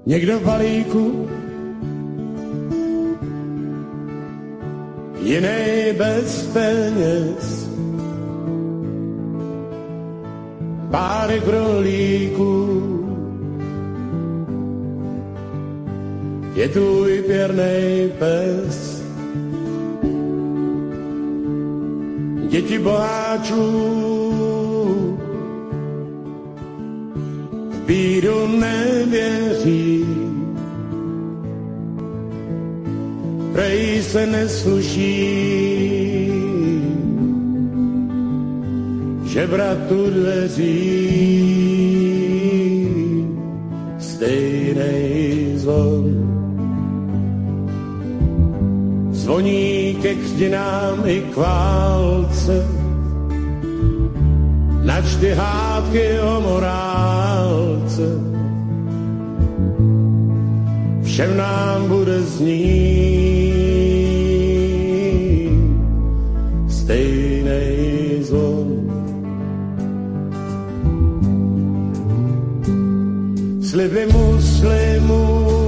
Někdo v balíku, jiný bez peněz, párek rolíků, je tvůj pěrnej pes. Děti boháčů v bídu nevěří, prej se nesluší žebratu dveří. Stejnej zvon zvoní ke křtinám i k válce, načty hádky o morálce, všem nám bude znít stejnej zvon. Sliby muslimů,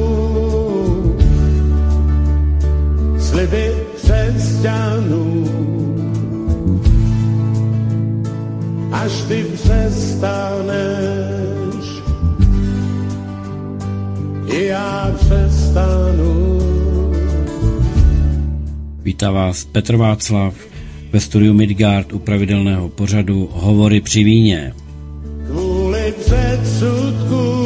sliby křesťanů, až ty přestaneš, i já přestanu. Vítá vás Petr Václav ve studiu Midgard u pravidelného pořadu Hovory při víně. Kvůli předsudku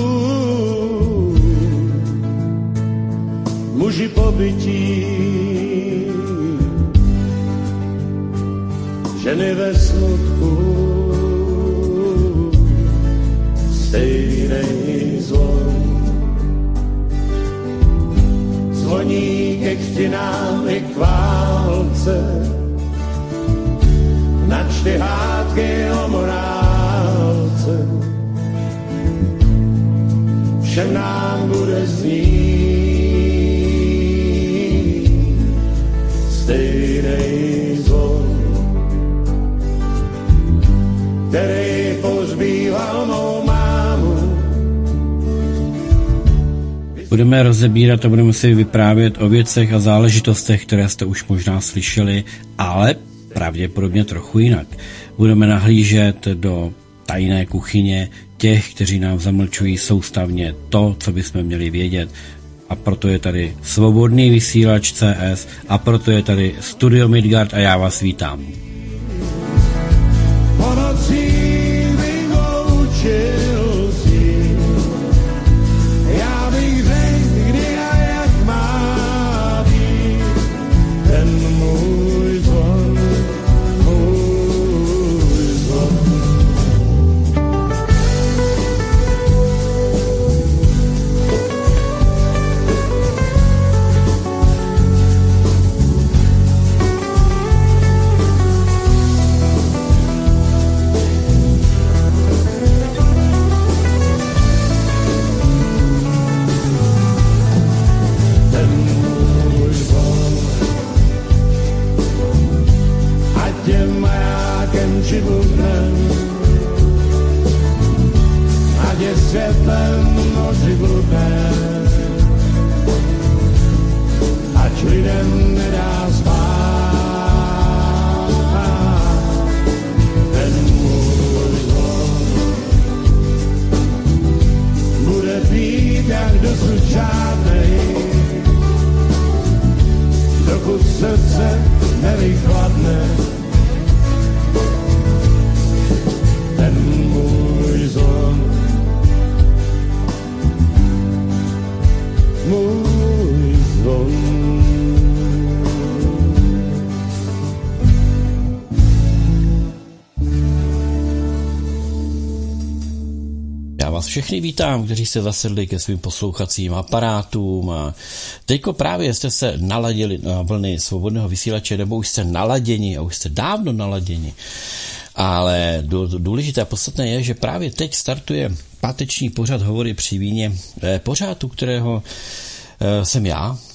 muži pobytí, ženy ve smutku, stejnej zvon zvoní ke křtinám i k válce, načty hádky o morálce, všem nám bude znít stejnej zvon, který pozbýval mou mámu. Budeme rozebírat a budeme si vyprávět o věcech a záležitostech, které jste už možná slyšeli, ale pravděpodobně trochu jinak. Budeme nahlížet do tajné kuchyně těch, kteří nám zamlčují soustavně to, co bychom měli vědět. A proto je tady Svobodný vysílač CS a proto je tady Studio Midgard a já vás vítám. Všechny vítám, kteří jste zasedli ke svým poslouchacím aparátům a teďko právě jste se naladili na vlny Svobodného vysílače, nebo už jste naladěni a už jste dávno naladěni. Ale důležité a podstatné je, že právě teď startuje páteční pořad Hovory při víně, pořad, u kterého jsem já,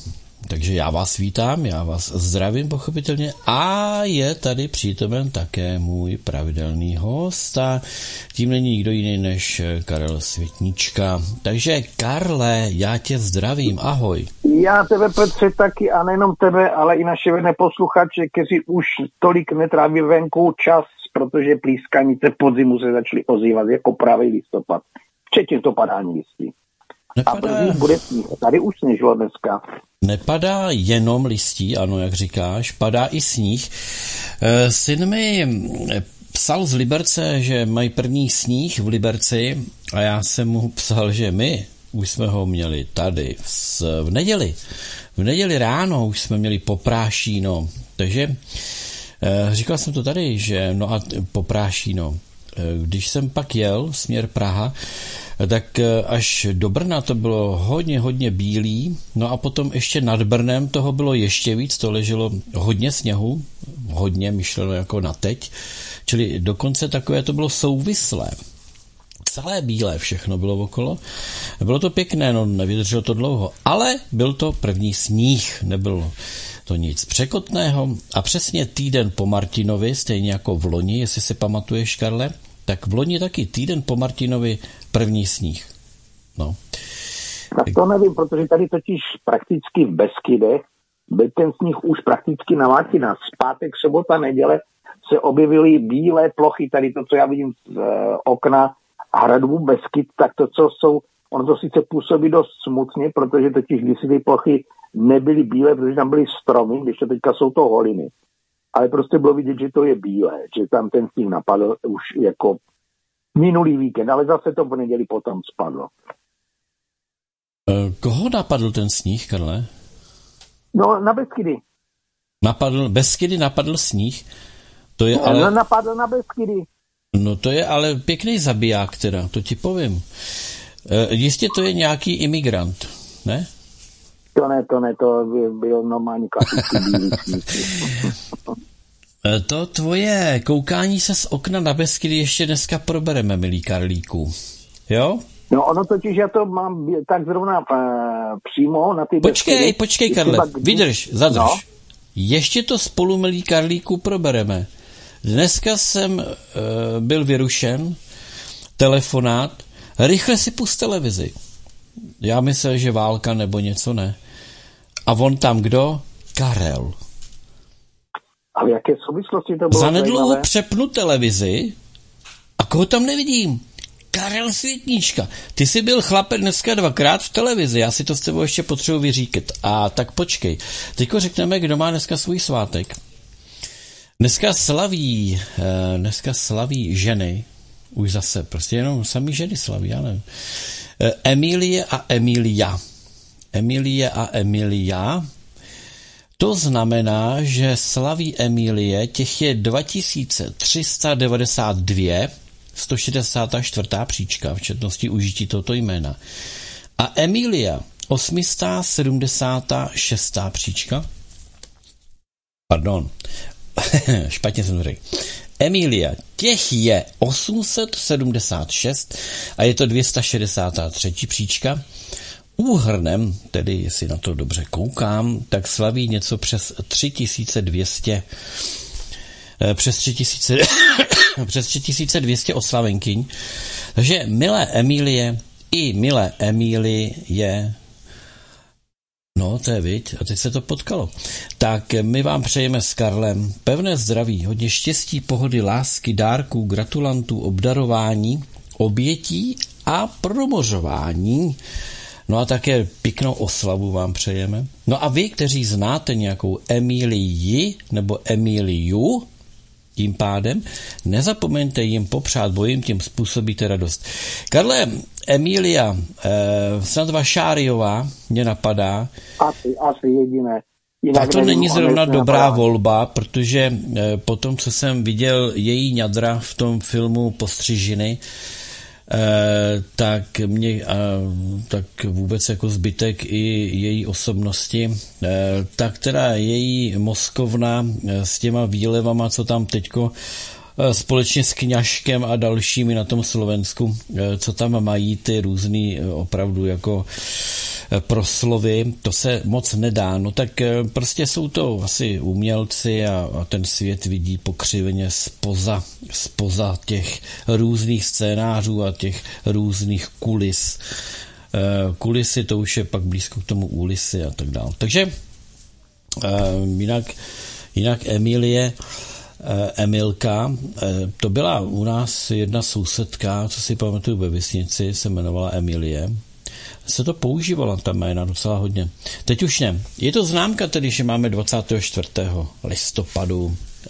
Takže já vás vítám, já vás zdravím pochopitelně a je tady přítomen také můj pravidelný host a tím není nikdo jiný než Karel Světnička. Takže Karle, já tě zdravím, ahoj. Já tebe, Petře, taky a nejenom tebe, ale i naše vedné posluchače, kteří už tolik netráví venku čas, protože plískanice podzimu se začaly ozývat jako pravý listopad. Včetně to padání listí. A brzy bude sníh. Tady už sněžilo dneska. Nepadá jenom listí, ano, jak říkáš, padá i sníh. Syn mi psal z Liberce, že mají první sníh v Liberci a já jsem mu psal, že my už jsme ho měli tady v neděli. V neděli ráno už jsme měli poprášíno, takže říkal jsem to tady, že no a poprášíno. Když jsem pak jel směr Praha, tak až do Brna to bylo hodně bílý, no a potom ještě nad Brnem toho bylo ještě víc, to leželo hodně sněhu, hodně myšleno jako na teď, čili dokonce takové to bylo souvislé. Celé bílé všechno bylo okolo. Bylo to pěkné, no nevydrželo to dlouho, ale byl to první sníh, nebylo to nic překotného a přesně týden po Martinovi, stejně jako v loni, jestli si pamatuješ, Karle, tak v loni taky týden po Martinovi první sníh. No. Tak to nevím, protože tady totiž prakticky v Beskydech byl ten sníh už prakticky na Martina. Z pátek, sobota, neděle se objevily bílé plochy, tady to, co já vidím z okna hradu Beskyd, tak to, co jsou, ono to sice působí dost smutně, protože totiž kdysi ty plochy nebyly bílé, protože tam byly stromy, když to teďka jsou to holiny. Ale prostě bylo vidět, že to je bílé, že tam ten sníh napadl už jako minulý víkend, ale zase to v neděli potom spadlo. Koho napadl ten sníh, Karle? No, na Beskydy. Beskydy napadl sníh? To je no, ale... napadl na Beskydy. No to je ale pěkný zabiják teda, to ti povím. Jistě to je nějaký imigrant, ne? To ne, to byl normální klasický bílý sníh. To tvoje koukání se z okna na Beskydy ještě dneska probereme, milý Karlíku. Jo? No ono totiž, já to mám tak zrovna přímo na ty Beskydy. Počkej, Karle, zadrž. No? Ještě to spolu, milý Karlíku, probereme. Dneska jsem byl vyrušen, telefonát, rychle si pust televizi. Já myslel, že válka nebo něco ne. A on tam kdo? Karel. A v jaké souvislosti to bylo? Zanedlouho přepnu televizi a koho tam nevidím? Karel Světnička. Ty jsi byl chlape dneska 2krát v televizi, já si to s tebou ještě potřebuji vyříkat. A tak počkej. Teďko řekneme, kdo má dneska svůj svátek. Dneska slaví ženy, už zase, prostě jenom samý ženy slaví, já nevím. Emilie a Emilia. To znamená, že slaví Emilie, těch je 2392, 164. příčka v četnosti užití tohoto jména. A Emilia 876. příčka. Pardon, špatně jsem to řekl. Emilia, těch je 876 a je to 263. příčka. Úhrnem, tedy jestli na to dobře koukám, tak slaví něco přes 3200 přes 3200 oslavenkyň. Takže milé Emilie i milé Emilie, no to je viď, a teď se to potkalo. Tak my vám přejeme s Karlem pevné zdraví, hodně štěstí, pohody, lásky, dárků, gratulantů, obdarování, obětí a promořování. No a také pěknou oslavu vám přejeme. No a vy, kteří znáte nějakou Emilii nebo Emiliu, tím pádem, nezapomeňte jim popřát, bo jim tím způsobíte radost. Karle, Emilia, snad Vašáriová mě napadá. Asi jediné. A to není zrovna dobrá volba, protože po tom, co jsem viděl její ňadra v tom filmu Postřižiny, tak mě, tak vůbec jako zbytek i její osobnosti, tak teda její mozkovna s těma výlevama, co tam teďko společně s Kňažkem a dalšími na tom Slovensku, co tam mají ty různý opravdu jako proslovy, to se moc nedá, no tak prostě jsou to asi umělci a ten svět vidí pokřiveně spoza těch různých scénářů a těch různých kulis. Kulisy, to už je pak blízko k tomu úlisy a tak dále. Takže jinak Emilka, to byla u nás jedna sousedka, co si pamatuju ve vesnici, se jmenovala Emilie. Se to používalo ta jména docela hodně. Teď už ne. Je to známka tedy, že máme 24. listopadu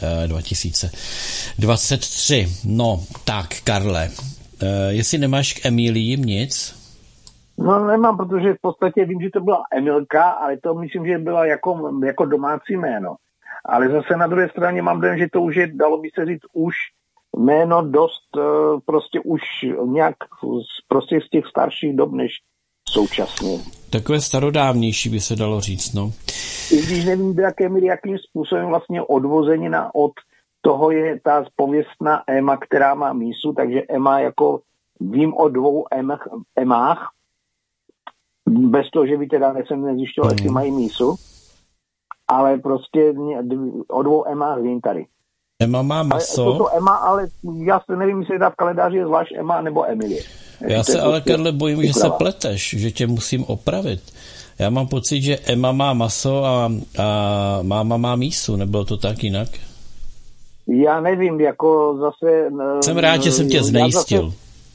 2023. No, tak, Karle, jestli nemáš k Emilii nic? No nemám, protože v podstatě vím, že to byla Emilka, ale to myslím, že byla jako domácí jméno. Ale zase na druhé straně mám dojem, že to už je, dalo by se říct, už jméno dost prostě už nějak prostě z těch starších dob než současně. Takové starodávnější by se dalo říct, no. I když nevím, jakým způsobem vlastně odvozenina od toho je ta pověstná Ema, která má mísu, takže Ema jako vím o dvou Emách, bez toho, že by teda jsem nezjišťoval, jestli mají mísu, ale prostě o dvou Emách vím tady. Ema má maso. To Ema, ale já se nevím, jestli v kalendáři je zvlášť Ema nebo Emilie. Já se ale, Karle, bojím, že se pleteš, že tě musím opravit. Já mám pocit, že Ema má maso a máma má mísu, nebylo to tak jinak? Já nevím, jako zase... Jsem rád, že jsem tě znejistil.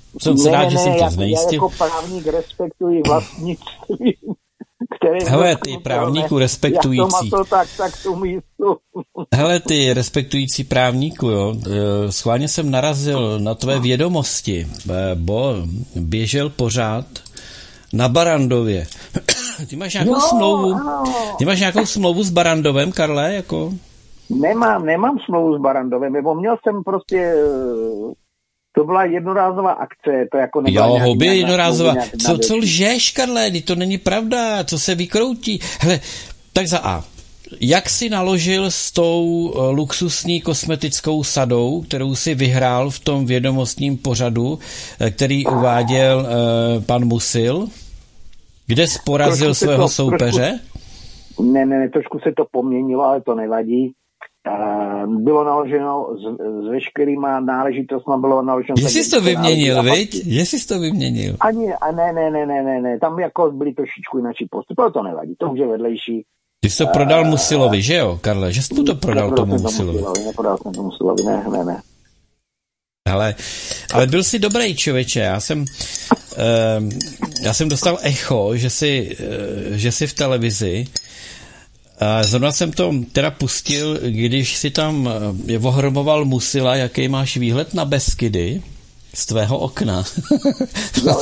Já jako právník respektuji vlastnictví, které... Hele, ty právníku respektující. Jak to maso, tak tu místu. Hele, ty respektující právníku, jo, schválně jsem narazil na tvé vědomosti, bo běžel pořád na Barrandově. Ty máš nějakou smlouvu? Ty máš nějakou smlouvu s Barrandovem, Karle, jako? Nemám smlouvu s Barrandovem, nebo měl jsem prostě... To byla jednorázová akce, to jako nebyla hobě jednorázová. Co lžeš, Karle, to není pravda, co se vykroutí. Hele, tak za A. Jak jsi naložil s tou luxusní kosmetickou sadou, kterou si vyhrál v tom vědomostním pořadu, který uváděl pan Musil? Kde jsi porazil svého soupeře? Ne, trošku se to poměnilo, ale to nevadí. Bylo naloženo s veškerýma náležitostma, bylo naloženo... Jestli jsi to vyměnil, viď? Jestli jsi to vyměnil. Ne, tam jako byly trošičku jináčí postupy, ale to nevadí, to už je vedlejší. Ty jsi to prodal Musilovi, že jo, Karle? Že jsi mu to prodal tomu Musilovi? Neprodal jsem to Musilovi, ne. Ale byl jsi dobrý, člověče, já jsem dostal echo, že jsi v televizi. Zrovna jsem to teda pustil, když si tam ohromoval Musila, jaký máš výhled na Beskydy z tvého okna. Jo.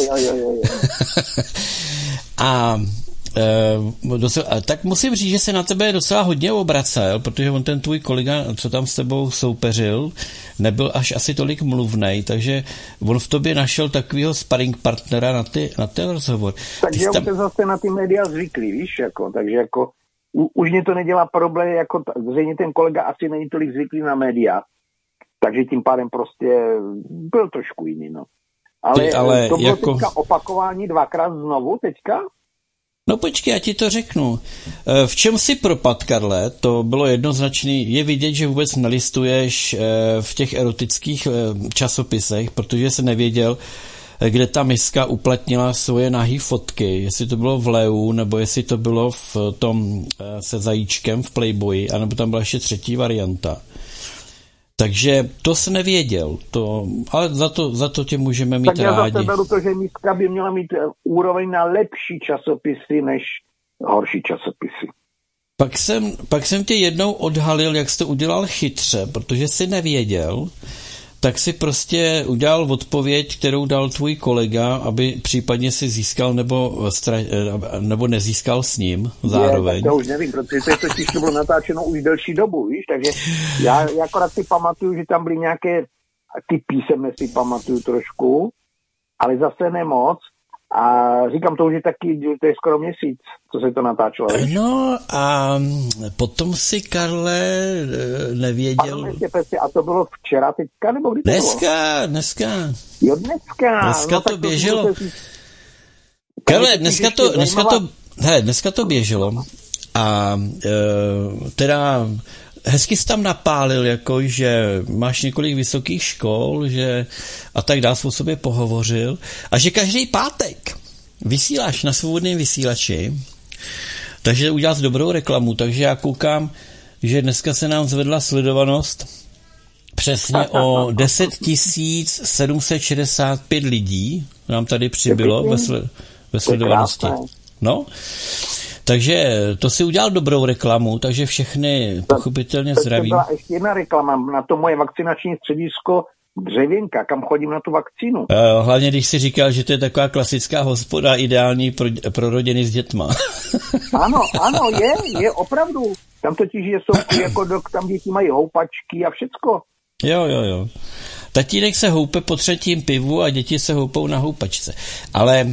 A tak musím říct, že se na tebe docela hodně obracel, protože on ten tvůj kolega, co tam s tebou soupeřil, nebyl až asi tolik mluvnej, takže on v tobě našel takovýho sparring partnera na ten rozhovor. Takže už se zase na ty média zvyklí, víš, jako, takže jako už mě to nedělá problém, jako zřejmě ten kolega asi není tolik zvyklý na média, takže tím pádem prostě byl trošku jiný, no. Ale to bylo jako... teďka opakování dvakrát znovu teďka? No počkej, já ti to řeknu. V čem si propad, Karle? To bylo jednoznačný. Je vidět, že vůbec nelistuješ v těch erotických časopisech, protože jsi nevěděl, kde ta miska uplatnila svoje nahý fotky. Jestli to bylo v Leu, nebo jestli to bylo v tom se zajíčkem v Playboyi, anebo tam byla ještě třetí varianta. Takže to jsi nevěděl, ale za to tě můžeme mít rádi. Tak já zase beru to, že miska by měla mít úroveň na lepší časopisy než horší časopisy. Pak jsem tě jednou odhalil, jak jsi to udělal chytře, protože jsi nevěděl, tak si prostě udělal odpověď, kterou dal tvůj kolega, aby případně si získal nebo nezískal s ním zároveň. To už nevím, protože to bylo natáčeno už delší dobu, víš, takže já akorát si pamatuju, že tam byly nějaké, ty písemné si pamatuju trošku, ale zase nemoc A říkám, to už je taky, to je skoro měsíc, co se to natáčelo. No a potom si, Karle, nevěděl... A to bylo včera, teďka, nebo kdy to bylo? Dneska. Jo, dneska. Dneska to běželo. Karle, dneska to běželo. A teda hezky jsi tam napálil, jako, že máš několik vysokých škol, že a tak dál, o sobě pohovořil. A že každý pátek vysíláš na svobodném vysílači, takže uděláš dobrou reklamu. Takže já koukám, že dneska se nám zvedla sledovanost přesně o 10 765 lidí. Nám tady přibylo ve sledovanosti. No, takže to si udělal dobrou reklamu, takže všechny pochopitelně zdravím. Byla ještě jedna reklama na to moje vakcinační středisko Dřevěnka, kam chodím na tu vakcínu. Hlavně, když si říkal, že to je taková klasická hospoda, ideální pro rodiny s dětma. Ano, je opravdu. Tam totiž jsou jako tam děti mají houpačky a všecko. Jo. Tatínek se houpe po 3. pivu a děti se houpou na houpačce. Ale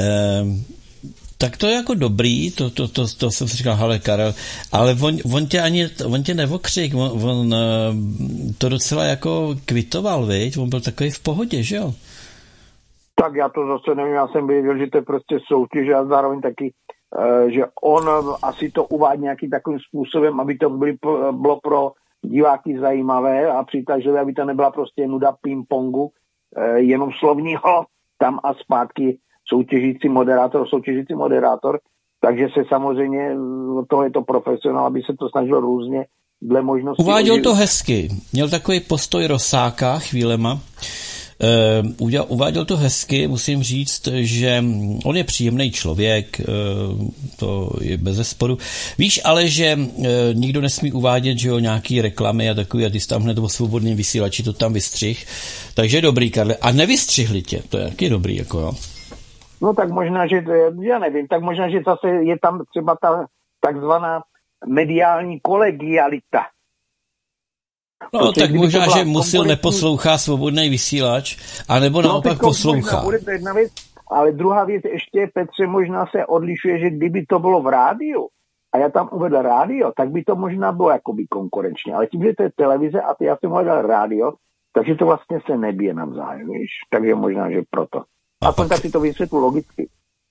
tak to je jako dobrý, to jsem si říkal, hele Karel, ale on tě nevokřik, on to docela jako kvitoval, viď? On byl takový v pohodě, že jo? Tak já to zase nevím, já jsem věděl, že to je prostě soutěž a zároveň taky, že on asi to uvádí nějakým takovým způsobem, aby to bylo pro diváky zajímavé a přitažlivé, aby to nebyla prostě nuda ping-pongu, jenom slovního tam a zpátky soutěžící moderátor, takže se samozřejmě, toho je to profesionál, aby se to snažil různě dle možností. Uváděl to hezky, měl takový postoj Rosáka chvílema, uváděl to hezky, musím říct, že on je příjemný člověk, to je bezesporu. Víš ale, že nikdo nesmí uvádět, že jo, nějaký reklamy a takový, a ty jsi tam hned o svobodném vysílači to tam vystřih, takže dobrý, Karle, a nevystřihli tě, to je taky dobrý, jako jo. No tak možná, že já nevím, tak možná, že zase je tam třeba ta takzvaná mediální kolegialita. No tak možná, že musil neposlouchá svobodný vysílač, anebo naopak poslouchá. Bude to jedna věc, ale druhá věc ještě, Petře, možná se odlišuje, že kdyby to bylo v rádiu a já tam uvedl rádio, tak by to možná bylo jakoby konkurenčně, ale tím, že to je televize a já jsem uvedl rádio, takže to vlastně se nebije navzájem, víš, takže možná, že proto. A pak si to vysvětlu logicky.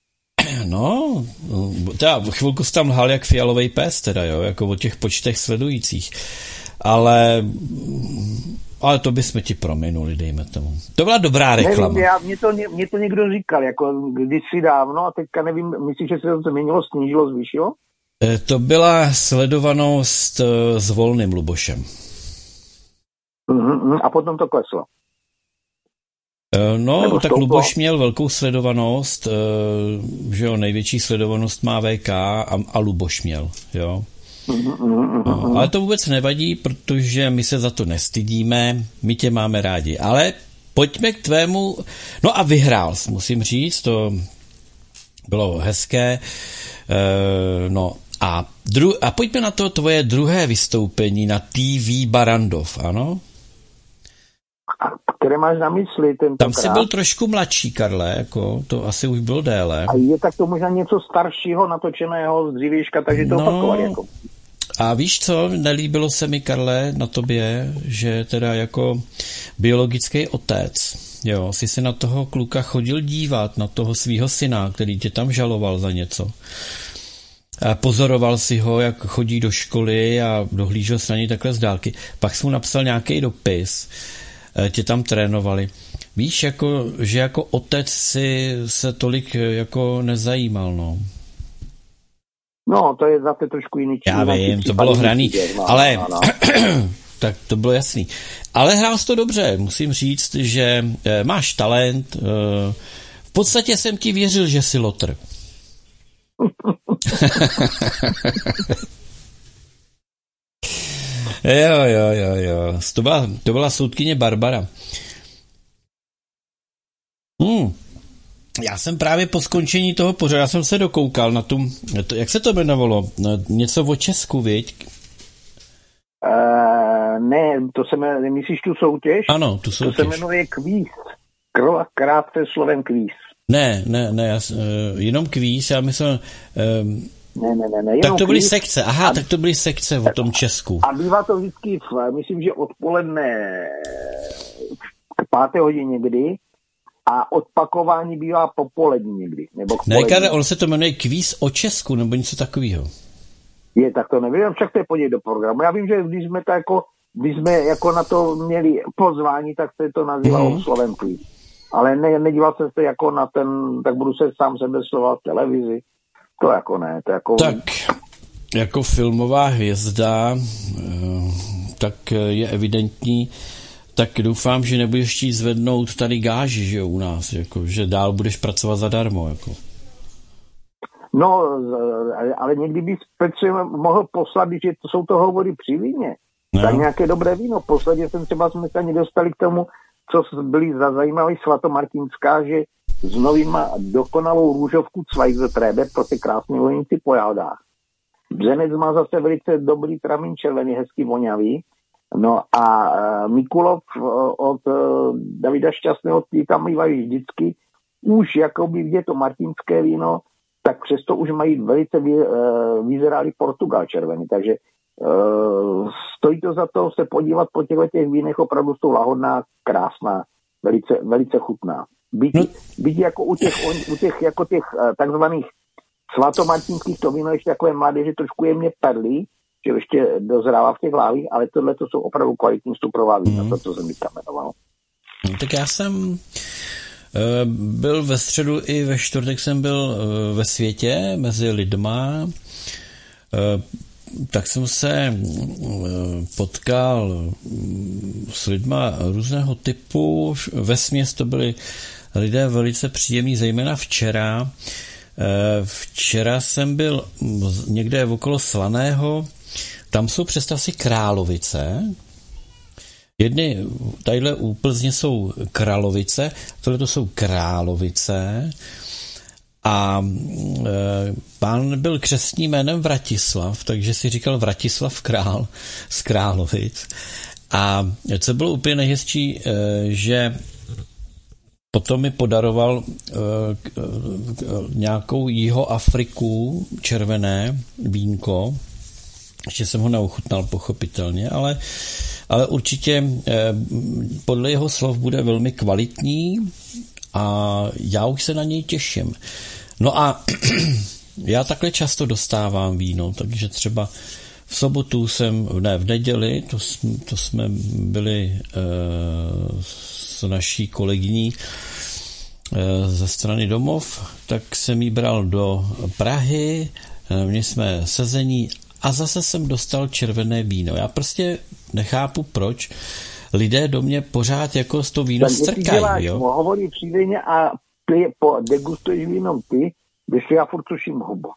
No, teda chvilku jsi tam lhal jak fialovej pes, teda jo, jako o těch počtech sledujících. Ale to bychom ti prominuli, dejme tomu. To byla dobrá reklama. Nevím, mě to někdo říkal, jako kdysi dávno, a teďka nevím, myslíš, že se to změnilo, snížilo, zvýšilo? To byla sledovanost s Volným Lubošem. A potom to kleslo. No, tak Luboš měl velkou sledovanost, že jo, největší sledovanost má VK a Luboš měl, jo. No, ale to vůbec nevadí, protože my se za to nestydíme, my tě máme rádi, ale pojďme k tvému, no a vyhrál, musím říct, to bylo hezké, no a pojďme na to tvoje druhé vystoupení na TV Barrandov, ano? Které máš na mysli tentokrát? Tam jsi byl trošku mladší, Karle, jako, to asi už bylo déle. A je tak to možná něco staršího, natočeného z dřívějška, takže to opakovat jako. A víš co, nelíbilo se mi, Karle, na tobě, že teda jako biologický otec, jo, jsi se na toho kluka chodil dívat, na toho svýho syna, který tě tam žaloval za něco. A pozoroval si ho, jak chodí do školy a dohlížel se na něj takhle z dálky. Pak jsi mu napsal nějaký dopis, tě tam trénovali. Víš, jako, že jako otec si se tolik jako nezajímal, no. No, to je zase trošku jiný. Já vím, to bylo hraný, ale tak to bylo jasný. Ale hrál jsi to dobře, musím říct, že máš talent. V podstatě jsem ti věřil, že jsi lotr. Jo. To byla soudkyně Barbara. Já jsem právě po skončení toho pořadu, já jsem se dokoukal na tu, jak se to jmenovalo? Něco o Česku, viď? Ne, to se myslíš tu soutěž? Ano, tu soutěž. To se jmenuje kvíz. Krátce slovem kvíz. Ne, jenom kvíz, já myslel... Ne. Tak to byly sekce, tak to byly sekce o tom Česku. A bývá to vždycky, myslím, že odpoledne k 5. hodině někdy a odpakování bývá popolední někdy. Nebo ne, Karle, on se to jmenuje kvíz o Česku, nebo něco takového. Je, tak to nevím, však to je podívej do programu. Já vím, že když jsme jako na to měli pozvání, tak se to nazývalo slovem kvíz. Ale nedíval jsem se jako na ten, tak budu se sám sebe slovat v televizi. To jako ne, to jako... Tak, jako filmová hvězda, tak je evidentní, tak doufám, že nebudeš chtít zvednout tady gáži, že jo, u nás, jako, že dál budeš pracovat zadarmo, jako. No, ale někdy bys Petře mohl poslat, když jsou to hovory při víně, tak nějaké dobré víno. Posledně jsme se ani dostali k tomu, co byli za zajímavý svatomartinská, že s novýma dokonalou růžovku Zweigleträbe pro ty krásné vojníci po Jaldách. Bzenec má zase velice dobrý tramín červený, hezky voňavý. No a Mikulov od Davida Šťastného, ty tam mývají vždycky, už jakoby je to martinské víno, tak přesto už mají velice vyzerálý Portugal červený, takže stojí to za to se podívat po těch vínech, opravdu jsou lahodná, krásná, velice, velice chutná. Byť jako u těch jako těch takzvaných svatomartinských to víno ještě takové mladé, že trošku jemně perlí, že ještě dozrává v těch láhvích, ale tohle to jsou opravdu kvalitní stuprová vína, to, co jsem tam jmenoval. Tak já jsem byl ve středu i ve čtvrtek jsem byl ve světě mezi lidma, tak jsem se potkal s lidma různého typu, vesměs to byli lidé velice příjemní, zejména včera. Včera jsem byl někde okolo Slaného, tam jsou, představ si, Královice. Jedny, tadyhle u Plzně jsou Kralovice, tohle to jsou Královice a pán byl křestním jménem Vratislav, takže si říkal Vratislav Král z Královic. A co bylo úplně nejhezčí, že potom mi podaroval nějakou Jihoafriku červené vínko. Ještě jsem ho neochutnal pochopitelně, ale určitě podle jeho slov bude velmi kvalitní a já už se na něj těším. No a já takhle často dostávám víno, takže třeba v sobotu v neděli, to jsme byli s naší kolegyní ze strany Domov, tak jsem jí bral do Prahy, měli jsme sezení a zase jsem dostal červené víno. Já prostě nechápu, proč lidé do mě pořád jako z toho víno strkají. Jo? Hovorí přídejně a ty degustuješ vínom ty, když já furt suším hubu.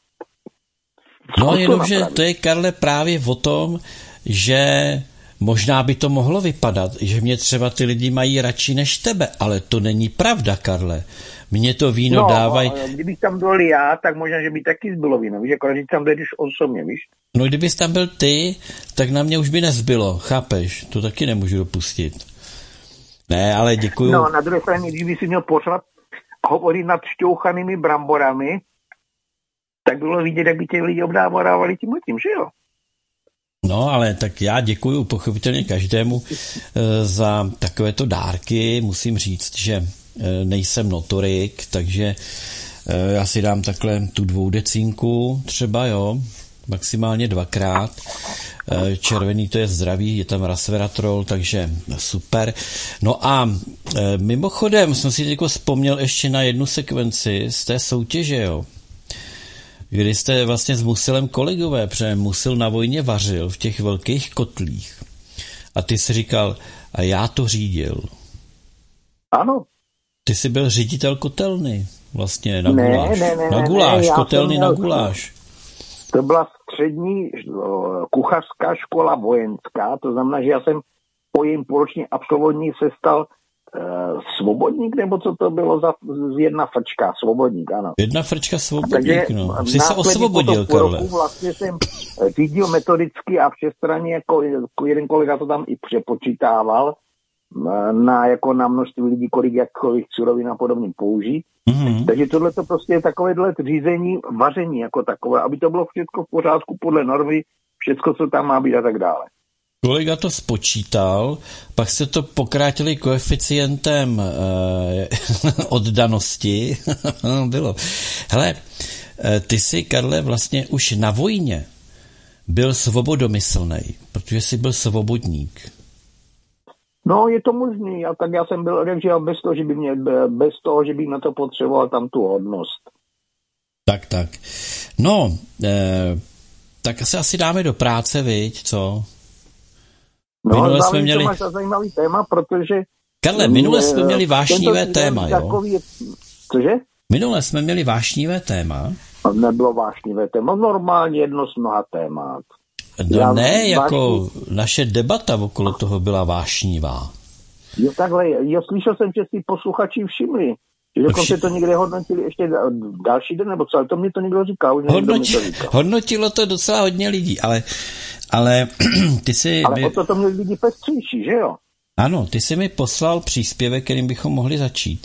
No jenomže to je, Karle, právě o tom, že možná by to mohlo vypadat, že mě třeba ty lidi mají radši než tebe, ale to není pravda, Karle. Mně to víno dávají... Kdybych tam byl já, tak možná, že by taky zbylo víno. Víš, akorát, že tam dojdeš osobně, víš? No kdybys tam byl ty, tak na mě už by nezbylo, chápeš? To taky nemůžu dopustit. Ne, ale děkuju. No, na druhé straně, když by si měl pořád hovorit nad šťouchanými bramborami, tak bylo vidět, jak by tě lidi obdávali tím, že jo? No, ale tak já děkuju pochopitelně každému za takovéto dárky. Musím říct, že nejsem notorik, takže já si dám takhle tu 2 decínku třeba, jo, maximálně 2krát. Červený to je zdravý, je tam resveratrol, takže super. No a mimochodem jsem si teď vzpomněl ještě na jednu sekvenci z té soutěže, jo, kdy jste vlastně s Musilem kolegové, protože Musil na vojně vařil v těch velkých kotlích. A ty jsi říkal, a já to řídil. Ano. Ty jsi byl ředitel kotelny, vlastně na guláš. Na guláš, kotelny na guláš. To byla střední kuchařská škola vojenská, to znamená, že já jsem po jejím poroční absolvování se stal svobodník, nebo co to bylo za 1 frčka, svobodník, ano. 1 frčka svobodník, no. Jsi se osvobodil, Karle. Vlastně jsem řídil metodicky a všestranně, jako jeden kolega to tam i přepočítával, na množství lidí, kolik jakových surovin a podobně použít. Takže tohle to prostě je takovéhle řízení, vaření jako takové, aby to bylo všechno v pořádku podle normy, všechno, co tam má být a tak dále. Kolega to spočítal, pak se to pokrátili koeficientem oddanosti. Bylo. Hele, ty jsi, Karle, vlastně už na vojně byl svobodomyslnej, protože jsi byl svobodník. No, je to možný, a tak já jsem byl režil bez toho, že bych na to potřeboval tam tu hodnost. Tak. No, tak se asi dáme do práce, viď, co? No, minule jsme měli... to máš zajímavý téma, protože... Karle, minule jsme měli vášnivé téma, jo? Takový... Cože? Minule jsme měli vášnivé téma. Nebylo vášnivé téma, normálně jedno z mnoha témat. No ne, jako naše debata okolo toho byla vášnivá. Jo, takhle, slyšel jsem, že si posluchači všimli. Že dokonce to někde hodnotili ještě další den, nebo co, ale to mě to někdo říkal. Hodnotilo to docela hodně lidí, ale ty si... Ale o to měli lidi pestřejší, že jo? Ano, ty si mi poslal příspěvek, kterým bychom mohli začít.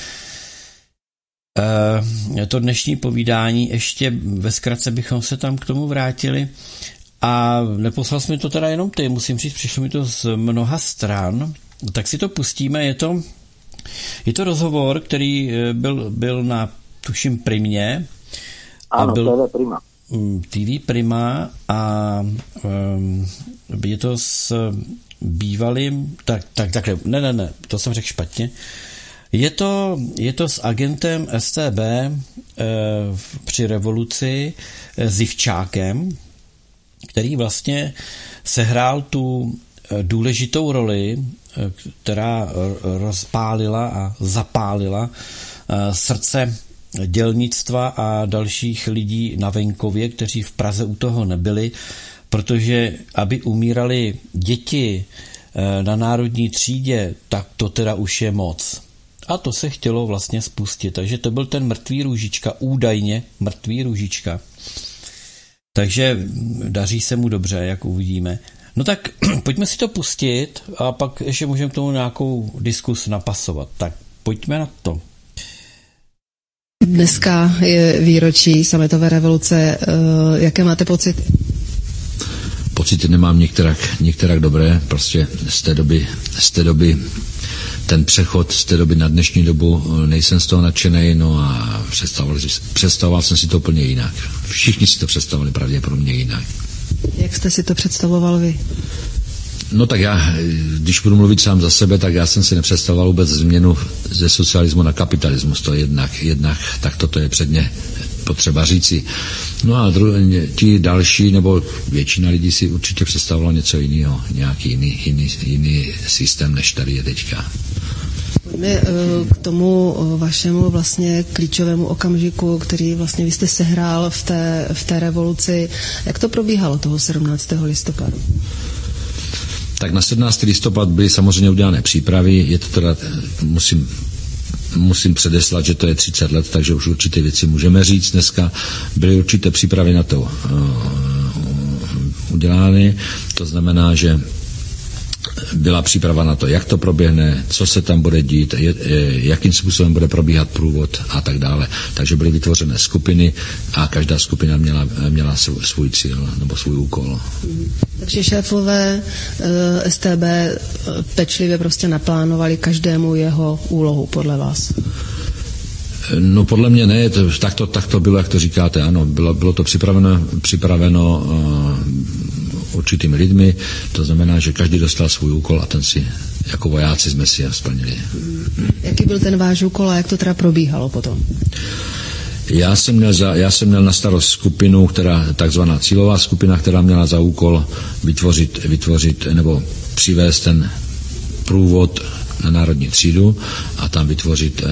To dnešní povídání, ještě ve zkratce bychom se tam k tomu vrátili. A neposlal jsi mi to teda jenom ty, musím říct, přišlo mi to z mnoha stran, tak si to pustíme, je to rozhovor, který byl na, tuším, Primě. Ano, TV Prima. TV Prima a je to s bývalým, takhle, ne, to jsem řekl špatně. Je to s agentem StB při revoluci s Ivčákem, který vlastně sehrál tu důležitou roli, která rozpálila a zapálila srdce dělnictva a dalších lidí na venkově, kteří v Praze u toho nebyli, protože aby umírali děti na Národní třídě, tak to teda už je moc. A to se chtělo vlastně spustit. Takže to byl ten mrtvý Růžička, údajně mrtvý Růžička. Takže daří se mu dobře, jak uvidíme. No tak pojďme si to pustit a pak ještě můžeme k tomu nějakou diskus napasovat. Tak pojďme na to. Dneska je výročí sametové revoluce. Jaké máte pocity? Pocity nemám některak dobré. Prostě z té doby ten přechod z té doby na dnešní dobu nejsem z toho nadšenej, no a představoval jsem si to úplně jinak. Všichni si to představovali pravděpodobně jinak. Jak jste si to představoval vy? No tak já, když budu mluvit sám za sebe, tak já jsem si nepředstavoval vůbec změnu ze socialismu na kapitalismus. To jednak tak toto je předně potřeba říci. No a ti další, nebo většina lidí si určitě představovala něco jiného, nějaký jiný systém, než tady je teďka. Pojďme k tomu vašemu vlastně klíčovému okamžiku, který vlastně vy jste sehrál v té revoluci. Jak to probíhalo toho 17. listopadu? Tak na 17. listopad byly samozřejmě udělané přípravy, je to teda, musím předeslat, že to je 30 let, takže už určité věci můžeme říct dneska. Byly určité přípravy na to udělány, to znamená, že byla příprava na to, jak to proběhne, co se tam bude dít, jakým způsobem bude probíhat průvod a tak dále. Takže byly vytvořené skupiny a každá skupina měla svůj cíl nebo svůj úkol. Takže šéfové StB pečlivě prostě naplánovali každému jeho úlohu, podle vás? No podle mě ne, tak to bylo, jak to říkáte, ano, bylo to připraveno určitými lidmi, to znamená, že každý dostal svůj úkol a ten si, jako vojáci jsme si je splnili. Jaký byl ten váš úkol a jak to teda probíhalo potom? Já jsem měl na starost skupinu, takzvaná cílová skupina, která měla za úkol vytvořit nebo přivést ten průvod na Národní třídu a tam vytvořit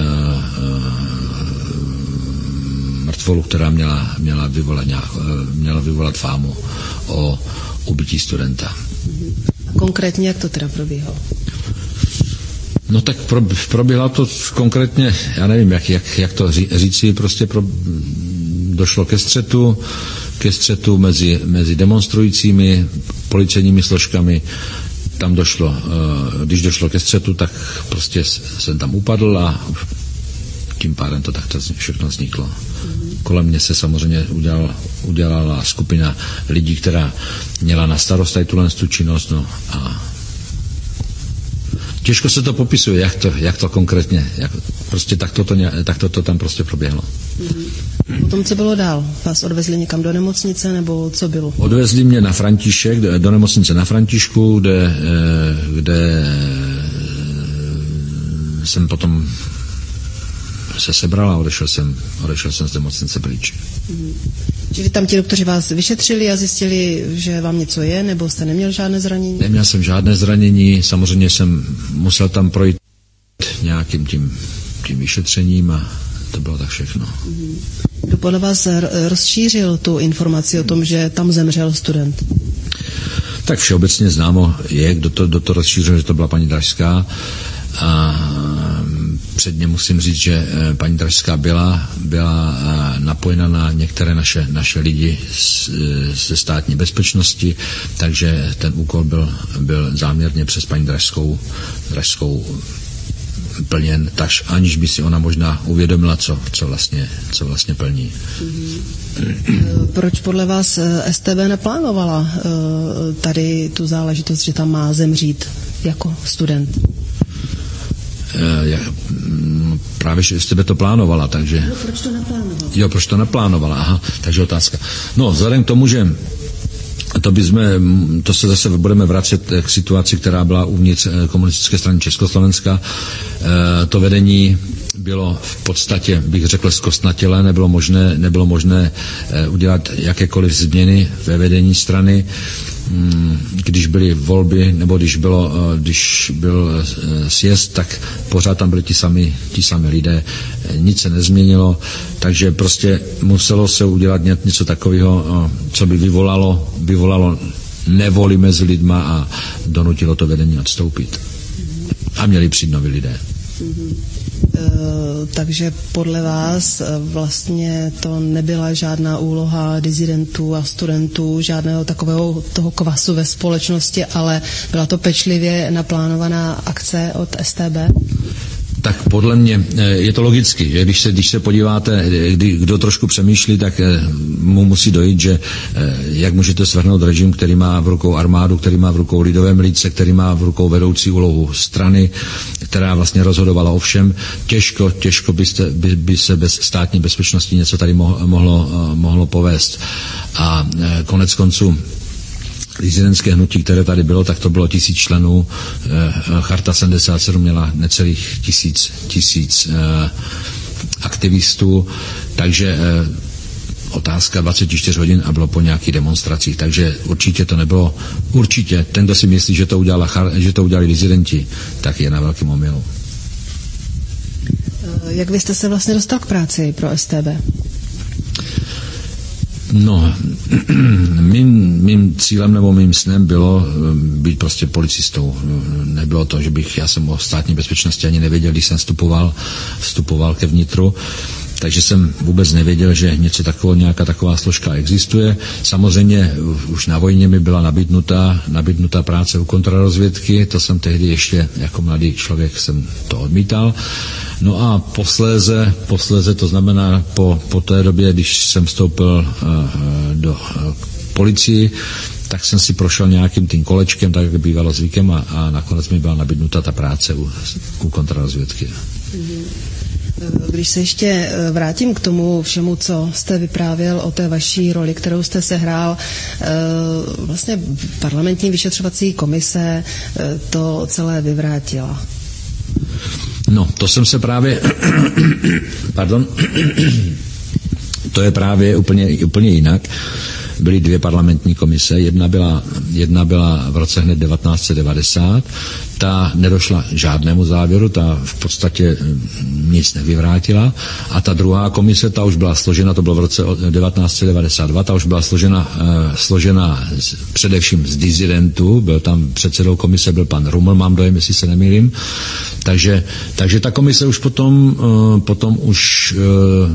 mrtvolu, která měla vyvolat fámu o ubytí studenta. Konkrétně jak to teda probíhalo? No tak probíhalo to konkrétně, já nevím, jak to říci, prostě došlo ke střetu mezi demonstrujícími, policejními složkami, tam došlo, když došlo ke střetu, tak prostě jsem tam upadl a tím pádem to takto všechno vzniklo. Kolem mě se samozřejmě udělala skupina lidí, která měla na starost tady tu činnost, no a těžko se to popisuje, jak to konkrétně, prostě takto to tam prostě proběhlo. Potom, co bylo dál? Vás odvezli někam do nemocnice, nebo co bylo? Odvezli mě na František, do nemocnice na Františku, kde jsem potom se sebral a odešel jsem z nemocnice pryč. Čili tam ti doktoři vás vyšetřili a zjistili, že vám něco je, nebo jste neměl žádné zranění? Neměl jsem žádné zranění, samozřejmě jsem musel tam projít nějakým tím vyšetřením a to bylo tak všechno. Kdo podle vás rozšířil tu informaci o tom, že tam zemřel student? Tak všeobecně známo je, kdo to rozšířil, že to byla paní Dražská. A předně musím říct, že paní Dražská byla napojena na některé naše lidi ze státní bezpečnosti, takže ten úkol byl záměrně přes paní Dražskou plněn, taž aniž by si ona možná uvědomila, co vlastně plní. Proč podle vás STB neplánovala tady tu záležitost, že tam má zemřít jako student? Právě, že STB to plánovala, takže... No, proč to neplánovala? Jo, proč to neplánovala, aha, takže otázka. No, vzhledem k tomu, že to se zase budeme vracet k situaci, která byla uvnitř komunistické strany Československa. To vedení bylo v podstatě, bych řekl, zkostnatělé, nebylo možné udělat jakékoliv změny ve vedení strany. Když byly volby, nebo když byl sjezd, tak pořád tam byli ti sami lidé, nic se nezměnilo, takže prostě muselo se udělat něco takového, co by vyvolalo nevoli mezi lidma a donutilo to vedení odstoupit. A měli přijít noví lidé. Takže podle vás vlastně to nebyla žádná úloha disidentů a studentů, žádného takového toho kvasu ve společnosti, ale byla to pečlivě naplánovaná akce od STB? Tak podle mě je to logicky, že když se podíváte, kdo trošku přemýšlí, tak mu musí dojít, že jak můžete svrhnout režim, který má v rukou armádu, který má v rukou lidové milice, který má v rukou vedoucí úlohu strany, která vlastně rozhodovala o všem. Těžko by se bez státní bezpečnosti něco tady mohlo povést. A konec konců disidentské hnutí, které tady bylo, tak to bylo 1000 členů. Charta 77 měla necelých 1000 aktivistů, takže otázka 24 hodin a bylo po nějakých demonstracích, takže určitě to nebylo, ten, kdo si myslí, že to udělali disidenti, tak je na velkém omylu. Jak vy jste se vlastně dostal k práci pro STB? No, mým cílem nebo mým snem bylo být prostě policistou. Nebylo to, že já jsem o státní bezpečnosti ani nevěděl, když jsem vstupoval ke vnitru, takže jsem vůbec nevěděl, že něco takového, nějaká taková složka existuje. Samozřejmě už na vojně mi byla nabídnuta práce u kontrarozvědky, to jsem tehdy ještě jako mladý člověk jsem to odmítal. No a posléze to znamená po té době, když jsem vstoupil do policii, tak jsem si prošel nějakým tím kolečkem, tak jak bývalo zvykem a nakonec mi byla nabídnuta ta práce u kontrarozvědky. Když se ještě vrátím k tomu všemu, co jste vyprávěl o té vaší roli, kterou jste sehrál, vlastně parlamentní vyšetřovací komise to celé vyvrátila. No, to jsem se právě... Pardon. To je právě úplně jinak. Byly 2 parlamentní komise. Jedna byla v roce hned 1990. Ta nedošla žádnému závěru, ta v podstatě nic nevyvrátila. A ta druhá komise, ta už byla složena, to bylo v roce 1992, ta už byla složena především z disidentů. Byl tam předsedou komise, byl pan Ruml, mám dojem, jestli se nemýlím. Takže ta komise už potom už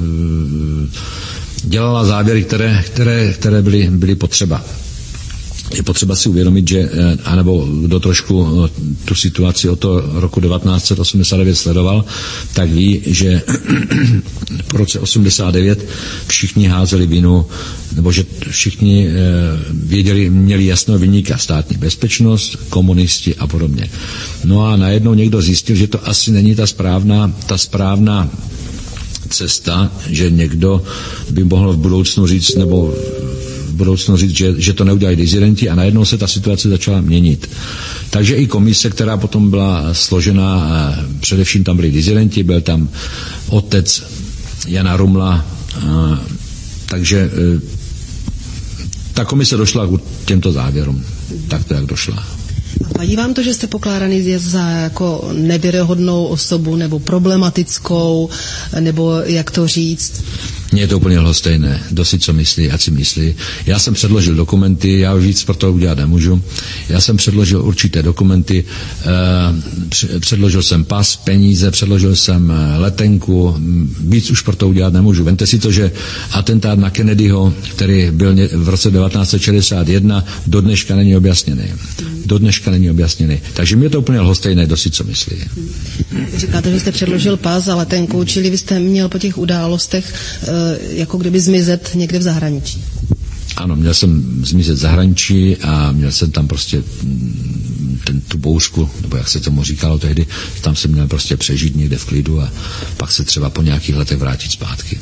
dělala závěry, které byly potřeba. je potřeba si uvědomit, že, anebo kdo trošku tu situaci od toho roku 1989 sledoval, tak ví, že po roce 89 všichni házeli vinu, nebo že všichni věděli, měli jasného viníka, státní bezpečnost, komunisti a podobně. No a najednou někdo zjistil, že to asi není ta správná cesta, že někdo by mohl v budoucnu říct, že to neudělají dizidenti, a najednou se ta situace začala měnit. Takže i komise, která potom byla složena, především tam byli dizidenti, byl tam otec Jana Rumla, takže ta komise došla k těmto závěrům. Tak to, jak došla. A vadí vám to, že jste pokládaný za jako nevěrohodnou osobu nebo problematickou, nebo jak to říct? Mně je to úplně lhostejné. Kdo si co myslí, ať si myslí. Já jsem předložil dokumenty, já už víc pro to udělat nemůžu. Já jsem předložil určité dokumenty, předložil jsem pas, peníze, předložil jsem letenku, víc už pro to udělat nemůžu. Vemte si to, že atentát na Kennedyho, který byl v roce 1961, do dneška není objasněný. Takže mě je to úplně lhostejné, kdo si co myslí. Říkáte, že jste předložil pas a letenku, čili vy jste měl po těch událostech jako kdyby zmizet někde v zahraničí. Ano, měl jsem zmizet v zahraničí a měl jsem tam prostě tu bouřku, nebo jak se tomu říkalo tehdy, tam jsem měl prostě přežít někde v klidu a pak se třeba po nějakých letech vrátit zpátky.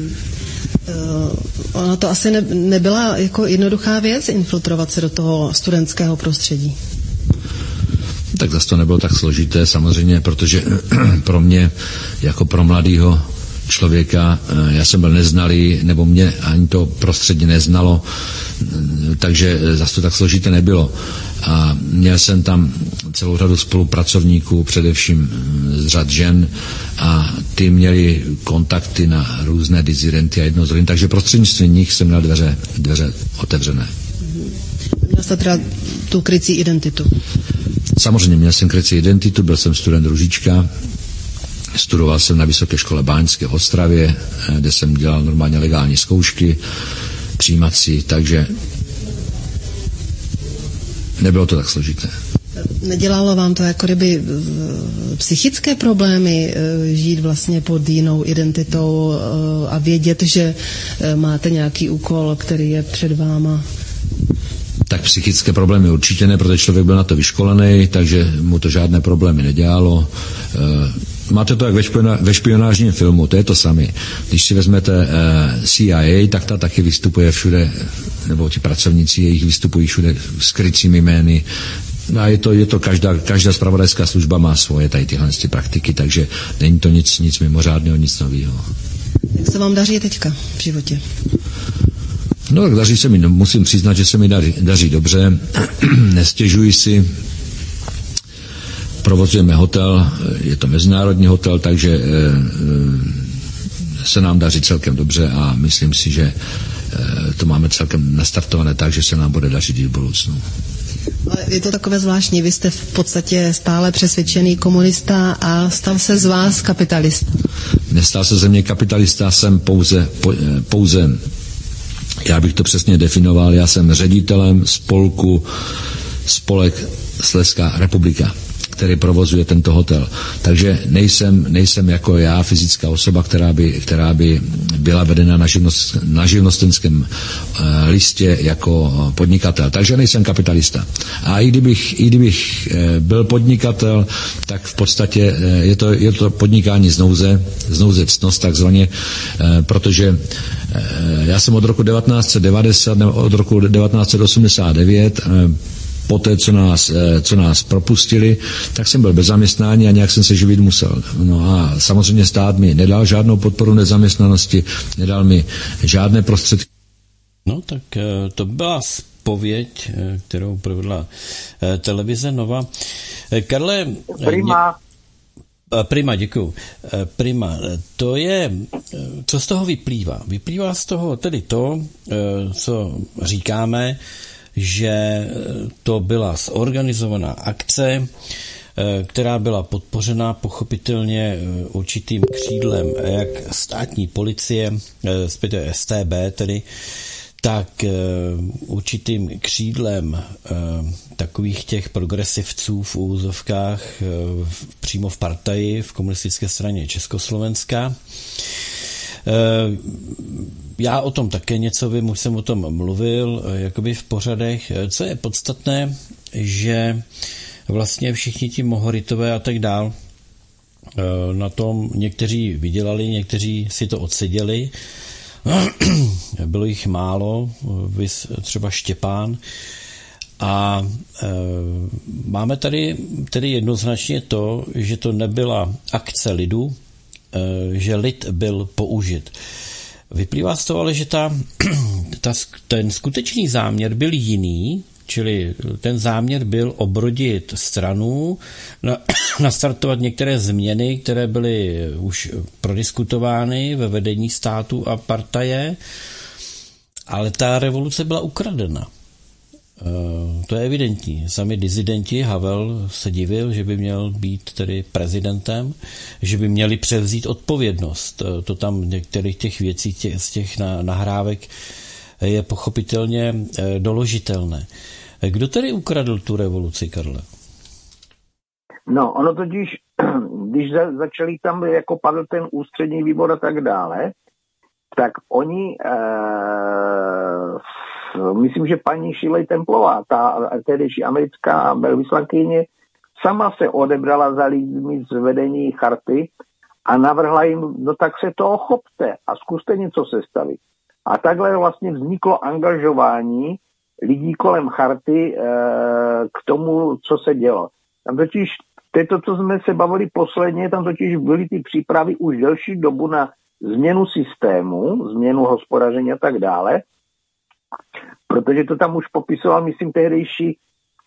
Ona to asi nebyla jako jednoduchá věc infiltrovat se do toho studentského prostředí. Tak zase to nebylo tak složité samozřejmě, protože pro mě, jako pro mladýho člověka, já jsem byl neznalý, nebo mě ani to prostředí neznalo, takže zase to tak složité nebylo. A měl jsem tam celou řadu spolupracovníků, především z řad žen, a ty měli kontakty na různé dizidenty a jedno z rodin, takže prostřednictvím nich jsem měl dveře otevřené. Měl jste teda tu krycí identitu? Samozřejmě měl jsem krycí identitu, byl jsem student Růžička, studoval jsem na Vysoké škole báňské v Ostravě, kde jsem dělal normálně legální zkoušky, přijímací, takže nebylo to tak složité. Nedělalo vám to jako kdyby psychické problémy žít vlastně pod jinou identitou a vědět, že máte nějaký úkol, který je před váma? Tak psychické problémy určitě ne, protože člověk byl na to vyškolený, takže mu to žádné problémy nedělalo. Máte to jak ve špionážním filmu, to je to samé. Když si vezmete CIA, tak ta taky vystupuje všude, nebo ti pracovníci jejich vystupují všude s krycími jmény. A je to každá zpravodajská služba má svoje tady tyhle praktiky, takže není to nic mimořádného, nic nového. Jak se vám daří teďka v životě? No tak daří se mi, musím přiznat, že se mi daří dobře, nestěžuji si. Provozujeme hotel, je to mezinárodní hotel, takže se nám daří celkem dobře a myslím si, že to máme celkem nastartované tak, že se nám bude dařit i v budoucnu. Ale je to takové zvláštní, vy jste v podstatě stále přesvědčený komunista a stal se z vás kapitalista. Nestal se ze mě kapitalista, jsem pouze, já bych to přesně definoval, já jsem ředitelem spolek Slezská republika, který provozuje tento hotel. Takže nejsem jako já fyzická osoba, která by byla vedena na živnostenském listě jako podnikatel. Takže nejsem kapitalista. A i kdybych byl podnikatel, tak v podstatě je to podnikání z nouze ctnost takzvaně, protože já jsem od roku 1990 nebo od roku 1989 poté, co nás propustili, tak jsem byl bez zaměstnání a nějak jsem se živit musel. No a samozřejmě stát mi nedal žádnou podporu nezaměstnanosti, nedal mi žádné prostředky. No tak to byla zpověď, kterou provedla televize Nova. Karle... Prima, děkuju. Prima, to je, co z toho vyplývá? Vyplývá z toho tedy to, co říkáme, že to byla zorganizovaná akce, která byla podpořena pochopitelně určitým křídlem jak státní policie, zpět StB tedy, tak určitým křídlem takových těch progresivců v úvozovkách přímo v partaji, v komunistické straně Československa. Já o tom také něco vím, už jsem o tom mluvil jakoby v pořadech. Co je podstatné, že vlastně všichni ti Mohoritové a tak dál na tom někteří vydělali, někteří si to odseděli. Bylo jich málo, vys třeba Štěpán. A máme tady tedy jednoznačně to, že to nebyla akce lidu, že lid byl použit. Vyplývá z toho ale, že ten skutečný záměr byl jiný, čili ten záměr byl obrodit stranu, nastartovat některé změny, které byly už prodiskutovány ve vedení státu a partaje, ale ta revoluce byla ukradena. To je evidentní. Sami dizidenti, Havel se divil, že by měl být tedy prezidentem, že by měli převzít odpovědnost. To tam některých těch věcí z těch nahrávek je pochopitelně doložitelné. Kdo tedy ukradl tu revoluci, Karle? No, ono totiž, když začali tam, jako padl ten ústřední výbor a tak dále, tak oni, myslím, že paní Shirley Templová, ta tehdejší americká velvyslankyně, sama se odebrala za lidmi z vedení charty a navrhla jim, no tak se toho chopte a zkuste něco sestavit. A takhle vlastně vzniklo angažování lidí kolem charty k tomu, co se dělo. Tam totiž, to, co jsme se bavili posledně, tam totiž byly ty přípravy už delší dobu na změnu systému, změnu hospodaření a tak dále, protože to tam už popisoval, myslím, tehdejší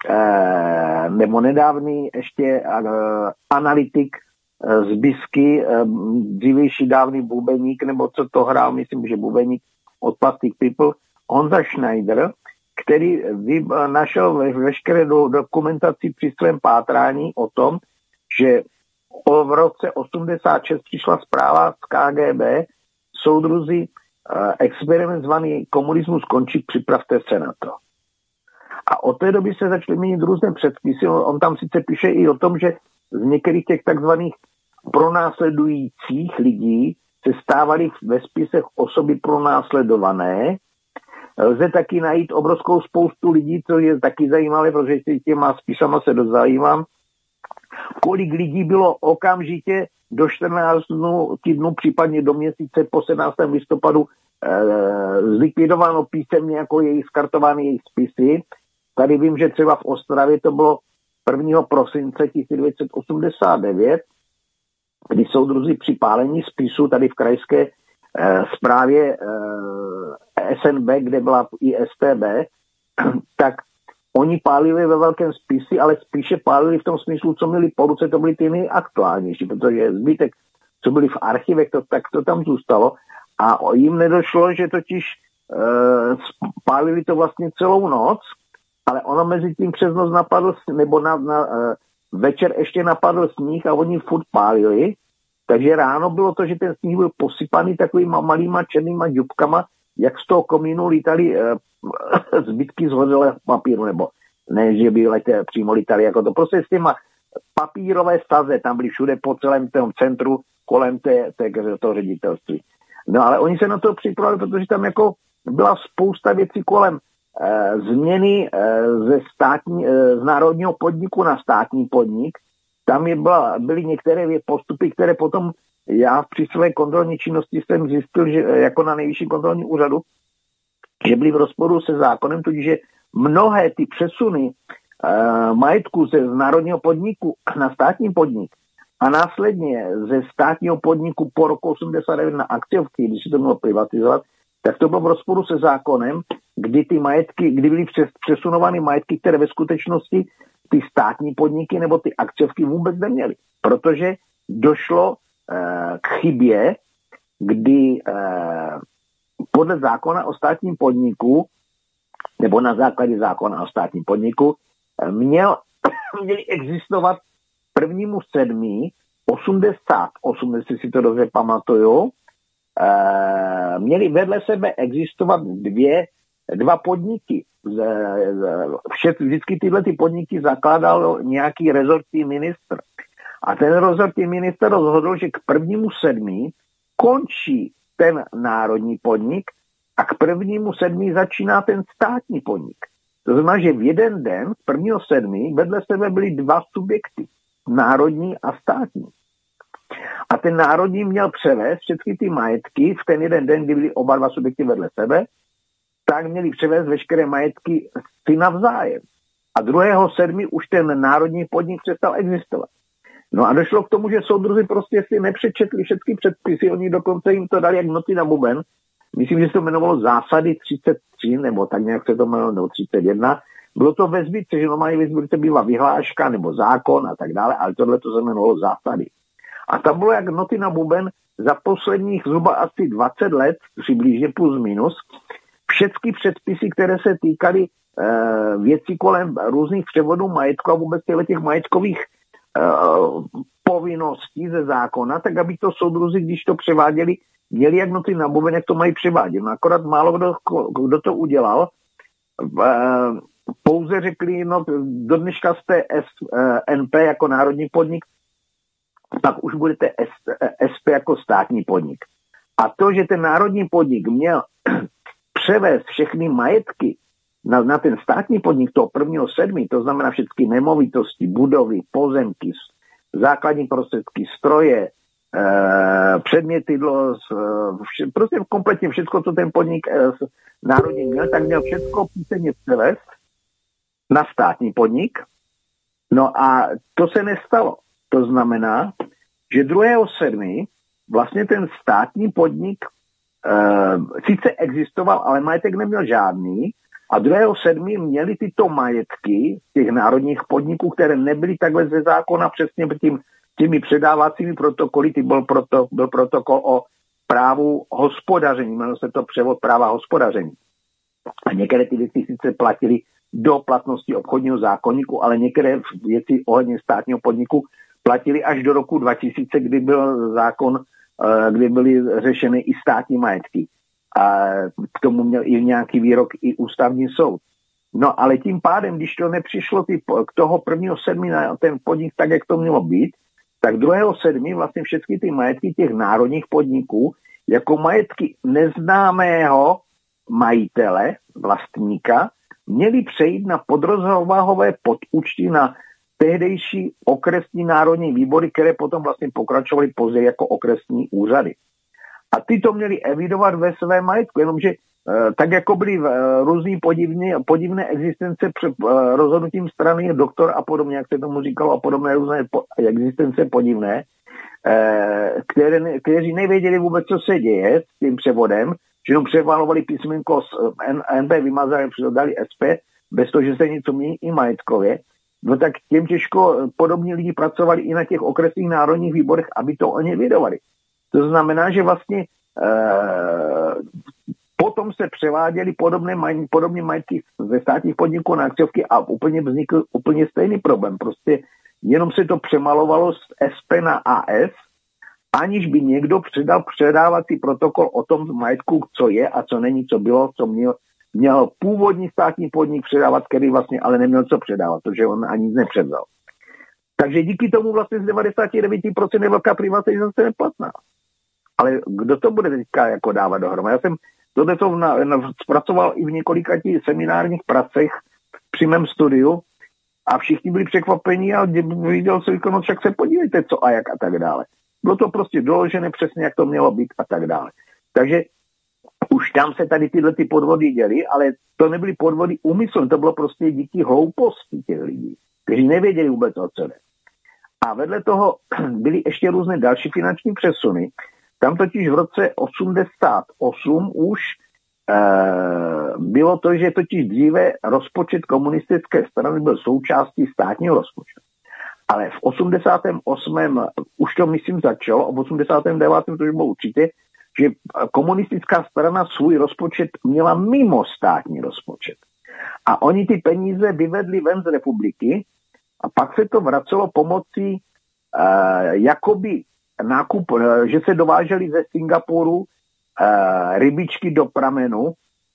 nebo nedávný ještě analytik z Bisky, dřívější dávný bubeník, nebo co to hrál, myslím, že bubeník od Plastic People, Honza Schneider, který našel veškeré dokumentaci při svém pátrání o tom, že v roce 86 přišla zpráva z KGB, soudruzi, experiment zvaný komunismus končí, připravte se na to. A od té doby se začaly měnit různé předpisy. On tam sice píše i o tom, že z některých těch takzvaných pronásledujících lidí se stávaly ve spisech osoby pronásledované. Lze taky najít obrovskou spoustu lidí, co je taky zajímavé, protože si těma spisama se dost zajímám, kolik lidí bylo okamžitě do 14 dnů, případně do měsíce po 17. listopadu zlikvidováno písemně, jako jejich skartovány jejich spisy. Tady vím, že třeba v Ostravě to bylo 1. prosince 1989, kdy soudruzi při pálení spisu tady v krajské správě SNB, kde byla i STB, tak oni pálili ve velkém spisi, ale spíše pálili v tom smyslu, co měli po ruce, to byly ty nejaktuálnější, protože zbytek, co byli v archivech, tak to tam zůstalo a jim nedošlo, že totiž pálili to vlastně celou noc, ale ono mezi tím přes noc napadl, nebo večer ještě napadl sníh a oni furt pálili, takže ráno bylo to, že ten sníh byl posypaný takovýma malýma černýma ďubkama, jak z toho komínu lítali zbytky zhořelého papíru, nebo ne, že by přímo lítali jako to. Prostě s těma papírové staze tam byly všude po celém tom centru kolem toho ředitelství. No ale oni se na to připravili, protože tam jako byla spousta věcí kolem změny z národního podniku na státní podnik. Tam byly některé postupy, které potom já při své kontrolní činnosti jsem zjistil, že jako na nejvyšším kontrolním úřadu, že byly v rozporu se zákonem, tudíž mnohé ty přesuny majetku z národního podniku na státní podnik a následně ze státního podniku po roku 89 na akciovky, když se to mělo privatizovat, tak to bylo v rozporu se zákonem, kdy byly přesunovány majetky, které ve skutečnosti ty státní podniky nebo ty akciovky vůbec neměly. Protože došlo k chybě, kdy podle zákona o státním podniku nebo na základě zákona o státním podniku měli existovat 1.7.88, jestli si to dobře pamatuju, měli vedle sebe existovat dvě dva podniky. Vždycky tyhle ty podniky zakládal nějaký rezortní ministr. A ten rezortní ministr rozhodl, že k 1.7. končí ten národní podnik a k 1.7. začíná ten státní podnik. To znamená, že v jeden den, 1.7. vedle sebe byly dva subjekty, národní a státní. A ten národní měl převést všechny ty majetky v ten jeden den, kdy byly oba dva subjekty vedle sebe, tak měli převést veškeré majetky si navzájem. A 2.7. už ten národní podnik přestal existovat. No a došlo k tomu, že soudruzi prostě si nepřečetli všechny předpisy, oni dokonce jim to dali jak noty na buben. Myslím, že se to jmenovalo Zásady 33, nebo tak nějak se to jmenovalo, nebo 31. Bylo to ve sbírce, že normálně ve sbírce byla vyhláška nebo zákon a tak dále, ale tohle to se jmenovalo Zásady. A tam bylo jak noty na buben za posledních zhruba asi 20 let, přibližně plus minus, všechny předpisy, které se týkaly věcí kolem různých převodů majetku a vůbec těch majetkových povinností ze zákona, tak aby to soudruzi, když to převáděli, měli jak noty na buben, jak to mají převádět. No akorát málo kdo to udělal. Pouze řekli, no do dneška jste NP jako národní podnik, pak už budete SP jako státní podnik. A to, že ten národní podnik měl převést všechny majetky na ten státní podnik toho 1.7., to znamená všechny nemovitosti, budovy, pozemky, základní prostředky, stroje, předměty, prostě kompletně všechno, co ten podnik národní měl, tak měl všechno písemně převést na státní podnik. No a to se nestalo. To znamená, že 2.7. vlastně ten státní podnik sice existoval, ale majetek neměl žádný, a 2.7. měli tyto majetky těch národních podniků, které nebyly takhle ze zákona přesně těmi předávacími protokoly, byl protokol o právu hospodaření, jmenuje se to převod práva hospodaření. A některé ty věci sice platily do platnosti obchodního zákoníku, ale některé věci ohledně státního podniku platily až do roku 2000, kdy byl zákon, kdy byly řešeny i státní majetky. A k tomu měl i nějaký výrok i ústavní soud. No ale tím pádem, když to nepřišlo k toho 1.7. na ten podnik tak, jak to mělo být, tak 2.7. vlastně všechny ty majetky těch národních podniků jako majetky neznámého majitele, vlastníka, měly přejít na podrozvahové podúčty na tehdejší okresní národní výbory, které potom vlastně pokračovaly později jako okresní úřady. A ty to měli evidovat ve své majetku, jenomže tak jako byly různý podivné existence před rozhodnutím strany doktor a podobně, jak se tomu říkalo, a podobné různé existence podivné, kteří nevěděli vůbec, co se děje s tím převodem, že jenom převalovali písmenko z NB, vymazali, přidali SP, bez toho, že se něco mění i majetkově. No tak těm těžko podobní lidi pracovali i na těch okresních národních výborech, aby to oni evidovali. To znamená, že vlastně potom se převáděly podobné majetky ze státních podniků na akciovky a úplně vznikl úplně stejný problém. Prostě jenom se to přemalovalo z SP na AS, aniž by někdo předal předávací protokol o tom majetku, co je a co není, co bylo, co měl původní státní podnik předávat, který vlastně ale neměl co předávat, protože on ani nic nepředal. Takže díky tomu vlastně z 99% je velká privatizace neplatná. Ale kdo to bude teďka jako dávat dohromady? Já jsem tohleto zpracoval i v několika seminárních pracech při mém studiu a všichni byli překvapení a viděl se, no však se podívejte, co a jak a tak dále. Bylo to prostě doložené přesně, jak to mělo být a tak dále. Takže už tam se tady tyhle ty podvody děly, ale to nebyly podvody úmyslné, to bylo prostě díky hlouposti těch lidí, kteří nevěděli vůbec, o co jde. A vedle toho byly ještě různé další finanční přesuny. Tam totiž v roce 88 už bylo to, že totiž dříve rozpočet komunistické strany byl součástí státního rozpočtu. Ale v 88. už to myslím začalo, a v 89. to už bylo určitě, že komunistická strana svůj rozpočet měla mimo státní rozpočet. A oni ty peníze vyvedli ven z republiky a pak se to vracelo pomocí jakoby nákup, že se dovážely ze Singapuru rybičky do pramenu,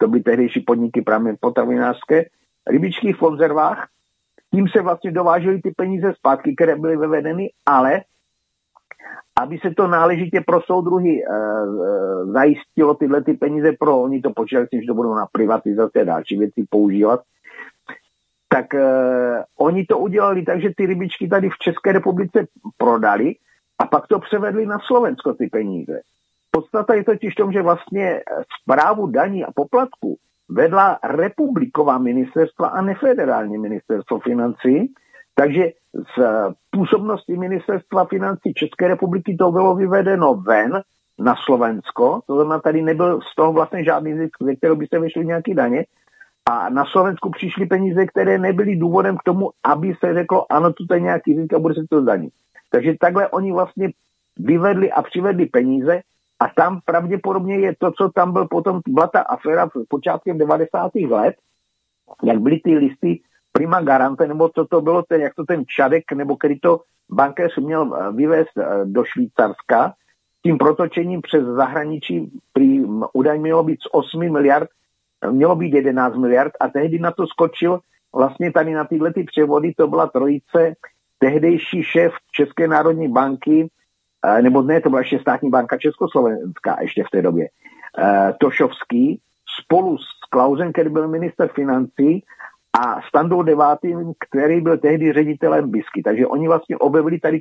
to byly tehdejší podniky právě potravinářské, rybičky v konzervách, tím se vlastně dovážely ty peníze zpátky, které byly vyvedeny, ale aby se to náležitě pro soudruhy zajistilo tyhle ty peníze oni to počítali, že to budou na privatizaci a další věci používat, tak oni to udělali tak, že ty rybičky tady v České republice prodali a pak to převedli na Slovensko ty peníze. Podstata je totiž v tom, že vlastně správu daní a poplatků vedla republiková ministerstva a nefederální ministerstvo financí, takže z působnosti ministerstva financí České republiky to bylo vyvedeno ven na Slovensko, to znamená, tady nebyl z toho vlastně žádný zisk, ze kterého by se vyšly nějaké daně, a na Slovensku přišly peníze, které nebyly důvodem k tomu, aby se řeklo, ano, tu je nějaký zisk a bude se to zdanit. Takže takhle oni vlastně vyvedli a přivedli peníze a tam pravděpodobně je to, co tam byla ta aféra v počátkem 90. let, jak byly ty listy prima garante, nebo co to bylo, jak to ten Čadek, nebo který to bankéř měl vyvést do Švýcarska, tím protočením přes zahraničí údajně mělo být z 8 miliard, mělo být 11 miliard a tehdy na to skočil vlastně tady na tyhle ty převody, to byla trojice, tehdejší šéf České národní banky, nebo ne, to byla ještě státní banka Československá ještě v té době, Tošovský, spolu s Klausem, který byl minister financí, a Standou Devátým, který byl tehdy ředitelem BISky. Takže oni vlastně objevili tady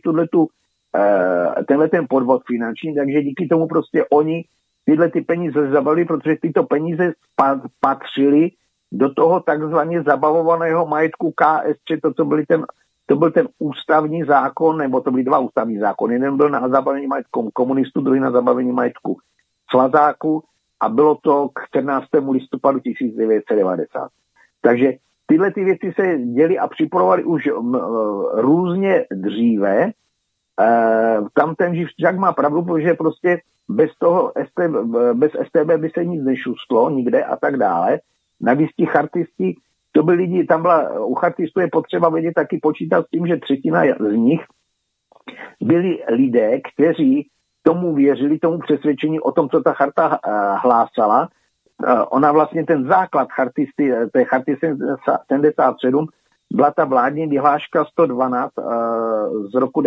tenhle ten podvod finanční, takže díky tomu prostě oni tyhle ty peníze zabavili, protože tyto peníze patřily do toho takzvaně zabavovaného majetku KSČ, to byl ten ústavní zákon, nebo to byly dva ústavní zákony. Jeden byl na zabavení majetku komunistů, druhý na zabavení majetku svazáku a bylo to k 14. listopadu 1990. Takže tyhle ty věci se děly a připravovaly už různě dříve. Tam ten Živčák má pravdu, protože prostě bez StB by se nic nešustlo nikde a tak dále. Navíc ti chartisti, to byli lidi, u chartistů je potřeba vědět taky počítat s tím, že třetina z nich byli lidé, kteří tomu věřili, tomu přesvědčení o tom, co ta charta hlásala. Ona vlastně ten základ té charty 77 byla ta vládní vyhláška 112 z roku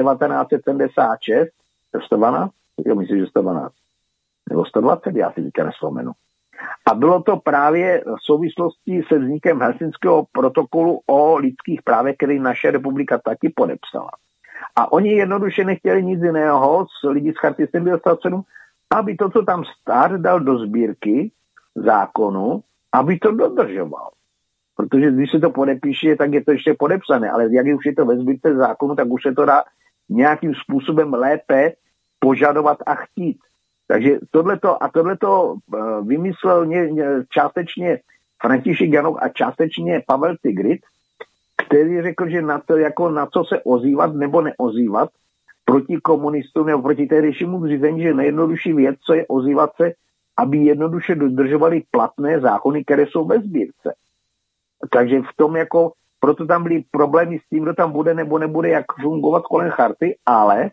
1976. 112? Jo, myslím, že 112. Nebo 120, já si teďka nevzpomenu. A bylo to právě v souvislosti se vznikem Helsinského protokolu o lidských právech, který naše republika taky podepsala. A oni jednoduše nechtěli nic jiného z lidí z charty 77, aby to, co tam stát dal do sbírky zákonu, aby to dodržoval. Protože když se to podepíše, tak je to ještě podepsané, ale jak už je to ve sbírce zákonu, tak už se to dá nějakým způsobem lépe požadovat a chtít. Takže tohleto vymyslel částečně František Janouch a částečně Pavel Tigrit, který řekl, že na co se ozývat nebo neozývat proti komunistům nebo proti tehdejšímu zřízení, že nejjednodušší věc, co je ozývat se, aby jednoduše dodržovali platné zákony, které jsou ve sbírce. Takže v tom proto tam byly problémy s tím, kdo tam bude nebo nebude, jak fungovat kolem charty, ale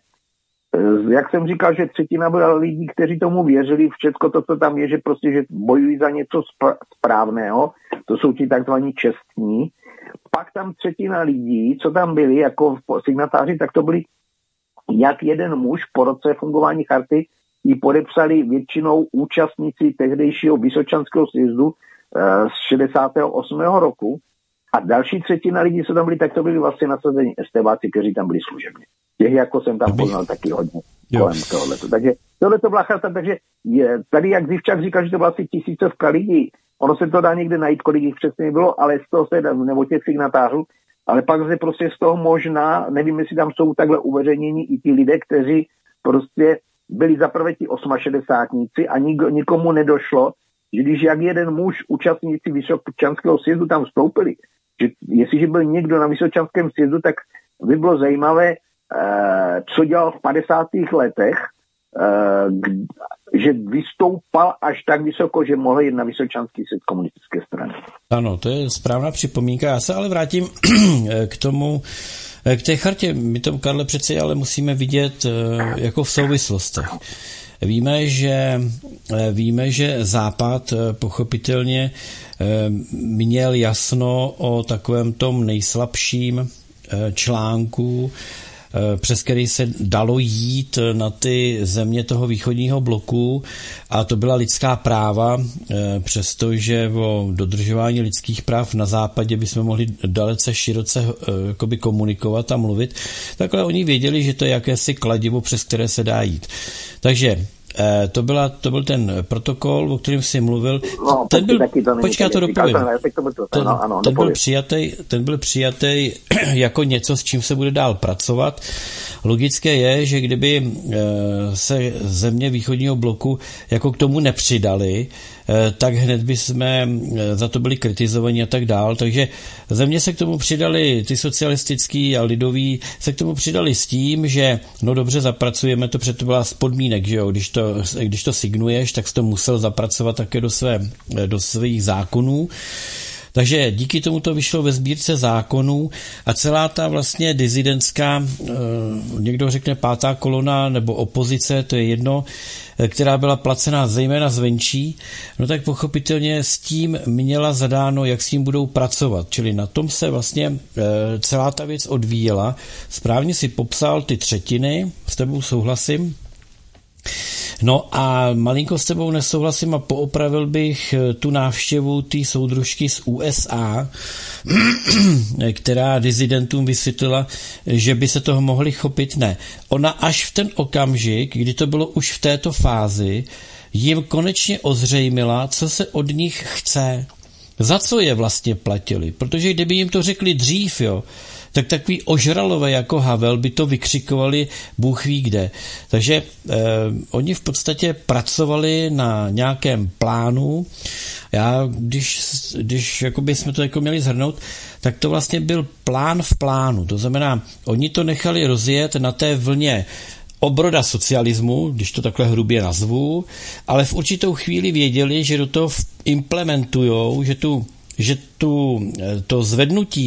jak jsem říkal, že třetina byla lidí, kteří tomu věřili, všechno to, co tam je, že prostě že bojují za něco správného, to jsou ti takzvaní čestní. Pak tam třetina lidí, co tam byli jako signatáři, tak to byli jak jeden muž po roce fungování charty, ji podepsali většinou účastníci tehdejšího Vysočanského sjezdu z 68. roku a další třetina lidí, co tam byli, tak to byli vlastně nasazení STBáci, kteří tam byli služebně. Těch jako jsem tam poznal taky hodně kolem tohoto. Takže tohleto byla charta, takže tady jak Zivčák říkal, že to byla asi 1000 lidí, ono se to dá někde najít, kolik jich přesně bylo, ale z toho nebo těch signatářů, ale pak se prostě z toho možná, nevím, jestli tam jsou takhle uveřejnění i ti lidé, kteří prostě byli zaprvé ti 68 a nikomu nedošlo, že když jak jeden muž účastníci Vysočanského sjezdu tam vstoupili, že jestliže byl někdo na Vysočanském sjezdu, tak by bylo zajímavé, co dělal v 50. letech, že vystoupal až tak vysoko, že mohl jít na Vysočanský sjezd komunistické strany. Ano, to je správná připomínka. Já se ale vrátím k té chartě. My to, Karle, přeci ale musíme vidět jako v souvislostech. Víme, že Západ pochopitelně měl jasno o takovém tom nejslabším článku, přes který se dalo jít na ty země toho východního bloku, a to byla lidská práva, přestože o dodržování lidských práv na západě bychom mohli dalece široce jakoby komunikovat a mluvit, takhle oni věděli, že to je jakési kladivo, přes které se dá jít. Takže to byl ten protokol, o kterém jsi mluvil. No, ten byl, počkej, to dopovím. Ten byl přijatý jako něco, s čím se bude dál pracovat. Logické je, že kdyby se země východního bloku jako k tomu nepřidali, tak hned by jsme za to byli kritizovaní a tak dál. Takže země se k tomu přidali, ty socialistický a lidový se k tomu přidali s tím, že no dobře, zapracujeme to, protože to byla z podmínek, že jo, když to signuješ, tak jsi to musel zapracovat také do svých zákonů. Takže díky tomu to vyšlo ve sbírce zákonů a celá ta vlastně dizidentská, někdo řekne pátá kolona nebo opozice, to je jedno, která byla placená zejména zvenčí, no tak pochopitelně s tím měla zadáno, jak s tím budou pracovat. Čili na tom se vlastně celá ta věc odvíjela. Správně si popsal ty třetiny, s tebou souhlasím. No a malinko s tebou nesouhlasím a poopravil bych tu návštěvu té soudružky z USA, která dizidentům vysvětlila, že by se toho mohli chopit. Ne. Ona až v ten okamžik, kdy to bylo už v této fázi, jim konečně ozřejmila, co se od nich chce. Za co je vlastně platili. Protože kdyby jim to řekli dřív, jo, tak takový ožralové jako Havel by to vykřikovali Bůh ví kde. Takže oni v podstatě pracovali na nějakém plánu. Já, když jakoby jsme to jako měli shrnout, tak to vlastně byl plán v plánu. To znamená, oni to nechali rozjet na té vlně obroda socialismu, když to takhle hrubě nazvu, ale v určitou chvíli věděli, že do toho implementujou, že to zvednutí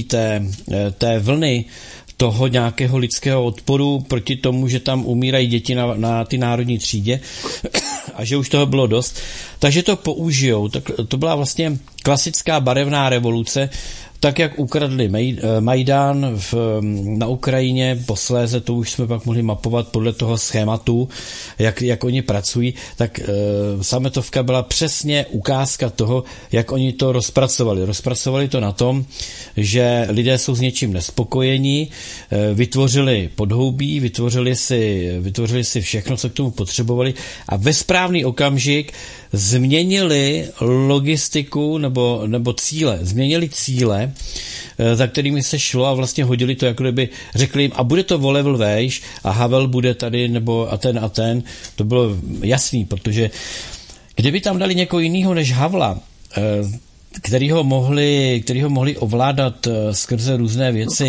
té vlny toho nějakého lidského odporu proti tomu, že tam umírají děti na ty národní třídě a že už toho bylo dost, takže to použijou. Tak to byla vlastně klasická barevná revoluce, tak jak ukradli Majdan na Ukrajině, posléze to už jsme pak mohli mapovat podle toho schématu, jak oni pracují, tak sametovka byla přesně ukázka toho, jak oni to rozpracovali. Rozpracovali to na tom, že lidé jsou s něčím nespokojení, vytvořili podhoubí, vytvořili si všechno, co k tomu potřebovali a ve správný okamžik změnili logistiku nebo cíle. Změnili cíle, za kterými se šlo a vlastně hodili to, jako kdyby řekli jim, a bude to o level vejš a Havel bude tady, nebo a ten. To bylo jasný, protože kdyby tam dali někoho jiného než Havla, který ho mohli ovládat skrze různé věci,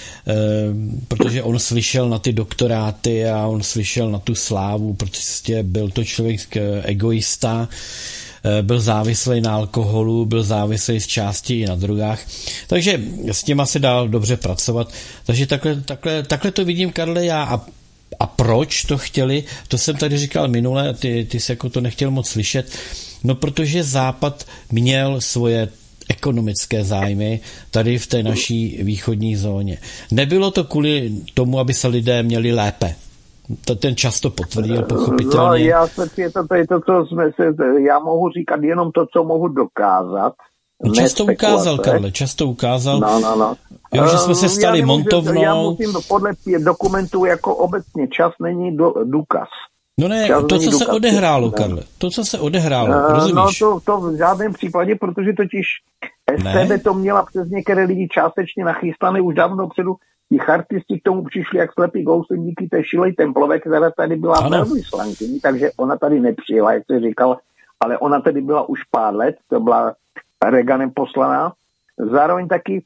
protože on slyšel na ty doktoráty a on slyšel na tu slávu, protože byl to člověk egoista, byl závislý na alkoholu, byl závislý z části i na drogách, takže s těma se dál dobře pracovat. Takže takhle to vidím, Karle, já. A proč to chtěli? To jsem tady říkal minule, ty jsi jako to nechtěl moc slyšet. No, protože Západ měl svoje ekonomické zájmy tady v té naší východní zóně. Nebylo to kvůli tomu, aby se lidé měli lépe. Ten čas to potvrdil, pochopitelně. No, to je to, co já mohu říkat jenom to, co mohu dokázat. Často ukázal, Karle, často. No. Jo, že jsme se stali montovnou. Já musím podle dokumentů jako obecně čas není důkaz. No ne, to, co se odehrálo, Karle. To, co se odehrálo, rozumíš? No to v žádném případě, protože totiž STB to měla přes některé lidi částečně nachystané už dávno předu. Ti chartisti k tomu přišli jak slepý gousy díky té Šilej Templové, která tady byla velvyslankyní, takže ona tady nepřijela, jak se říkal, ale ona tady byla už pár let, to byla Reaganem poslaná. Zároveň taky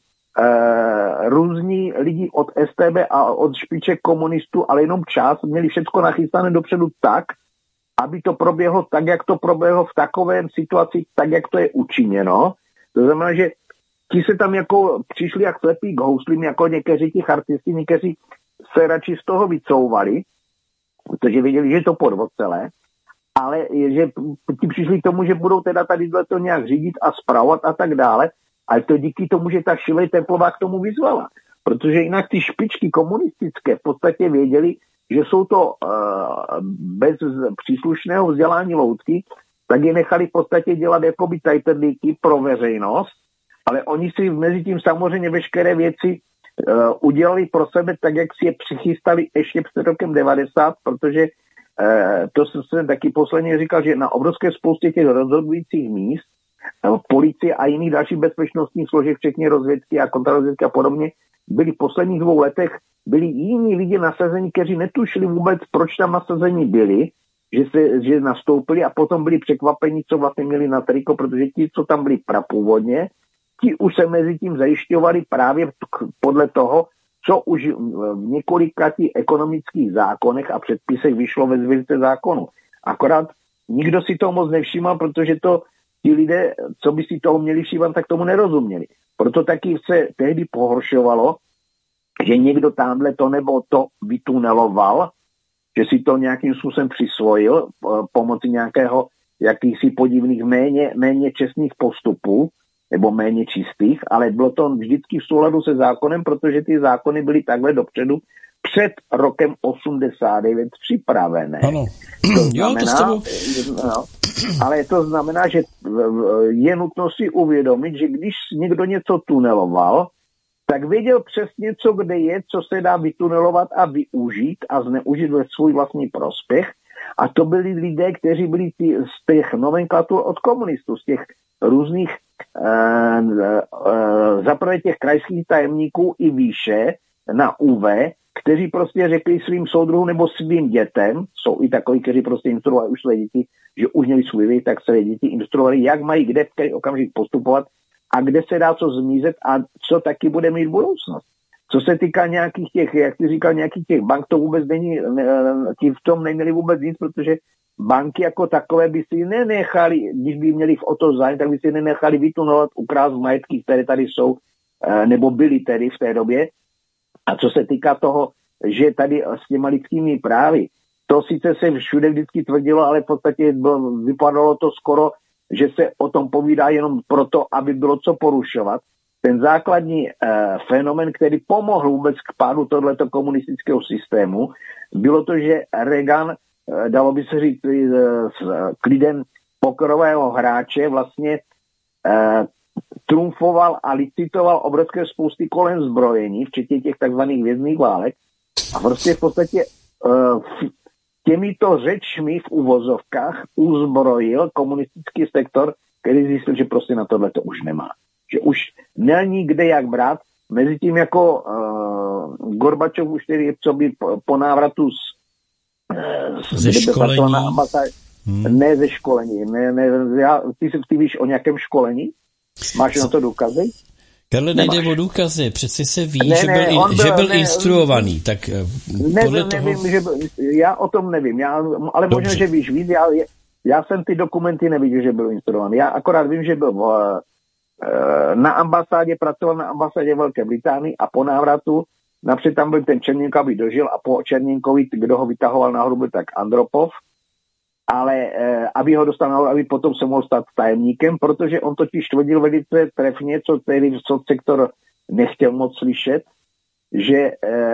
různí lidi od STB a od špiček komunistů, ale jenom čas, měli všechno nachystané dopředu tak, aby to proběhlo tak, jak to proběhlo v takové situaci, tak, jak to je učiněno. To znamená, že ti se tam jako přišli jak slepí k houslím, jako někteří ti chartisti, někteří se radši z toho vycouvali, protože věděli, že je to podvod celé. ale že ti přišli k tomu, že budou teda tady to nějak řídit a spravovat a tak dále, ale to díky tomu, že ta Šilej Templová k tomu vyzvala. Protože jinak ty špičky komunistické v podstatě věděli, že jsou to bez příslušného vzdělání loutky, tak je nechali v podstatě dělat jakoby tajtrlíky pro veřejnost, ale oni si mezi tím samozřejmě veškeré věci udělali pro sebe tak, jak si je přichystali ještě před rokem 90, protože to jsem taky posledně říkal, že na obrovské spoustě těch rozhodujících míst policie a jiných dalších bezpečnostních složek, včetně rozvědky a kontrarozvědky a podobně, byli v posledních 2 letech byli jiní lidi nasazení, kteří netušili vůbec, proč tam nasazení byli, že nastoupili a potom byli překvapeni, co vlastně měli na triko, protože ti, co tam byli prapůvodně, ti už se mezi tím zajišťovali právě podle toho, co už v několika těch ekonomických zákonech a předpisech vyšlo ve Sbírce zákonů. Akorát nikdo si toho moc nevšímal, protože to ti lidé, co by si toho měli všímat, tak tomu nerozuměli. Proto taky se tehdy pohoršovalo, že někdo tamhle to nebo to vytuneloval, že si to nějakým způsobem přisvojil pomocí nějakého jakýchsi podivných méně čestných postupů, nebo méně čistých, ale bylo to vždycky v souladu se zákonem, protože ty zákony byly takhle dopředu před rokem 89 připravené. Ano. To znamená, ale to znamená, že je nutno si uvědomit, že když někdo něco tuneloval, tak věděl přesně, co kde je, co se dá vytunelovat a využít a zneužít ve svůj vlastní prospěch. A to byli lidé, kteří byli z těch nomenklatur od komunistů, z těch různých zaprvé těch krajských tajemníků i výše na UV, kteří prostě řekli svým soudruhům nebo svým dětem, jsou i takoví, kteří prostě instruovali už své děti, že už měli svůj věk, tak své děti instruovali, jak mají kde v který okamžik postupovat a kde se dá co zmizet a co taky bude mít budoucnost. Co se týká nějakých těch, jak ty říkal, nějakých těch bank, to vůbec není, ti v tom neměli vůbec nic, protože banky jako takové by si nenechali, když by měli o to zájem, tak by si nenechali vytunovat, ukrást majetky, které tady jsou, nebo byly tedy v té době. A co se týká toho, že tady s těma lidskými právy, to sice se všude vždycky tvrdilo, ale v podstatě vypadalo to skoro, že se o tom povídá jenom proto, aby bylo co porušovat. Ten základní fenomen, který pomohl vůbec k pádu tohleto komunistického systému, bylo to, že Reagan, dalo by se říct, s klidem pokorového hráče vlastně trumfoval a licitoval obrovské spousty kolem zbrojení, včetně těch takzvaných vězných válek. A prostě v podstatě těmito řečmi v uvozovkách uzbrojil komunistický sektor, který zjistil, že prostě na tohle to už nemá. Že už není kde jak brát. Mezitím jako Gorbačov už tedy, co by po návratu ze školení. Ne ze školení. Ty víš o nějakém školení? Máš na to důkazy? Karle, nejde o důkazy, přeci se ví, že byl instruovaný, tak podle toho... Nevím, já o tom nevím, ale Dobře. možná, že víš víc, já jsem ty dokumenty neviděl, že byl instruovaný. Já akorát vím, že byl na ambasádě, pracoval na ambasádě Velké Británii a po návratu, napřed tam byl ten Černík, aby dožil a po Černíkovi, kdo ho vytahoval nahoru, byl tak Andropov, ale aby ho dostal nahoru, aby potom se mohl stát tajemníkem, protože on totiž tvrdil velice trefně, co sektor nechtěl moc slyšet, že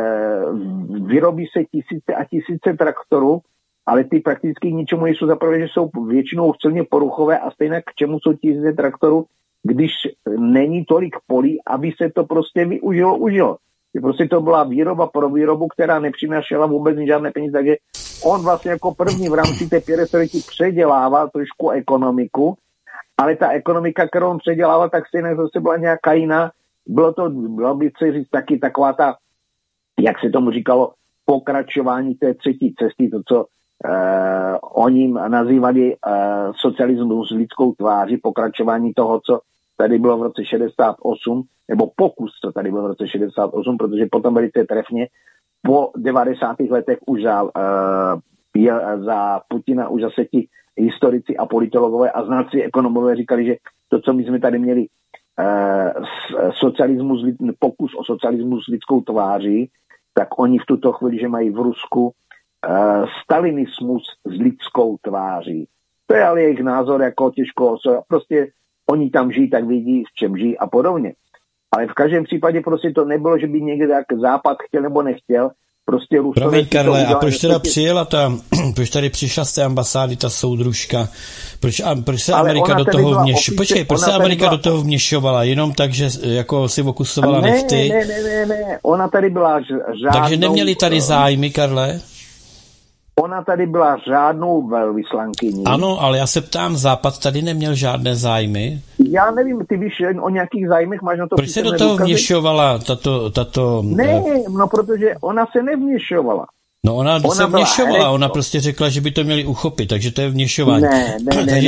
vyrobí se tisíce a tisíce traktorů, ale ty prakticky ničemu nejsou, zaprvé, že jsou většinou silně poruchové a stejně k čemu jsou tisíce traktorů, když není tolik polí, aby se to prostě užilo. Prostě to byla výroba pro výrobu, která nepřinášela vůbec žádné peníze, takže on vlastně jako první v rámci té perestroiky předělával trošku ekonomiku, ale ta ekonomika, kterou on předělával, tak stejně zase byla nějaká jiná. Bylo by se říct taky taková ta, jak se tomu říkalo, pokračování té třetí cesty, to, co oni nazývali socialismus s lidskou tváří, pokračování toho, co tady bylo v roce 68, nebo pokus, co tady bylo v roce 68, protože potom velice trefně po 90. letech už za Putina už zase ti historici a politologové a znalci ekonomové říkali, že to, co my jsme tady měli pokus o socialismus s lidskou tváří, tak oni v tuto chvíli, že mají v Rusku stalinismus s lidskou tváří. To je ale jejich názor, jako těžko, prostě oni tam žijí, tak vidí, v čem žijí a podobně. Ale v každém případě prostě to nebylo, že by někde tak Západ chtěl nebo nechtěl. Prostě Rusové... Promiň, Karle, a proč teda přijela proč tady přišla z té ambasády ta soudružka? Proč se Amerika do toho vměšovala? Počkej, proč se Amerika do toho vměšovala? Jenom tak, že jako si okusovala nechty? Ne, ona tady byla žádnou... Takže neměli tady zájmy, Karle? Ona tady byla řádnou velvyslankyní. Ano, ale já se ptám, Západ tady neměl žádné zájmy? Já nevím, ty víš o nějakých zájmech, máš na to... Proč se do toho vměšovala tato... Ne, no protože ona se nevměšovala. No ona se vměšovala, ona prostě řekla, že by to měli uchopit, takže to je vměšování. Ne,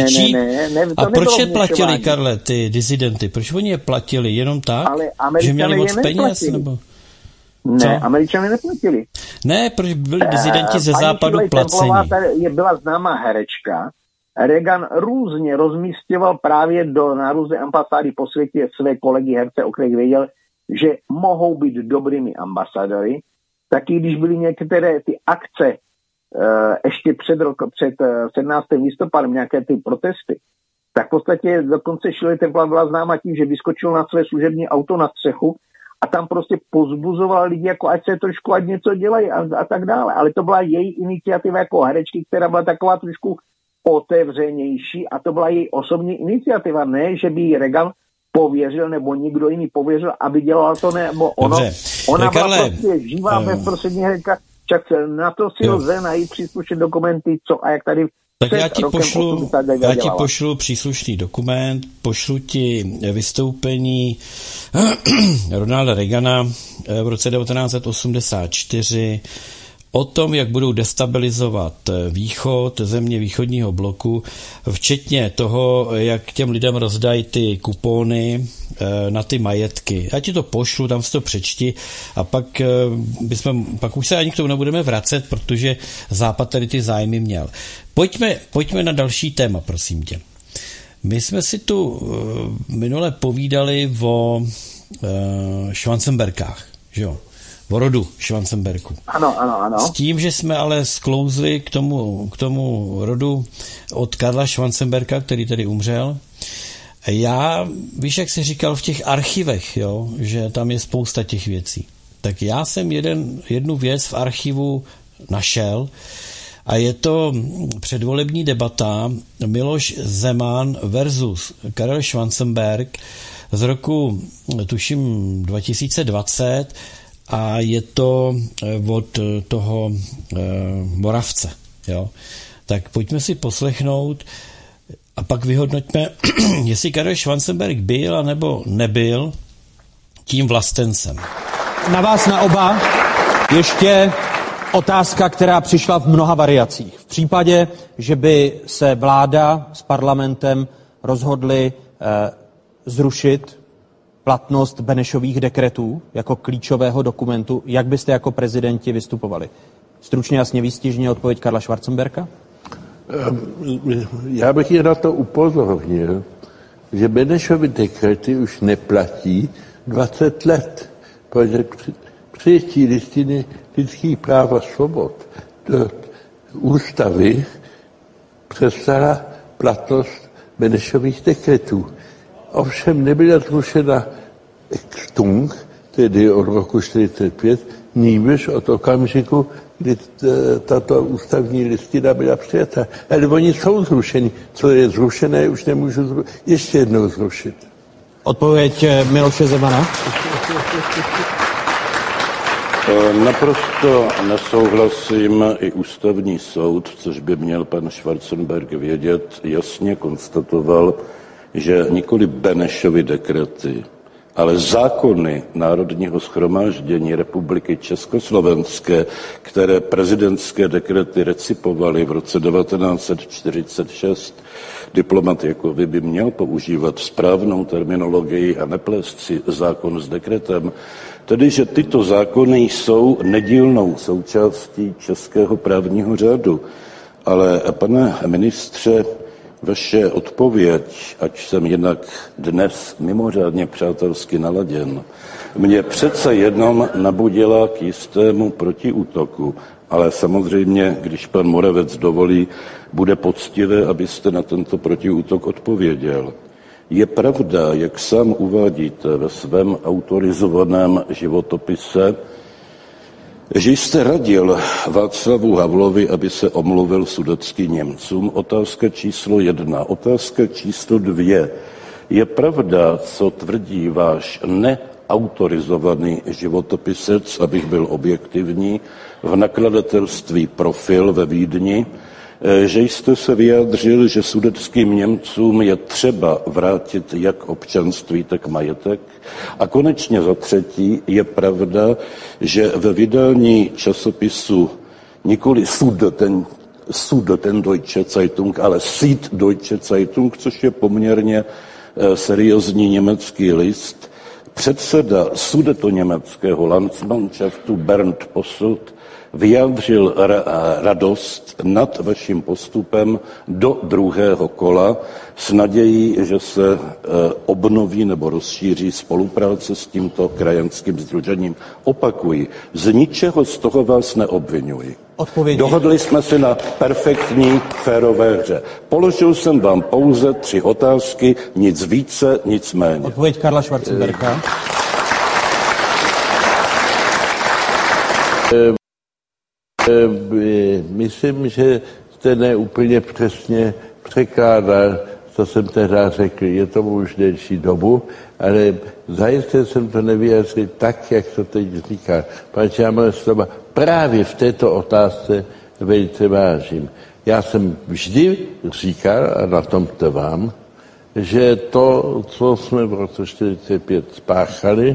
a proč je platili, Karle, ty disidenty? Proč oni je platili? Jenom tak? Že měli moc peněz? Nebo... Ne, Američané neplatili. Ne, proč byli disidenti ze západu placení? Byla známá herečka. Reagan různě rozmístěval právě na různé ambasády po světě své kolegy herce, o kterých věděl, že mohou být dobrými ambasadory. Taky když byly některé ty akce ještě před 17. listopadem, nějaké ty protesty, tak v podstatě dokonce Shirley Temple byla známa tím, že vyskočil na své služební auto na střechu a tam prostě pozbuzoval lidi, jako ať se trošku, ať něco dělají a tak dále. Ale to byla její iniciativa jako herečky, která byla taková trošku otevřenější a to byla její osobní iniciativa. Ne, že by jí Reagan pověřil nebo nikdo jiný pověřil, aby dělal to nebo ono. Dobře. Ona Karle, byla prostě živá bezprostřední herečka, čak na to si lze najít příslušné dokumenty, co a jak tady. Tak já ti pošlu příslušný dokument, pošlu ti vystoupení Ronalda Reagana v roce 1984 o tom, jak budou destabilizovat východ, země východního bloku, včetně toho, jak těm lidem rozdají ty kupóny na ty majetky. Já ti to pošlu, tam si to přečti a pak už se ani k tomu nebudeme vracet, protože Západ tady ty zájmy měl. Pojďme na další téma, prosím tě. My jsme si tu minule povídali o Schwarzenberkách, že jo? O rodu Schwarzenberku. Ano. S tím, že jsme ale sklouzli k tomu rodu od Karla Schwarzenberka, který tady umřel. Já, víš, jak jsi říkal v těch archivech, jo, že tam je spousta těch věcí. Tak já jsem jednu věc v archivu našel a je to předvolební debata Miloš Zeman versus Karel Schwarzenberg z roku, tuším, 2020 a je to od toho Moravce. Jo. Tak pojďme si poslechnout a pak vyhodnoťme, jestli Karel Schwarzenberg byl a nebo nebyl tím vlastencem. Na vás na oba ještě otázka, která přišla v mnoha variacích. V případě, že by se vláda s parlamentem rozhodli zrušit platnost Benešových dekretů jako klíčového dokumentu, jak byste jako prezidenti vystupovali? Stručně, jasně, výstižně odpověď Karla Schwarzenberka? Já bych je na to upozornil, že Benešovy dekrety už neplatí 20 let, protože přijetí listiny lidských práv a svobod do ústavy přestala platnost Benešových dekretů. Ovšem nebyla zrušena Extung, tedy od roku 1945, nýbrž od okamžiku, kdy tato ústavní listina byla přijata. Ale oni jsou zrušeni. Co je zrušené, už nemůžu ještě jednou zrušit. Odpověď Miloše Zemana. Naprosto nesouhlasím. I ústavní soud, což by měl pan Schwarzenberg vědět, jasně konstatoval, že nikoli Benešovy dekrety, ale zákony Národního shromáždění Republiky Československé, které prezidentské dekrety recipovaly v roce 1946, diplomat jako vy by měl používat správnou terminologii a neplést si zákon s dekretem, tedy že tyto zákony jsou nedílnou součástí českého právního řádu. Ale, pane ministře, vaše odpověď, ať jsem jinak dnes mimořádně přátelsky naladěn, mě přece jenom nabudila k jistému protiútoku. Ale samozřejmě, když pan Moravec dovolí, bude poctivé, abyste na tento protiútok odpověděl. Je pravda, jak sám uvádíte ve svém autorizovaném životopise, že jste radil Václavu Havlovi, aby se omluvil sudetským Němcům? Otázka číslo 1. Otázka číslo 2. Je pravda, co tvrdí váš neautorizovaný životopisec, abych byl objektivní, v nakladatelství Profil ve Vídni, že jste se vyjádřil, že sudetským Němcům je třeba vrátit jak občanství, tak majetek? A konečně za 3. je pravda, že ve vydání časopisu nikoli Sudeten Deutsche Zeitung, ale Süddeutsche Zeitung, což je poměrně seriózní německý list, předseda sudetoněmeckého Landsmannschaftu Bernd Posselt vyjádřil radost nad vaším postupem do druhého kola s nadějí, že se obnoví nebo rozšíří spolupráce s tímto krajanským sdružením. Opakuji, z ničeho z toho vás neobvinuji. Odpovědi. Dohodli jsme se na perfektní, férové hře. Položil jsem vám pouze 3 otázky, nic více, nic méně. Odpověď Karla Schwarzenberga. Myslím, že jste neúplně přesně překládal, co jsem tehdy řekl. Je to už delší dobu, ale zajisté jsem to nevyjádřil tak, jak to teď říká. Protože já moje slova právě v této otázce velice vážím. Já jsem vždy říkal, a na tom trvám, že to, co jsme v roce 1945 spáchali,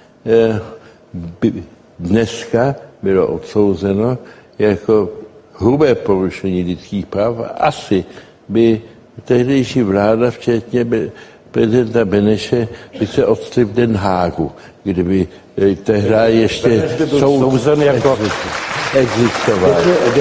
dneska bylo odsouzeno jako hrubé porušení lidských práv. Asi by tehdejší vláda, včetně prezidenta Beneše, by se odstřeli v Den Hágu, kdyby tehdy ještě souzen jako existoval.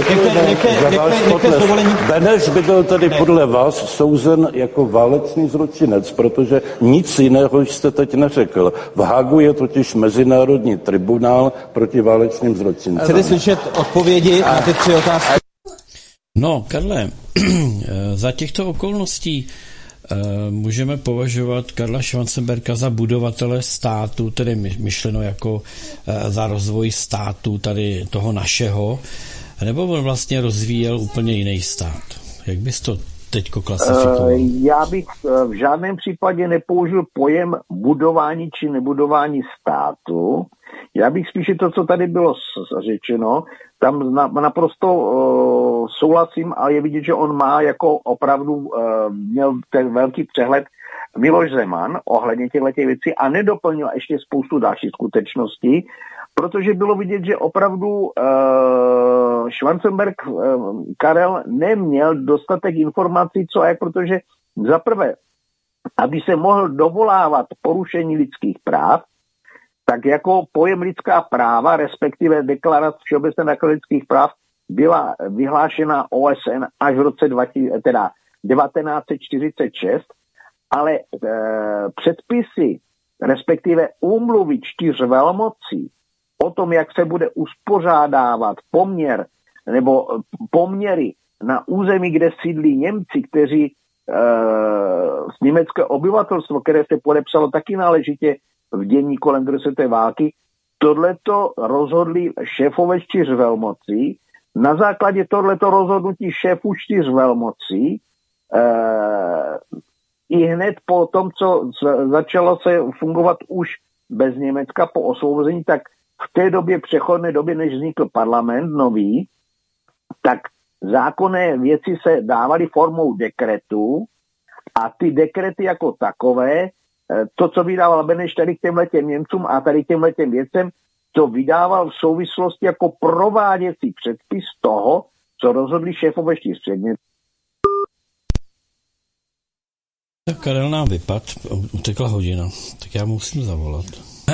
Beneš by byl tedy podle vás souzen jako válečný zločinec, protože nic jiného jste teď neřekl. V Hágu je totiž Mezinárodní tribunál proti válečným zločincům. Chcete slyšet odpovědi na ty 3 otázky? No, Karle, za těchto okolností můžeme považovat Karla Schwarzenberga za budovatele státu, tedy myšleno jako za rozvoj státu tady toho našeho, nebo on vlastně rozvíjel úplně jiný stát? Jak bys to teďko klasifikoval? Já bych v žádném případě nepoužil pojem budování či nebudování státu. Já bych spíše to, co tady bylo řečeno, tam naprosto souhlasím, ale je vidět, že on má jako opravdu měl ten velký přehled Miloš Zeman ohledně těchto věcí a nedoplnil ještě spoustu dalších skutečností, protože bylo vidět, že opravdu Schwarzenberg Karel neměl dostatek informací, co je, protože za prvé, aby se mohl dovolávat porušení lidských práv, tak jako pojem lidská práva, respektive deklarace Všeobecné deklarace lidských práv, byla vyhlášena OSN až v roce 1946, ale předpisy, respektive úmluvy 4 velmocí o tom, jak se bude uspořádávat poměr nebo poměry na území, kde sídlí Němci, kteří z německé obyvatelstvo, které se podepsalo taky náležitě v dění kolem druhé světové války, tohleto rozhodli šéfové 4 velmocí. Na základě tohleto rozhodnutí šéfů 4 velmocí i hned po tom, co začalo se fungovat už bez Německa po osvobození, tak v té době, přechodné době, než vznikl parlament nový, tak zákonné věci se dávaly formou dekretů a ty dekrety jako takové, to, co vydával Beneš tady k těmhletěm Němcům a tady těmhletěm věcem, to vydával v souvislosti jako prováděcí předpis toho, co rozhodli šéfové 4 předmětů. Tak Karel nám vypad, utekla hodina, tak já musím zavolat.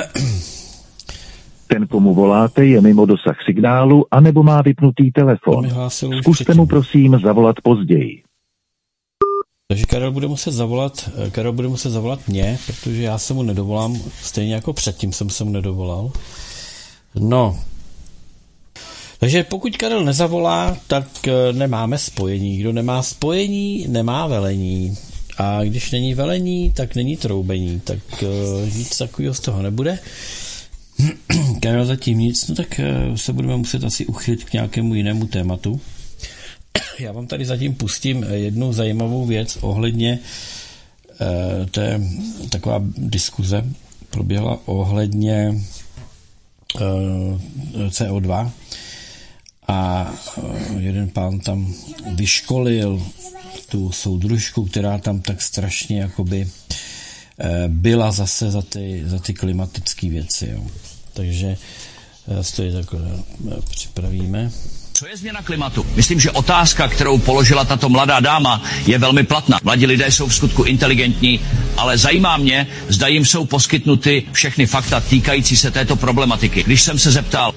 Ten, komu voláte, je mimo dosah signálu anebo má vypnutý telefon. Zkuste mu prosím zavolat později. Takže Karel bude muset zavolat mě, protože já se mu nedovolám, stejně jako předtím jsem se mu nedovolal. No, Takže pokud Karel nezavolá, tak nemáme spojení. Kdo nemá spojení, nemá velení. A když není velení, tak není troubení. Tak nic takového z toho nebude. Karel zatím nic, no tak se budeme muset asi uchylit k nějakému jinému tématu. Já vám tady zatím pustím jednu zajímavou věc ohledně to je taková diskuze proběhla ohledně CO2 a jeden pán tam vyškolil tu soudružku, která tam tak strašně jakoby byla zase za ty klimatické věci. Jo. Takže to je takhle připravíme. Co je změna klimatu? Myslím, že otázka, kterou položila tato mladá dáma, je velmi platná. Mladí lidé jsou v skutku inteligentní, ale zajímá mě, zda jim jsou poskytnuty všechny fakta týkající se této problematiky. Když jsem se zeptal...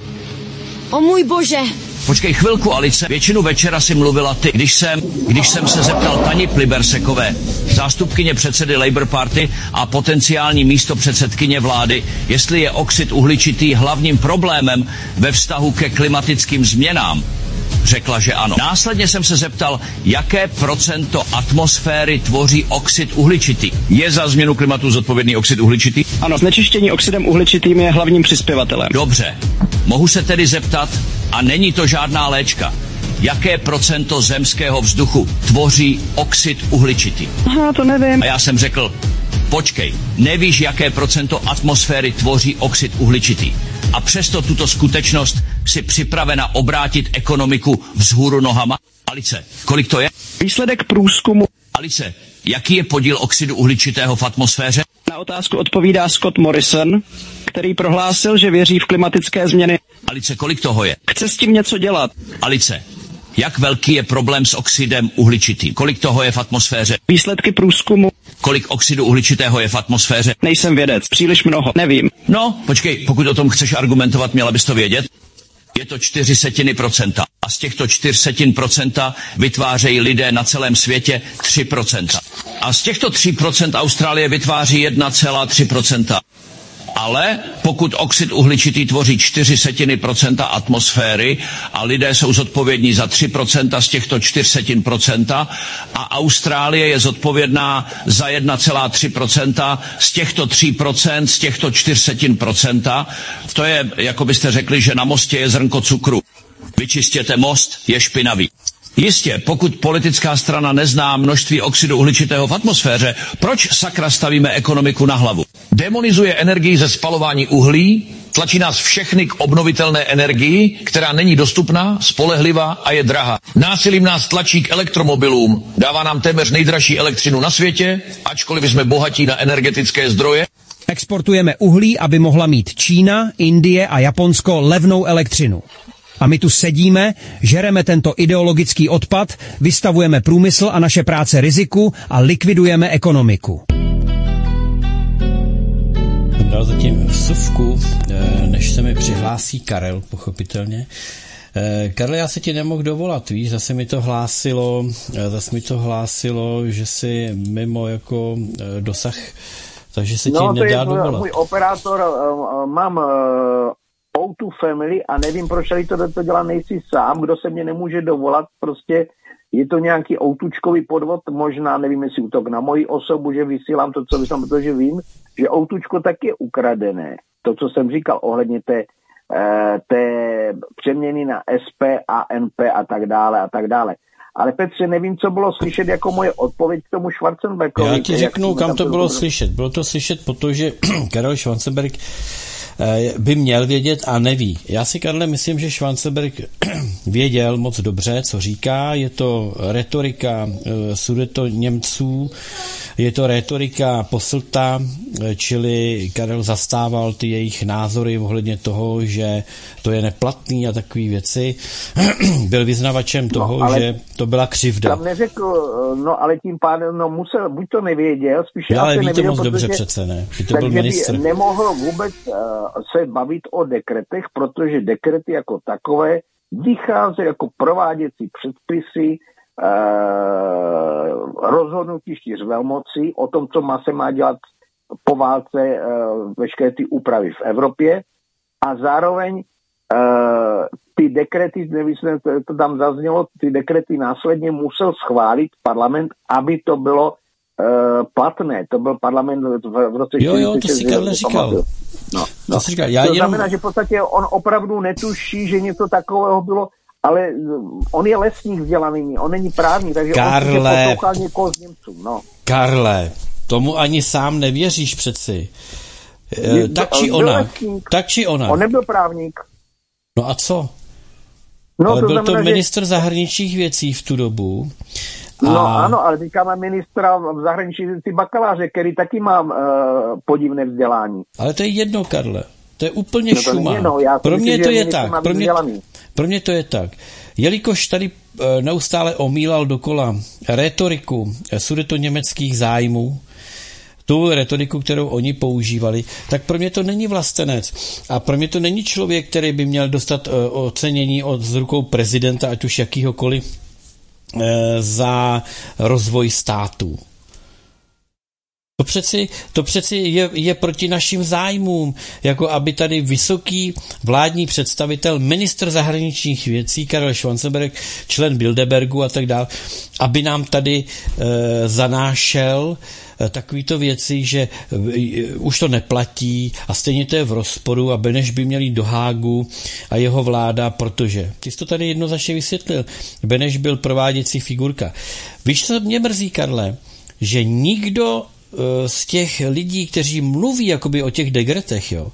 O můj bože! Počkej chvilku, Alice, většinu večera si mluvila ty. Když jsem se zeptal Tani Plibersekové, zástupkyně předsedy Labour Party a potenciální místopředsedkyně vlády, jestli je oxid uhličitý hlavním problémem ve vztahu ke klimatickým změnám, řekla, že ano. Následně jsem se zeptal, jaké procento atmosféry tvoří oxid uhličitý. Je za změnu klimatu zodpovědný oxid uhličitý? Ano, znečištění oxidem uhličitým je hlavním přispěvatelem. Dobře. Mohu se tedy zeptat, a není to žádná léčka, jaké procento zemského vzduchu tvoří oxid uhličitý? Aha, to nevím. A já jsem řekl, počkej, nevíš, jaké procento atmosféry tvoří oxid uhličitý. A přesto tuto skutečnost si připravena obrátit ekonomiku vzhůru nohama? Alice, kolik to je? Výsledek průzkumu. Alice, jaký je podíl oxidu uhličitého v atmosféře? Na otázku odpovídá Scott Morrison, který prohlásil, že věří v klimatické změny. Alice, kolik toho je? Chce s tím něco dělat. Alice, jak velký je problém s oxidem uhličitým? Kolik toho je v atmosféře? Výsledky průzkumu. Kolik oxidu uhličitého je v atmosféře? Nejsem vědec, příliš mnoho, nevím. No, počkej, pokud o tom chceš argumentovat, měla bys to vědět. Je to 0,4%. A z těchto 0,4% vytvářejí lidé na celém světě 3%. A z těchto 3% Austrálie vytváří 1,3%. Ale pokud oxid uhličitý tvoří 0,4% atmosféry a lidé jsou zodpovědní za 3% z těchto 0,4% a Austrálie je zodpovědná za 1,3% z těchto 3%, z těchto 0,4%, to je, jako byste řekli, že na mostě je zrnko cukru. Vyčistěte most, je špinavý. Jistě, pokud politická strana nezná množství oxidu uhličitého v atmosféře, proč sakra stavíme ekonomiku na hlavu? Demonizuje energii ze spalování uhlí, tlačí nás všechny k obnovitelné energii, která není dostupná, spolehlivá a je drahá. Násilím nás tlačí k elektromobilům, dává nám téměř nejdražší elektřinu na světě, ačkoliv jsme bohatí na energetické zdroje. Exportujeme uhlí, aby mohla mít Čína, Indie a Japonsko levnou elektřinu. A my tu sedíme, žereme tento ideologický odpad, vystavujeme průmysl a naše práce riziku a likvidujeme ekonomiku. Jsem dal zatím vsuvku, než se mi přihlásí Karel, pochopitelně. Karle, já se ti nemohl dovolat, víš, zase mi to hlásilo, že jsi mimo jako dosah, takže se ti nedá dovolat. No to je můj operátor, mám O2 Family a nevím, proč tady to dělá, nejsi sám, kdo se mě nemůže dovolat, prostě je to nějaký outučkový podvod, možná, nevím, jestli útok na moji osobu, že vysílám to, co vysílám, protože vím, že outučko tak je ukradené. To, co jsem říkal ohledně té přeměny na SP a NP a tak dále. Ale Petře, nevím, co bylo slyšet jako moje odpověď k tomu Schwarzenbergovi. Já ti řeknu, kam to bylo slyšet. Bylo to slyšet, protože Karel Schwarzenberg by měl vědět a neví. Já si, Karle, myslím, že Schwarzenberg věděl moc dobře, co říká. Je to retorika Sudetoněmců, je to retorika Posselta, čili Karel zastával ty jejich názory ohledně toho, že to je neplatný a takové věci. Byl vyznavačem toho, že to byla křivda. Tam neřekl, ale tím pádem, musel, buď to nevěděl, spíš ale asi ví nevěděl, to moc dobře přece, ne? To byl ministr. Nemohl vůbec se bavit o dekretech, protože dekrety jako takové vycházejí jako prováděcí předpisy, rozhodnutí 4 velmocí o tom, co se má dělat po válce, veškeré ty úpravy v Evropě a zároveň ty dekrety, nevím, to tam zaznělo, ty dekrety následně musel schválit parlament, aby to bylo platné. To byl parlament v roce 46. Jo, to si Karle říkal. No. To si říkal. To znamená, že v podstatě on opravdu netuší, že něco takového bylo, ale on je lesník vzdělaný, on není právník, takže Karle, on poslouchal někoho z Němců. No. Karle, tomu ani sám nevěříš přeci. Tak či ona. On nebyl právník. No a co? No, ale to byl znamená, to ministr zahraničních věcí v tu dobu. No ano, ale teďka má ministra v zahraničí věcí bakaláře, který taky má podivné vzdělání. Ale to je jedno, Karle. To je úplně šumá. Pro mě to je tak. Pro mě to je tak. Jelikož tady neustále omílal dokola rétoriku sudetoněmeckých zájmů, tu retoriku, kterou oni používali, tak pro mě to není vlastenec. A pro mě to není člověk, který by měl dostat ocenění z rukou prezidenta, ať už jakýhokoliv, za rozvoj státu. To přeci je proti našim zájmům, jako aby tady vysoký vládní představitel, ministr zahraničních věcí Karel Schwarzenberg, člen Bilderbergu a tak dále, aby nám tady zanášel takovýto věci, že už to neplatí a stejně to je v rozporu a Beneš by měl jít do Hágu a jeho vláda, protože, ty jsi to tady jednoznačně vysvětlil, Beneš byl prováděcí figurka. Víš, co mě mrzí, Karle, že nikdo z těch lidí, kteří mluví jakoby o těch degretech, jo,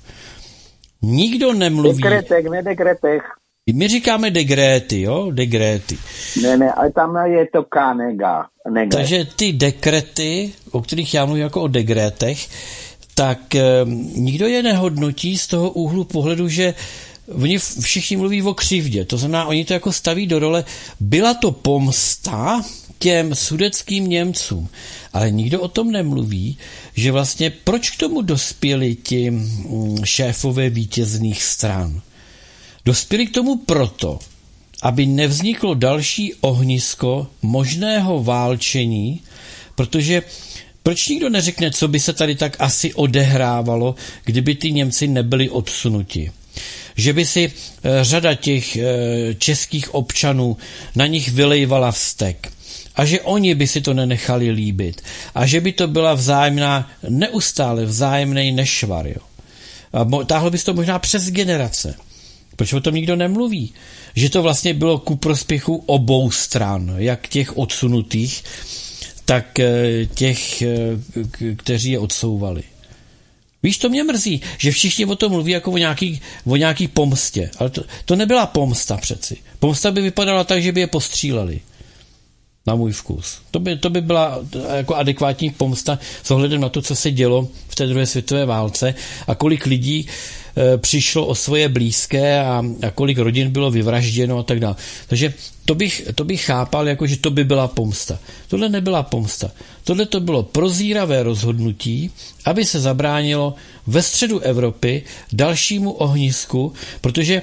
nikdo nemluví. Dekretech, ne dekretech. My říkáme degréty, jo, degréty. Ne, ale tam je to nega. Takže ty dekrety, o kterých já mluvím jako o degrétech, tak nikdo je nehodnotí z toho úhlu pohledu, že oni všichni mluví o křivdě. To znamená, oni to jako staví do role. Byla to pomsta těm sudetským Němcům. Ale nikdo o tom nemluví, že vlastně proč k tomu dospěli ti šéfové vítězných stran. Dospěli k tomu proto, aby nevzniklo další ohnisko možného válčení, protože proč nikdo neřekne, co by se tady tak asi odehrávalo, kdyby ty Němci nebyli odsunuti. Že by si řada těch českých občanů na nich vylejvala vztek. A že oni by si to nenechali líbit. A že by to byla neustále vzájemný nešvar. Jo. A táhlo by to možná přes generace. Proč o tom nikdo nemluví? Že to vlastně bylo ku prospěchu obou stran, jak těch odsunutých, tak těch, kteří je odsouvali. Víš, to mě mrzí, že všichni o tom mluví jako o nějaký pomstě. Ale to nebyla pomsta přeci. Pomsta by vypadala tak, že by je postříleli. Na můj vkus. To by byla jako adekvátní pomsta s ohledem na to, co se dělo v té druhé světové válce a kolik lidí přišlo o svoje blízké a kolik rodin bylo vyvražděno a tak dále. Takže to bych chápal, jako že to by byla pomsta. Tohle nebyla pomsta. Tohle to bylo prozíravé rozhodnutí, aby se zabránilo ve středu Evropy dalšímu ohnisku, protože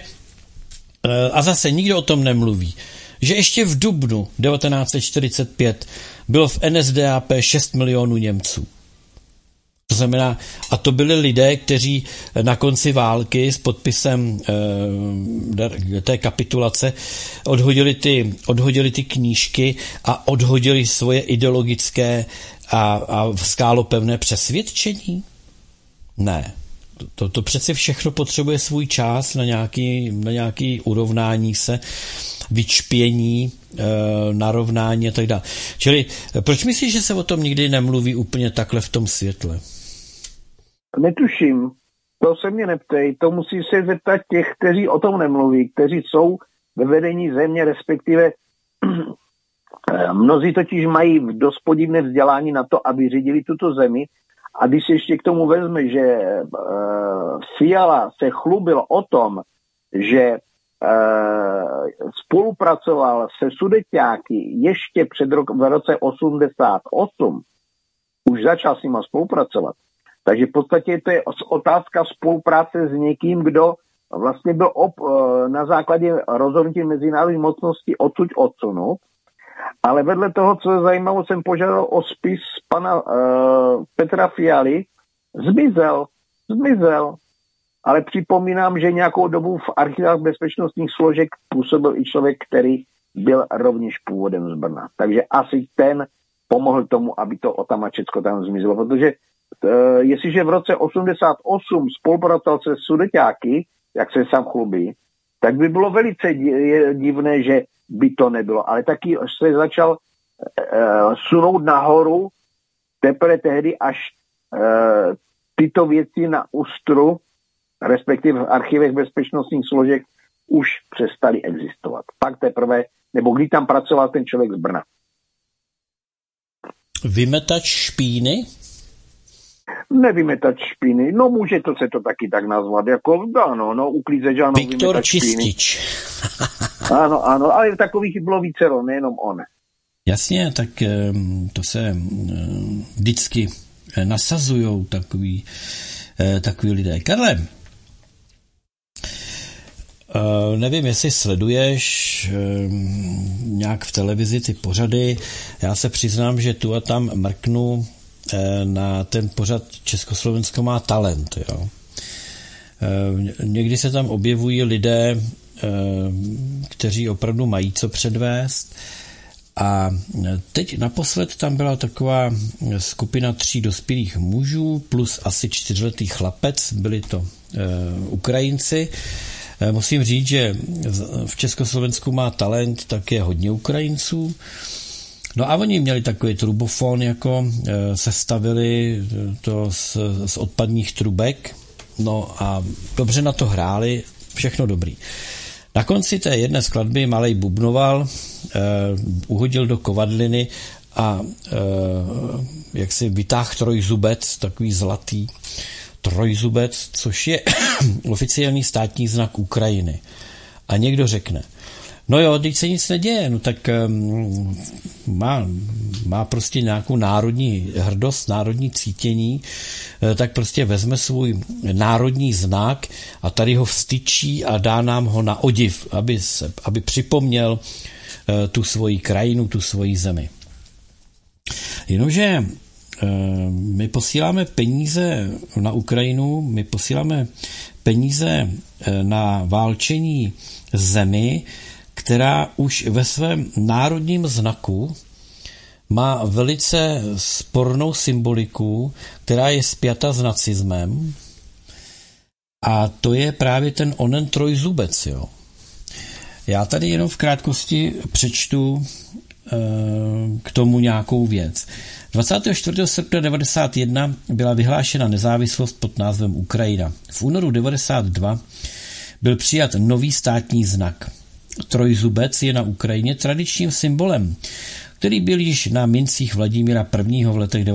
a zase nikdo o tom nemluví, že ještě v dubnu 1945 bylo v NSDAP 6 milionů Němců. To znamená, a to byli lidé, kteří na konci války s podpisem té kapitulace odhodili ty knížky a odhodili svoje ideologické a skálopevné přesvědčení? Ne. To přeci všechno potřebuje svůj čas na nějaký urovnání se, vyčpění, narovnání a tak dále. Čili proč myslíš, že se o tom nikdy nemluví úplně takhle v tom světle? Netuším. To se mě neptej. To musí se zeptat těch, kteří o tom nemluví, kteří jsou ve vedení země, respektive mnozí totiž mají dost podivné vzdělání na to, aby řídili tuto zemi. A když se ještě k tomu vezme, že Fiala se chlubil o tom, že spolupracoval se Sudeťáky ještě v roce 88, už začal s nima spolupracovat. Takže v podstatě to je otázka spolupráce s někým, kdo vlastně byl na základě rozhodnutí mezinárodní mocnosti odsud odsunut. Ale vedle toho, co je zajímavé, jsem požádal o spis pana Petra Fialy. Zmizel. ale připomínám, že nějakou dobu v archivách bezpečnostních složek působil i člověk, který byl rovněž původem z Brna. Takže asi ten pomohl tomu, aby to Otamačecko tam zmizelo, protože jestliže v roce 88 spolupracoval se sudeťáky, jak se sám chlubí, tak by bylo velice divné, že by to nebylo. Ale taky se začal sunout nahoru teprve tehdy, až tyto věci na ÚSTRu, respektive v archivech bezpečnostních složek, už přestaly existovat. Pak teprve, nebo kdy tam pracoval ten člověk z Brna. Vymetač špíny? Nevymetač špíny, no může to se to taky tak nazvat, jako ano, no uklízeč, ano, Viktor Čistič. Ano, ale takových bylo vícero, nejenom on. Jasně, tak to se vždycky nasazujou takový lidé. Karle, nevím, jestli sleduješ nějak v televizi ty pořady. Já se přiznám, že tu a tam mrknu na ten pořad Československo má talent. Jo. Někdy se tam objevují lidé, kteří opravdu mají co předvést. A teď naposled tam byla taková skupina 3 dospělých mužů plus asi 4letý chlapec, byli to Ukrajinci. Musím říct, že v Československu má talent také hodně Ukrajinců. No a oni měli takový trubofon, jako sestavili to z odpadních trubek, no a dobře na to hráli, všechno dobrý. Na konci té jedné skladby malej bubnoval, uhodil do kovadliny a jak si vytáhl trojzubec, takový zlatý trojzubec, což je oficiální státní znak Ukrajiny. A někdo řekne, no jo, teď se nic neděje, no tak má prostě nějakou národní hrdost, národní cítění, tak prostě vezme svůj národní znak a tady ho vstyčí a dá nám ho na odiv, aby připomněl tu svoji krajinu, tu svoji zemi. Jenomže my posíláme peníze na Ukrajinu, my posíláme peníze na válčení zemi, která už ve svém národním znaku má velice spornou symboliku, která je spjata s nacismem, a to je právě ten onen trojzubec. Jo. Já tady jenom v krátkosti přečtu k tomu nějakou věc. 24. srpna 1991 byla vyhlášena nezávislost pod názvem Ukrajina. V únoru 1992 byl přijat nový státní znak. Trojzubec je na Ukrajině tradičním symbolem, který byl již na mincích Vladimíra I. v letech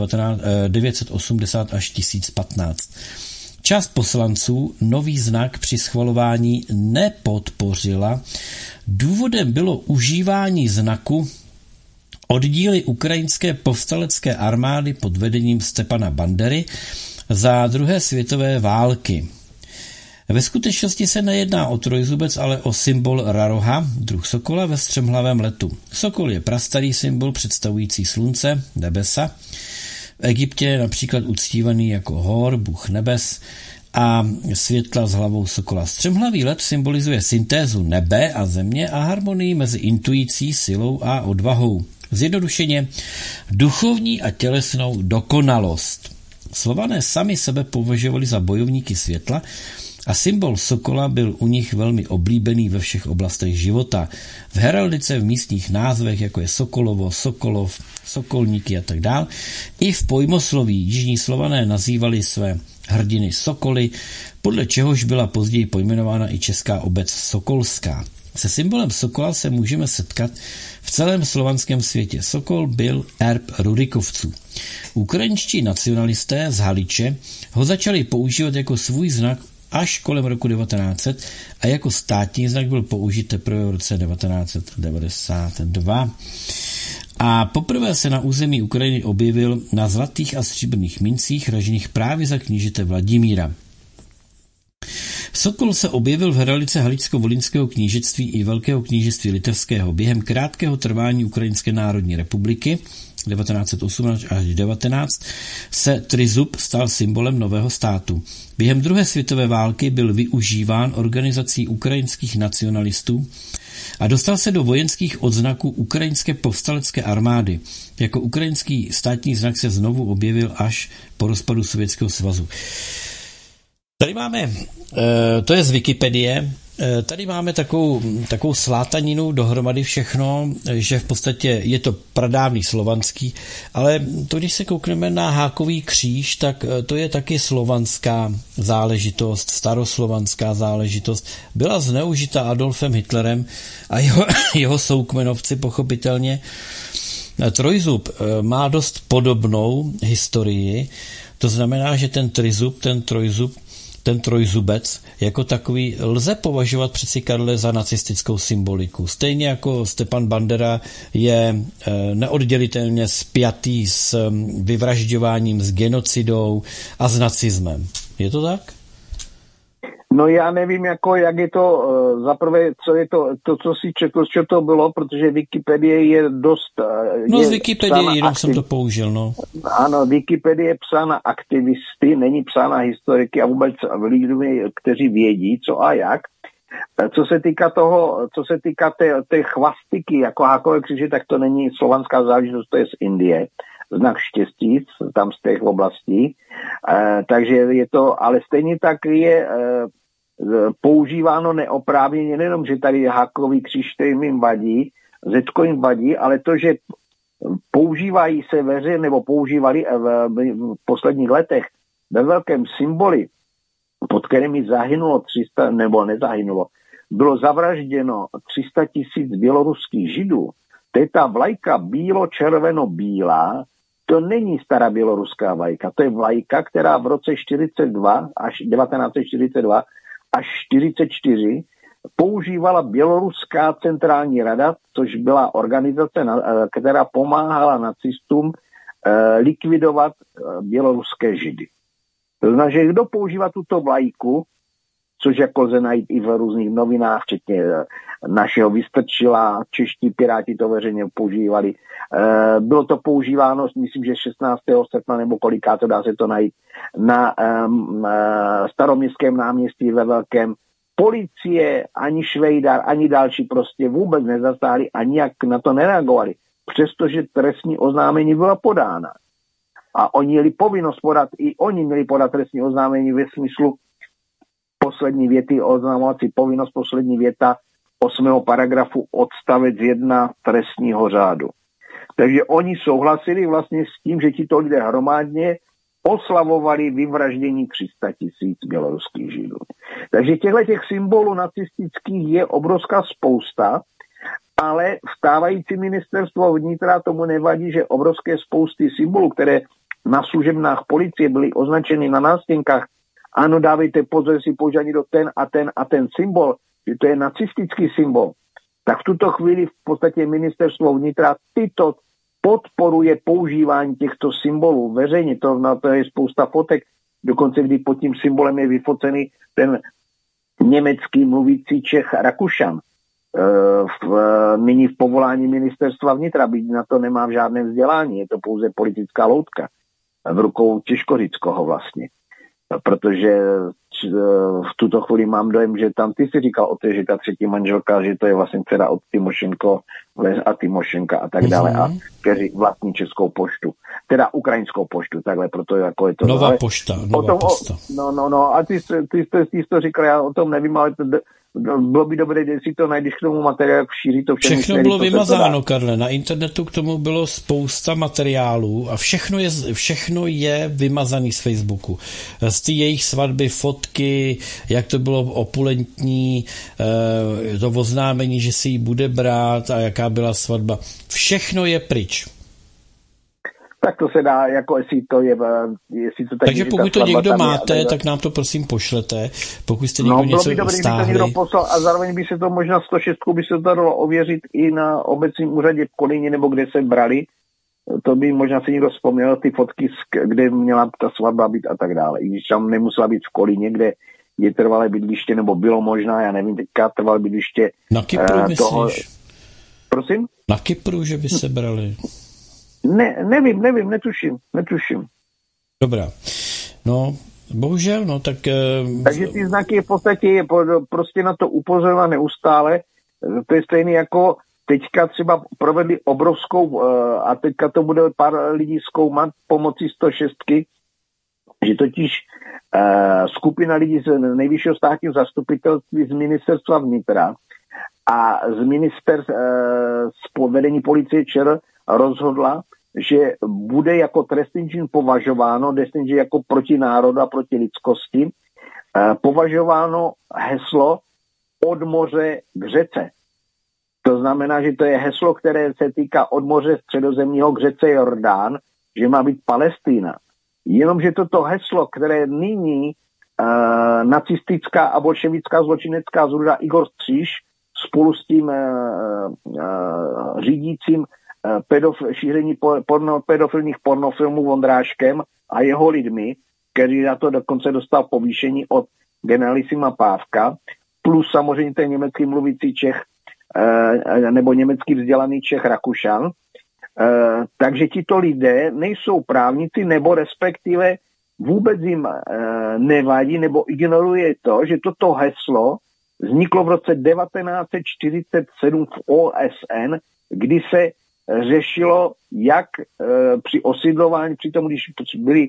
980 až 1015. Část poslanců nový znak při schvalování nepodpořila. Důvodem bylo užívání znaku oddíly ukrajinské povstalecké armády pod vedením Stepana Bandery za druhé světové války. Ve skutečnosti se nejedná o trojzubec, ale o symbol raroha, druh sokola ve střemhlavém letu. Sokol je prastarý symbol představující slunce, nebesa. V Egyptě je například uctívaný jako Hor, bůh nebes, a světla s hlavou sokola. Střemhlavý let symbolizuje syntézu nebe a země a harmonii mezi intuicí, silou a odvahou. Zjednodušeně duchovní a tělesnou dokonalost. Slované sami sebe považovali za bojovníky světla a symbol sokola byl u nich velmi oblíbený ve všech oblastech života. V heraldice, v místních názvech, jako je Sokolovo, Sokolov, Sokolníky a tak dále. I v pojmosloví jižní Slované nazývali své hrdiny sokoly, podle čehož byla později pojmenována i česká obec Sokolská. Se symbolem sokola se můžeme setkat v celém slovanském světě. Sokol byl erb Rurikovců. Ukrajinští nacionalisté z Haliče ho začali používat jako svůj znak až kolem roku 1900 a jako státní znak byl použit teprve v roce 1992. A poprvé se na území Ukrajiny objevil na zlatých a stříbrných mincích ražených právě za knížete Vladimíra. Sokol se objevil v heraldice Halicko-Volynského knížectví i Velkého knížectví litevského během krátkého trvání Ukrajinské národní republiky 1918 až 19, se trizub stal symbolem nového státu. Během druhé světové války byl využíván organizací ukrajinských nacionalistů a dostal se do vojenských odznaků ukrajinské povstalecké armády. Jako ukrajinský státní znak se znovu objevil až po rozpadu Sovětského svazu. Tady máme, to je z Wikipedie, tady máme takovou slátaninu dohromady všechno, že v podstatě je to pradávný slovanský, ale to, když se koukneme na hákový kříž, tak to je taky slovanská záležitost, staroslovanská záležitost. Byla zneužita Adolfem Hitlerem a jeho soukmenovci pochopitelně. Trojzub má dost podobnou historii, to znamená, že ten trojzubec jako takový lze považovat přeci, Karle, za nacistickou symboliku. Stejně jako Stepan Bandera je neoddělitelně spjatý s vyvražďováním, s genocidou a s nacismem. Je to tak? No já nevím, jak je to, zaprvé, co je to, co si četl, co to bylo, protože Wikipedie je dost... No z Wikipedie jenom jsem to použil, no. Ano, Wikipedie je psána aktivisty, není psána historiky a vůbec lidmi, kteří vědí, co a jak. Co se týká té chvastiky, jako hákové kříže, tak to není slovanská záležitost, to je z Indie. Znak štěstí, tam z těch oblastí. Takže je to, ale stejně tak je používáno neoprávněně, nejenom, že tady je hákový kříž, který jim vadí, Zečko jim vadí, ale to, že používají se veřejně, nebo používali v posledních letech ve velkém symboli, pod kterými zahynulo 300, nebo nezahynulo, bylo zavražděno 300 000 běloruských Židů. To je ta vlajka bílo-červeno-bílá, to není stará běloruská vlajka, to je vlajka, která v roce 1942 až 1944 používala Běloruská centrální rada, což byla organizace, která pomáhala nacistům likvidovat běloruské Židy. To znamená, že kdo používá tuto vlajku, což jako lze najít i v různých novinách, včetně našeho Vystrčila, čeští piráti to veřejně používali. Bylo to používáno, myslím, že 16. srpna nebo koliká to dá se to najít, na Staroměstském náměstí ve Velkém. Policie, ani Švejdar, ani další prostě vůbec nezastáli a nijak na to nereagovali, přestože trestní oznámení byla podána. A oni měli povinnost podat, i oni měli podat trestní oznámení ve smyslu poslední věty, oznamovací povinnost, poslední věta 8. paragrafu odstavec 1 trestního řádu. Takže oni souhlasili vlastně s tím, že tito lidé hromadně oslavovali vyvraždění 300 000 běloruských Židů. Takže těch symbolů nacistických je obrovská spousta, ale vstávající ministerstvo vnitra tomu nevadí, že obrovské spousty symbolů, které na služebnách policie byly označeny na nástěnkách, ano, dávejte pozor, jestli používání do ten symbol, že to je nacistický symbol, tak v tuto chvíli v podstatě ministerstvo vnitra tyto podporuje používání těchto symbolů veřejně. To je spousta fotek, dokonce kdy pod tím symbolem je vyfocený ten německý mluvící Čech Rakušan. Nyní v povolání ministerstva vnitra, byť na to nemá žádné vzdělání, je to pouze politická loutka v rukou Těžkořického vlastně. Protože v tuto chvíli mám dojem, že tam ty si říkal o té, že ta třetí manželka, že to je vlastně dcera od Tymošenko a Tymošenka a tak dále, a kteří vlastní Českou poštu, teda ukrajinskou poštu, takhle, proto jako je to... Nová pošta. No, a ty jsi to říkal, já o tom nevím, ale bylo by dobré, když si to najdeš k tomu materiálu, šíří to všem. Všechno bylo vymazáno, Karle. Na internetu k tomu bylo spousta materiálů a všechno je vymazaný z Facebooku. Z té jejich svatby, fotky, jak to bylo opulentní, to oznámení, že si ji bude brát a jaká byla svatba. Všechno je pryč. Tak to se dá, jako jestli to tak. Takže pokud to někdo máte, tak nám to prosím pošlete. Pokud jste někdo něco stáhli. Bylo by dobré, kdyby to někdo poslal a zároveň by se to možná 106 by se to dalo ověřit i na obecním úřadě v Kolíně, nebo kde se brali. To by možná si někdo vzpomněl ty fotky, kde měla ta svatba být a tak dále. I když tam nemusela být v Kolíně, kde je trvalé bydliště, nebo bylo možná, já nevím, teďka trvalé bydliště. Na Kypru myslíš? Prosím? Na Kypru, že by se brali. Nevím, netuším. Dobrá. No, bohužel, no tak... Takže ty znaky v podstatě je prostě na to upozorňovat neustále. To je stejné jako teďka třeba provedli obrovskou, a teďka to bude pár lidí zkoumat pomocí 106, že totiž skupina lidí z nejvyššího státního zastupitelství z ministerstva vnitra a z povedení policie ČR rozhodla, že bude jako trestný čin považováno, trestný čin jako proti národu a proti lidskosti, považováno heslo od moře k řece. To znamená, že to je heslo, které se týká od moře středozemního k řece Jordán, že má být Palestína. Jenomže toto heslo, které nyní nacistická a bolševická zločinecká zrůda Igor Stříž spolu s tím řídícím šíření pedofilních pornofilmů Vondráškem a jeho lidmi, který na to dokonce dostal povýšení od generalisima Pávka, plus samozřejmě ten německý mluvící Čech nebo německý vzdělaný Čech Rakušan. Takže tito lidé nejsou právníci, nebo respektive vůbec jim nevadí nebo ignoruje to, že toto heslo vzniklo v roce 1947 v OSN, kdy se řešilo, jak při osidlování, přitom když byli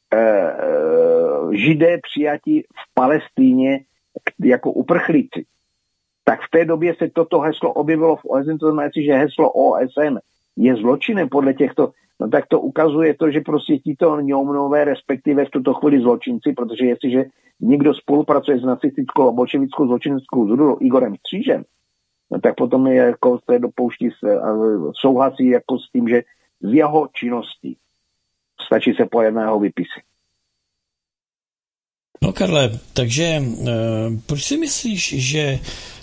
Židé přijati v Palestíně jako uprchlíci. Tak v té době se toto heslo objevilo v OSN, to znamená, že heslo OSN je zločinem podle těchto, no tak to ukazuje to, že prostě tito ňoumnové, respektive v tuto chvíli zločinci, protože jestliže někdo spolupracuje s nacistickou a bolševickou zločineckou zrůdou Igorem Střížem, no tak potom je jako se dopouští souhlasí jako s tím, že z jeho činností stačí se pojet na jeho výpisy. No Karle, takže proč si myslíš, že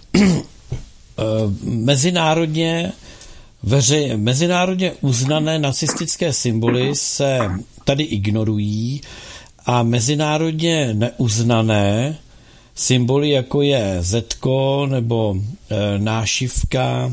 mezinárodně uznané nacistické symboly se tady ignorují a mezinárodně neuznané symboly, jako je zetko nebo nášivka,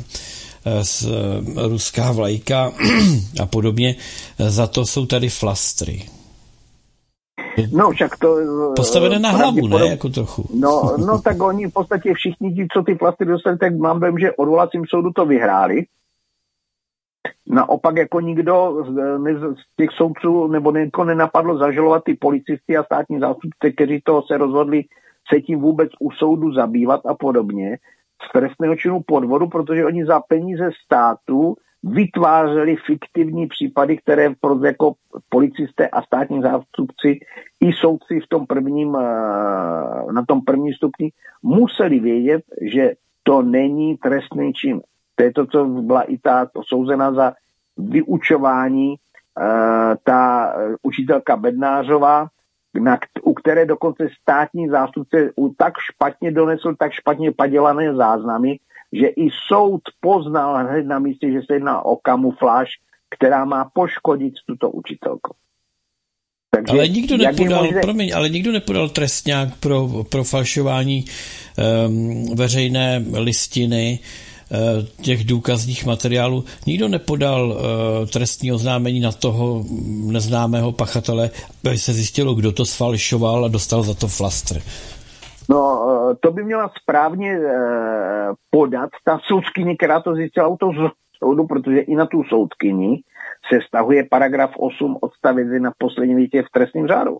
ruská vlajka a podobně, za to jsou tady flastry. No, však to... Postavené na hlavu, ne? Jako trochu. No, tak oni v podstatě všichni ti, co ty flastry dostali, tak mám dojem, že odvolacím soudu to vyhráli. Naopak jako nikdo z těch soudců nebo někoho nenapadlo zažalovat ty policisty a státní zástupce, kteří toho se rozhodli se tím vůbec u soudu zabývat a podobně, z trestného činu podvodu, protože oni za peníze státu vytvářeli fiktivní případy, které jako policisté a státní zástupci i soudci v tom na tom prvním stupni museli vědět, že to není trestný čin. To je to, co byla i ta souzena za vyučování ta učitelka Bednářová, u které dokonce státní zástupce tak špatně donesl, tak špatně padělané záznamy, že i soud poznal hned na místě, že se jedná o kamufláž, která má poškodit tuto učitelku. Takže, ale nikdo nepodal trestňák pro falšování veřejné listiny, těch důkazních materiálů. Nikdo nepodal trestní oznámení na toho neznámého pachatele, aby se zjistilo, kdo to sfalšoval a dostal za to flastr. No, to by měla správně podat ta soudkyně, která to zjistila u toho soudu, protože i na tu soudkyni se vztahuje paragraf 8 odstavec 1 v poslední větě v trestním řádu.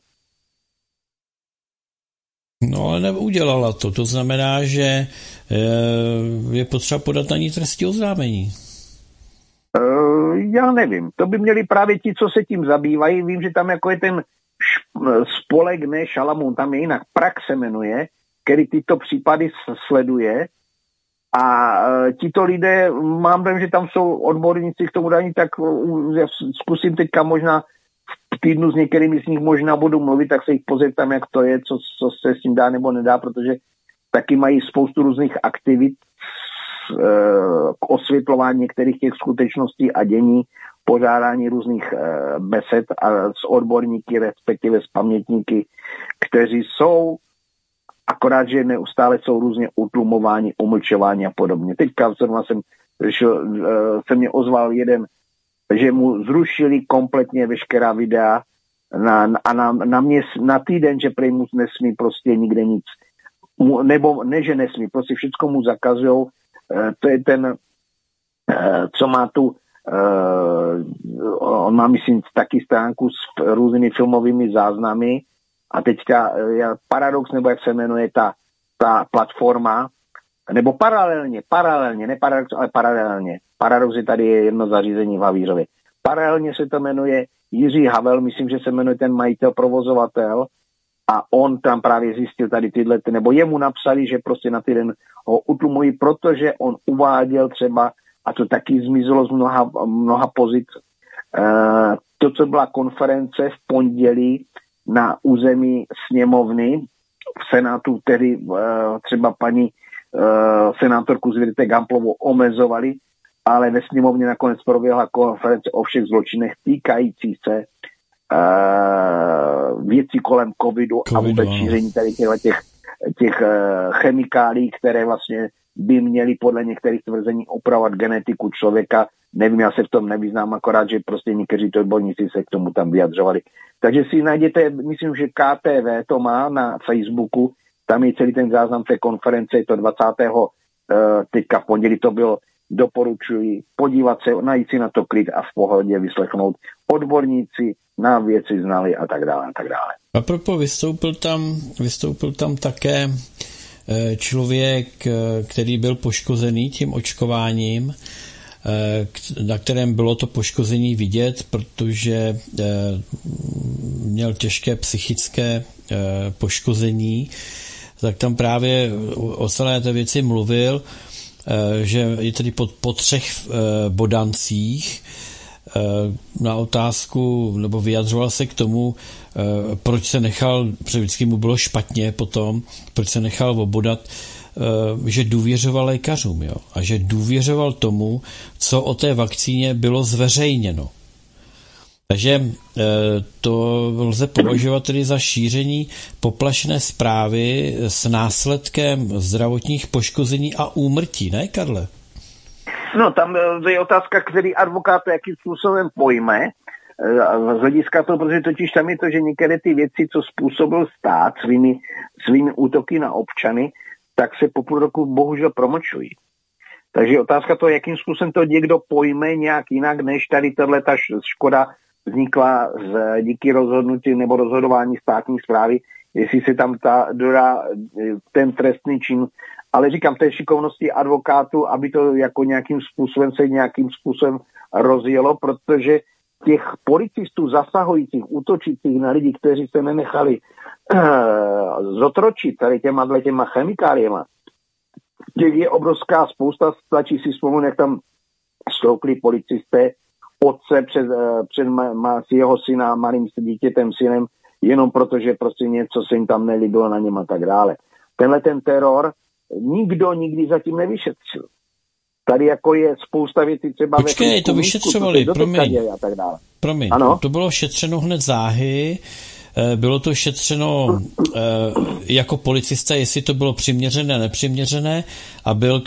No, ale neudělala to. To znamená, že je potřeba podat na ní trestní oznámení. Já nevím. To by měli právě ti, co se tím zabývají. Vím, že tam jako je ten spolek, ne Šalamun, tam je jinak, Prak se jmenuje, který tyto případy sleduje. A tito lidé, mám dojem, že tam jsou odborníci k tomu daní, tak já zkusím teďka možná v týdnu s některými z nich možná budu mluvit, tak se jich pozeptám, jak to je, co se s tím dá nebo nedá, protože taky mají spoustu různých aktivit k osvětlování některých těch skutečností a dění, pořádání různých besed a s odborníky, respektive s pamětníky, kteří jsou, akorát, že neustále jsou různě utlumováni, umlčováni a podobně. Teďka zrovna se mě ozval jeden že mu zrušili kompletně veškerá videa na týden, že prej mu nesmí prostě nikde nic. Nebo ne, že nesmí, prostě všechno mu zakazujou. To je ten, co má tu, on má, myslím, taky stránku s různými filmovými záznamy a teďka Paradox, nebo jak se jmenuje ta platforma, nebo paralelně, ne Paradox, ale paralelně. Paradox je tady jedno zařízení v Havířově. Paralelně se to jmenuje Jiří Havel, myslím, že se jmenuje ten majitel, provozovatel, a on tam právě zjistil tady tyhle, nebo jemu napsali, že prostě na týden ho utlumují, protože on uváděl třeba, a to taky zmizelo z mnoha pozic, to, co byla konference v pondělí na území sněmovny v Senátu, tedy třeba paní senátorku Zvěřitek Hamplovou omezovali, ale ve sněmovně nakonec proběhla konference o všech zločinech týkající se věcí kolem covidu a vůbec šíření tady těch chemikálí, které vlastně by měly podle některých tvrzení opravovat genetiku člověka. Nevím, já se v tom nevyznám, akorát, že prostě někteří to odborníci se k tomu tam vyjadřovali. Takže si najděte, myslím, že KTV to má na Facebooku, tam je celý ten záznam té konference, je to 20. teďka v pondělí to bylo, doporučuji podívat se, najít si na to klid a v pohodě vyslechnout. Odborníci nám věci znali a tak dále, a tak dále. A proto vystoupil tam také člověk, který byl poškozený tím očkováním, na kterém bylo to poškození vidět, protože měl těžké psychické poškození, tak tam právě o celé té věci mluvil, že je tedy po 3 bodancích. Na otázku, nebo vyjadřoval se k tomu, proč se nechal, protože vždycky mu bylo špatně potom, proč se nechal obodat, že důvěřoval lékařům, jo? A že důvěřoval tomu, co o té vakcíně bylo zveřejněno. Takže to lze považovat tedy za šíření poplašné zprávy s následkem zdravotních poškození a úmrtí, ne, Karle? No, tam je otázka, který advokát to jakým způsobem pojme, z hlediska toho, protože totiž tam je to, že některé ty věci, co způsobil stát svými útoky na občany, tak se po půl roku bohužel promlčují. Takže otázka toho, jakým způsobem to někdo pojme nějak jinak, než tady tato škoda vznikla díky rozhodnutí nebo rozhodování státní správy, jestli se tam dodá ten trestný čin. Ale říkám, té šikovnosti advokátu, aby to jako nějakým způsobem rozjelo, protože těch policistů zasahujících, útočících na lidi, kteří se nenechali zotročit tady těma chemikáliema, těch je obrovská spousta. Stačí si vzpomenout, jak tam stoupli policisté otce před jeho syna, malým dítětem, synem, jenom protože prostě něco se jim tam nelíbilo na něm a tak dále. Tenhle ten teror nikdo nikdy zatím nevyšetřil. Tady jako je spousta věcí třeba... Počkej, to vyšetřovali, promiň. Ano? To bylo šetřeno hned záhy, bylo to šetřeno jako policista, jestli to bylo přiměřené, nepřiměřené, a bylo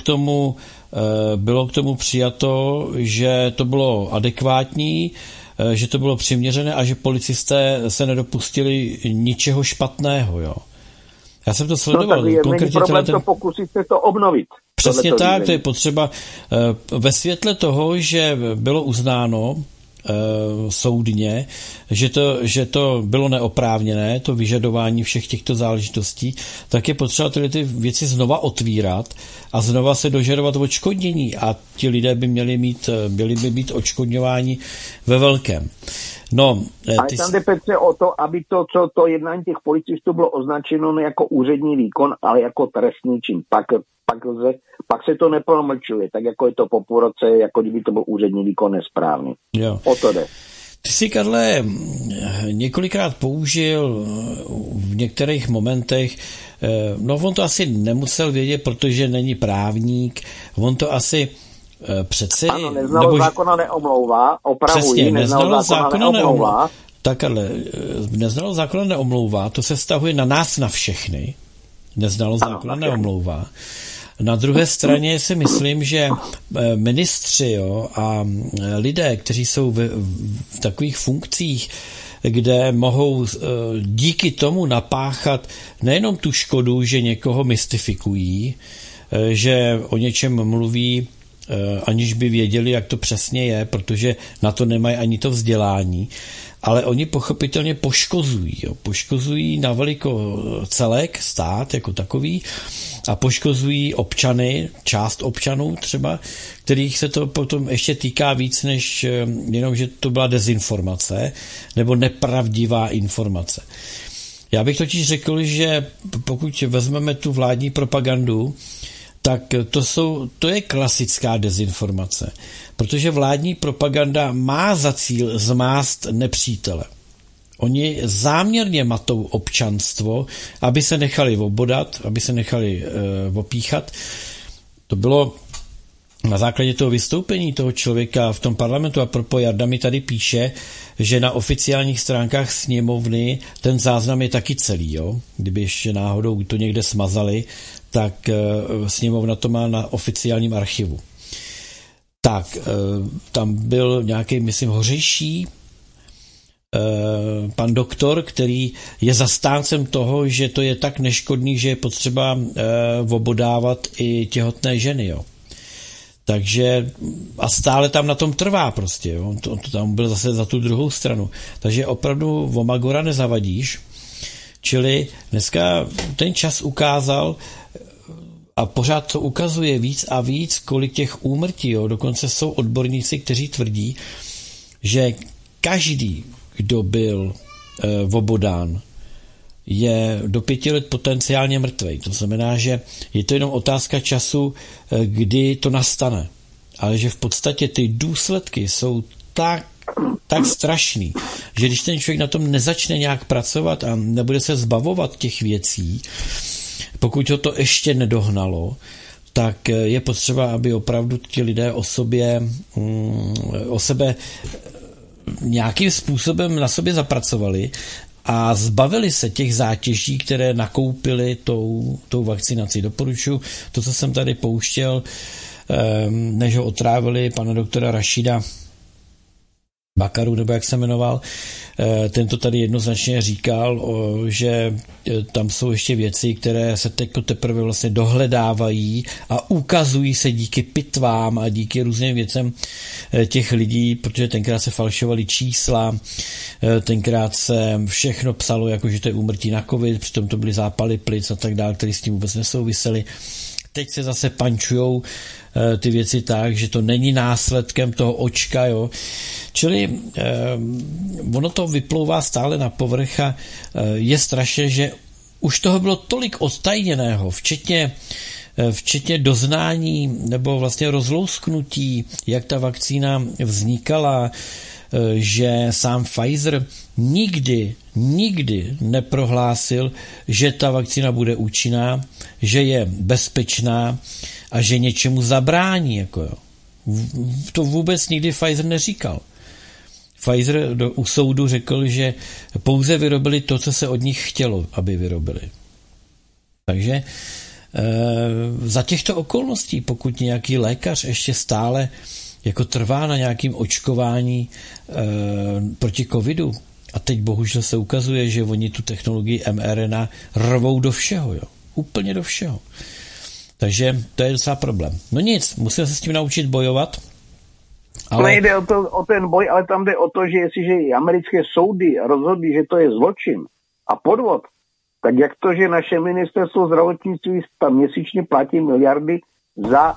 k tomu přijato, že to bylo adekvátní, že to bylo přiměřené a že policisté se nedopustili ničeho špatného, jo. Já jsem to sledoval. No, tak není problém to pokusit se to obnovit. Přesně tak, to je potřeba ve světle toho, že bylo uznáno soudně, že to bylo neoprávněné, to vyžadování všech těchto záležitostí, tak je potřeba ty věci znova otvírat a znova se dožadovat odškodnění a ti lidé by měli být odškodňováni ve velkém. No, ale tam jde, Petře, o to, aby to jednání těch policistů bylo označeno jako úřední výkon, ale jako trestný čin. Pak se to nepromlčuje, tak jako je to po půl roce, jako kdyby to byl úřední výkon nesprávný. Jo. O to jde. Ty jsi, Karle, několikrát použil v některých momentech, no on to asi nemusel vědět, protože není právník, on to asi přeci... Ano, neznalost zákona neomlouvá, opravují, přesně, neznalost zákona neomlouvá. Tak, Karle, neznalost zákona neomlouvá, to se vztahuje na nás, na všechny. Neznalost zákona neomlouvá. Na druhé straně si myslím, že ministři a lidé, kteří jsou v takových funkcích, kde mohou díky tomu napáchat nejenom tu škodu, že někoho mystifikují, že o něčem mluví, aniž by věděli, jak to přesně je, protože na to nemají ani to vzdělání, ale oni pochopitelně poškozují. Poškozují na veliko celek, stát jako takový, a poškozují občany, část občanů třeba, kterých se to potom ještě týká víc, než jenom, že to byla dezinformace nebo nepravdivá informace. Já bych totiž řekl, že pokud vezmeme tu vládní propagandu, tak to je klasická dezinformace, protože vládní propaganda má za cíl zmást nepřítele. Oni záměrně matou občanstvo, aby se nechali obodat, aby se nechali opíchat. To bylo na základě toho vystoupení toho člověka v tom parlamentu, a propos Jarda mi tady píše, že na oficiálních stránkách sněmovny ten záznam je taky celý. Jo? Kdyby ještě náhodou to někde smazali, tak sněmovna to má na oficiálním archivu. Tak, tam byl nějaký, myslím, Hořejší, pan doktor, který je zastáncem toho, že to je tak neškodný, že je potřeba obodávat i těhotné ženy. Jo. Takže a stále tam na tom trvá prostě. Jo. To tam byl zase za tu druhou stranu. Takže opravdu o Magora nezavadíš. Čili dneska ten čas ukázal, a pořád to ukazuje víc a víc, kolik těch úmrtí. Jo. Dokonce jsou odborníci, kteří tvrdí, že každý, kdo byl obodán, je do 5 let potenciálně mrtvej. To znamená, že je to jenom otázka času, kdy to nastane. Ale že v podstatě ty důsledky jsou tak strašný, že když ten člověk na tom nezačne nějak pracovat a nebude se zbavovat těch věcí, pokud ho to ještě nedohnalo, tak je potřeba, aby opravdu ti lidé o sebe nějakým způsobem na sobě zapracovali a zbavili se těch zátěží, které nakoupili tou vakcinací. Doporučuji to, co jsem tady pouštěl, než ho otrávili pana doktora Rašída Bakaru, nebo jak se jmenoval, tento tady jednoznačně říkal, že tam jsou ještě věci, které se teprve vlastně dohledávají a ukazují se díky pitvám a díky různým věcem těch lidí, protože tenkrát se falšovaly čísla, tenkrát se všechno psalo, jako že to je úmrtí na covid, přitom to byly zápaly plic a tak dále, které s tím vůbec nesouvisely. Teď se zase pančujou ty věci tak, že to není následkem toho očka, jo. Čili ono to vyplouvá stále na povrch a je strašné, že už toho bylo tolik odtajněného, včetně doznání nebo vlastně rozlousknutí, jak ta vakcína vznikala, že sám Pfizer nikdy neprohlásil, že ta vakcína bude účinná, že je bezpečná a že něčemu zabrání. Jako jo. To vůbec nikdy Pfizer neříkal. Pfizer u soudu řekl, že pouze vyrobili to, co se od nich chtělo, aby vyrobili. Takže za těchto okolností, pokud nějaký lékař ještě stále jako trvá na nějakým očkování proti covidu, a teď bohužel se ukazuje, že oni tu technologii mRNA rvou do všeho, jo. Úplně do všeho. Takže to je docela problém. No nic, musíme se s tím naučit bojovat. Ale nejde o ten boj, ale tam jde o to, že jestliže americké soudy rozhodly, že to je zločin a podvod, tak jak to, že naše ministerstvo zdravotnictví tam měsíčně platí miliardy za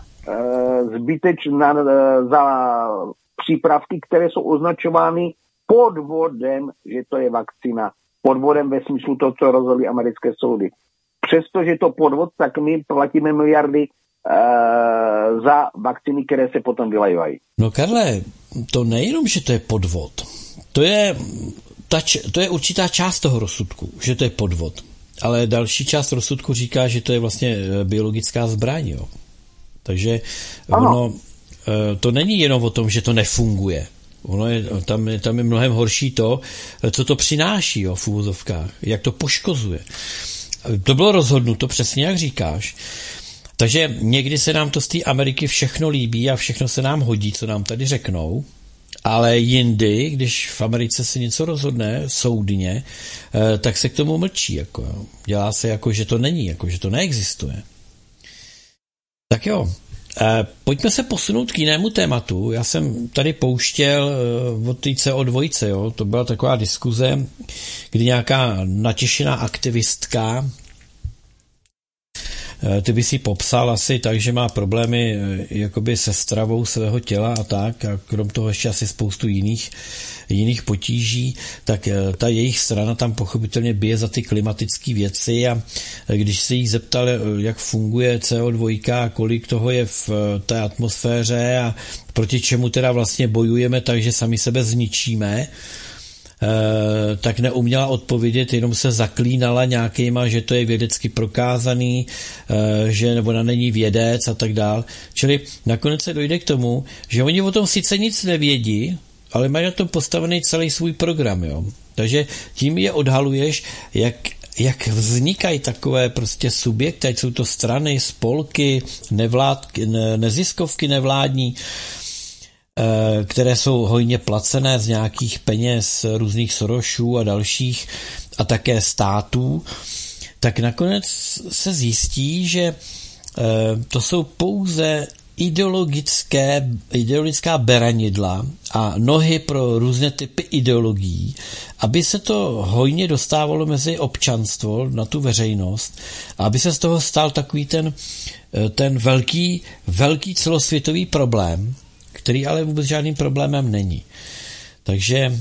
za přípravky, které jsou označovány podvodem, že to je vakcína. Podvodem ve smyslu toho, co rozhodly americké soudy. Přestože to podvod, tak my platíme miliardy za vakcíny, které se potom vylévají. No Karle, to nejenom, že to je podvod. To je určitá část toho rozsudku, že to je podvod. Ale další část rozsudku říká, že to je vlastně biologická zbraň, jo. Takže ono, to není jenom o tom, že to nefunguje. Tam je mnohem horší to, co to přináší, jo, v úvozovkách, jak to poškozuje. To bylo rozhodnuto přesně, jak říkáš. Takže někdy se nám to z té Ameriky všechno líbí a všechno se nám hodí, co nám tady řeknou, ale jindy, když v Americe se něco rozhodne soudně, tak se k tomu mlčí. Jako, jo. Dělá se jako, že to není, jako, že to neexistuje. Tak jo, pojďme se posunout k jinému tématu. Já jsem tady pouštěl od té CO2, jo. To byla taková diskuze, kdy nějaká natěšená aktivistka, ty by si popsal asi tak, že má problémy jakoby se stravou svého těla a tak, a krom toho ještě asi spoustu jiných potíží, tak ta jejich strana tam pochopitelně bije za ty klimatické věci a když se jí zeptal, jak funguje CO2 a kolik toho je v té atmosféře a proti čemu teda vlastně bojujeme, takže sami sebe zničíme, tak neuměla odpovědět, jenom se zaklínala nějakýma, že to je vědecky prokázaný, že ona není vědec a tak dál. Čili nakonec se dojde k tomu, že oni o tom sice nic nevědí, ale mají na tom postavený celý svůj program. Jo? Takže tím je odhaluješ, jak vznikají takové prostě subjekty, ať jsou to strany, spolky, neziskovky nevládní, které jsou hojně placené z nějakých peněz různých Sorosů a dalších a také států, tak nakonec se zjistí, že to jsou pouze ideologická beranidla a nohy pro různé typy ideologií, aby se to hojně dostávalo mezi občanstvo, na tu veřejnost, a aby se z toho stal takový ten velký celosvětový problém, který ale vůbec žádným problémem není. Takže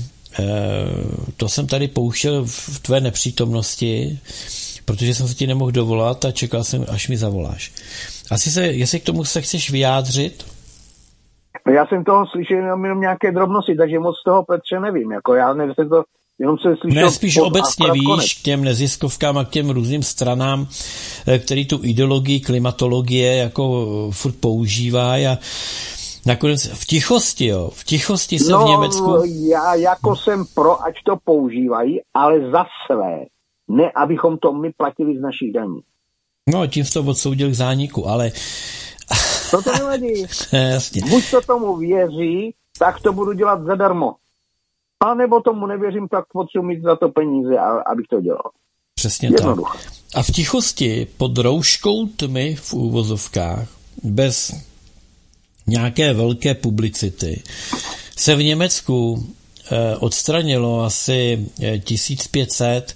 to jsem tady pouštěl v tvé nepřítomnosti, protože jsem se ti nemohl dovolat a čekal jsem, až mi zavoláš. Jestli k tomu se chceš vyjádřit? Já jsem toho slyšel jenom nějaké drobnosti, takže moc toho, Petře, nevím. Jako já nevím, to jenom jsem slyšel... Ne, spíš obecně víš, k těm neziskovkám a k těm různým stranám, který tu ideologii klimatologie jako furt používají a nakonec v tichosti se v Německu... Já jako jsem pro, ať to používají, ale za své. Ne, abychom to my platili z našich daní. No, tím to odsoudil k zániku, ale... To nevadí. Jasně. Buď to tomu věří, tak to budu dělat zadarmo. A nebo tomu nevěřím, tak potřebuji mít za to peníze, abych to dělal. Přesně tak. A v tichosti, pod rouškou tmy v úvozovkách, bez nějaké velké publicity, se v Německu odstranilo asi 1500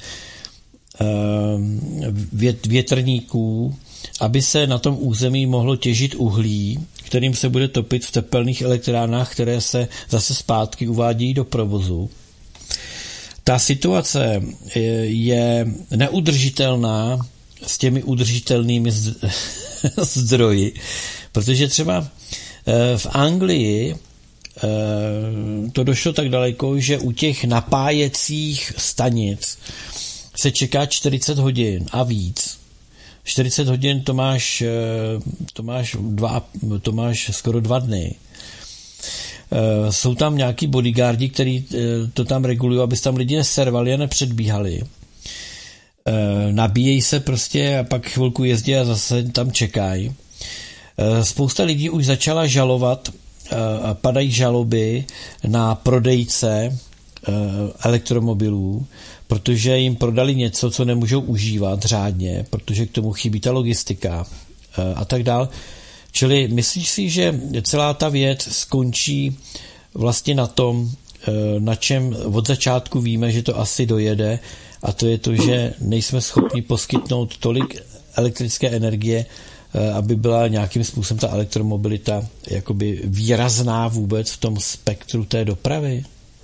větrníků, aby se na tom území mohlo těžit uhlí, kterým se bude topit v tepelných elektrárnách, které se zase zpátky uvádí do provozu. Ta situace je neudržitelná s těmi udržitelnými zdroji, protože třeba v Anglii to došlo tak daleko, že u těch napájecích stanic se čeká 40 hodin a víc. 40 hodin to máš skoro 2 dny. Jsou tam nějaký bodyguardi, kteří to tam regulují, aby tam lidi neservali a nepředbíhali. Nabíjejí se prostě a pak chvilku jezdí a zase tam čekají. Spousta lidí už začala žalovat, padají žaloby na prodejce elektromobilů, protože jim prodali něco, co nemůžou užívat řádně, protože k tomu chybí ta logistika a tak dál. Čili myslíš si, že celá ta věc skončí vlastně na tom, na čem od začátku víme, že to asi dojede, a to je to, že nejsme schopni poskytnout tolik elektrické energie, aby byla nějakým způsobem ta elektromobilita jakoby výrazná vůbec v tom spektru té dopravy?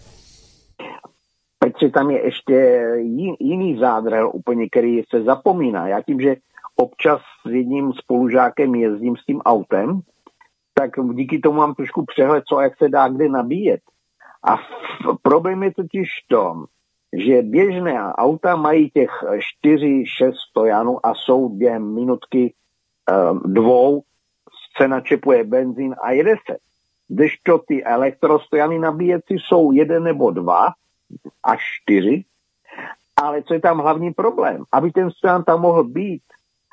Petře, tam je ještě jiný zádrhel úplně, který se zapomíná. Já tím, že občas s jedním spolužákem jezdím s tím autem, tak díky tomu mám trošku přehled, co a jak se dá kde nabíjet. A problém je totiž v tom, že běžné auta mají těch 4-6 stojanů a jsou během minutky 2, se načepuje benzín a jede se. Kdežto ty elektrostojany nabíjeci jsou 1 nebo 2 až 4, ale co je tam hlavní problém? Aby ten stojan tam mohl být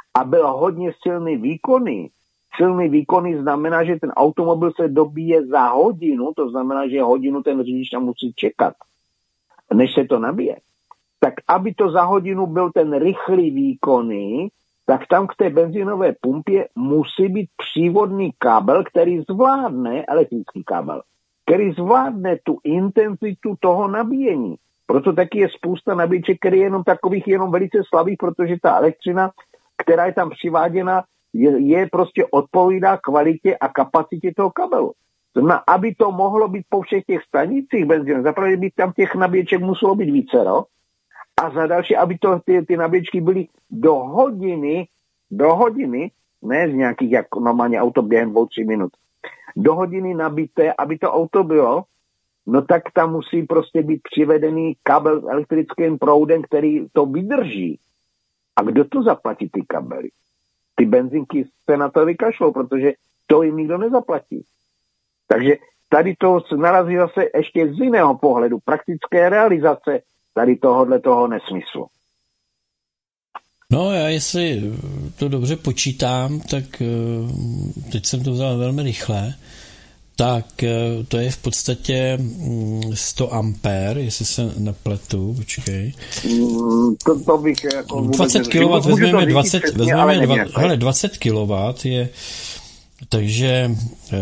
a byl hodně silný výkony znamená, že ten automobil se dobíje za hodinu, to znamená, že hodinu ten řidič tam musí čekat, než se to nabije. Tak aby to za hodinu byl ten rychlý výkonný, tak tam k té benzínové pumpě musí být přívodný kabel, který zvládne, elektrický kabel, který zvládne tu intenzitu toho nabíjení. Proto taky je spousta nabíječek, který je jenom takových jenom velice slabých, protože ta elektřina, která je tam přiváděna, je prostě odpovídá kvalitě a kapacitě toho kabelu. Znamená, aby to mohlo být po všech těch stanicích benzínu, zaprvé by tam těch nabíječek muselo být vícero, a za další, aby to ty nabíječky byly do hodiny, ne z nějakých, jak normálně auto během 2-3 minut, do hodiny nabité, aby to auto bylo, no tak tam musí prostě být přivedený kabel s elektrickým proudem, který to vydrží. A kdo to zaplatí ty kabely? Ty benzinky se na to vykašlou, protože to jim nikdo nezaplatí. Takže tady to narazí zase ještě z jiného pohledu, praktické realizace tady toho nesmyslu. No já jestli to dobře počítám, tak teď jsem to vzal velmi rychle, tak to je v podstatě 100 ampér, jestli se nepletu, počkej. To bych jako 20 kW, vezmeme 20 kW je, takže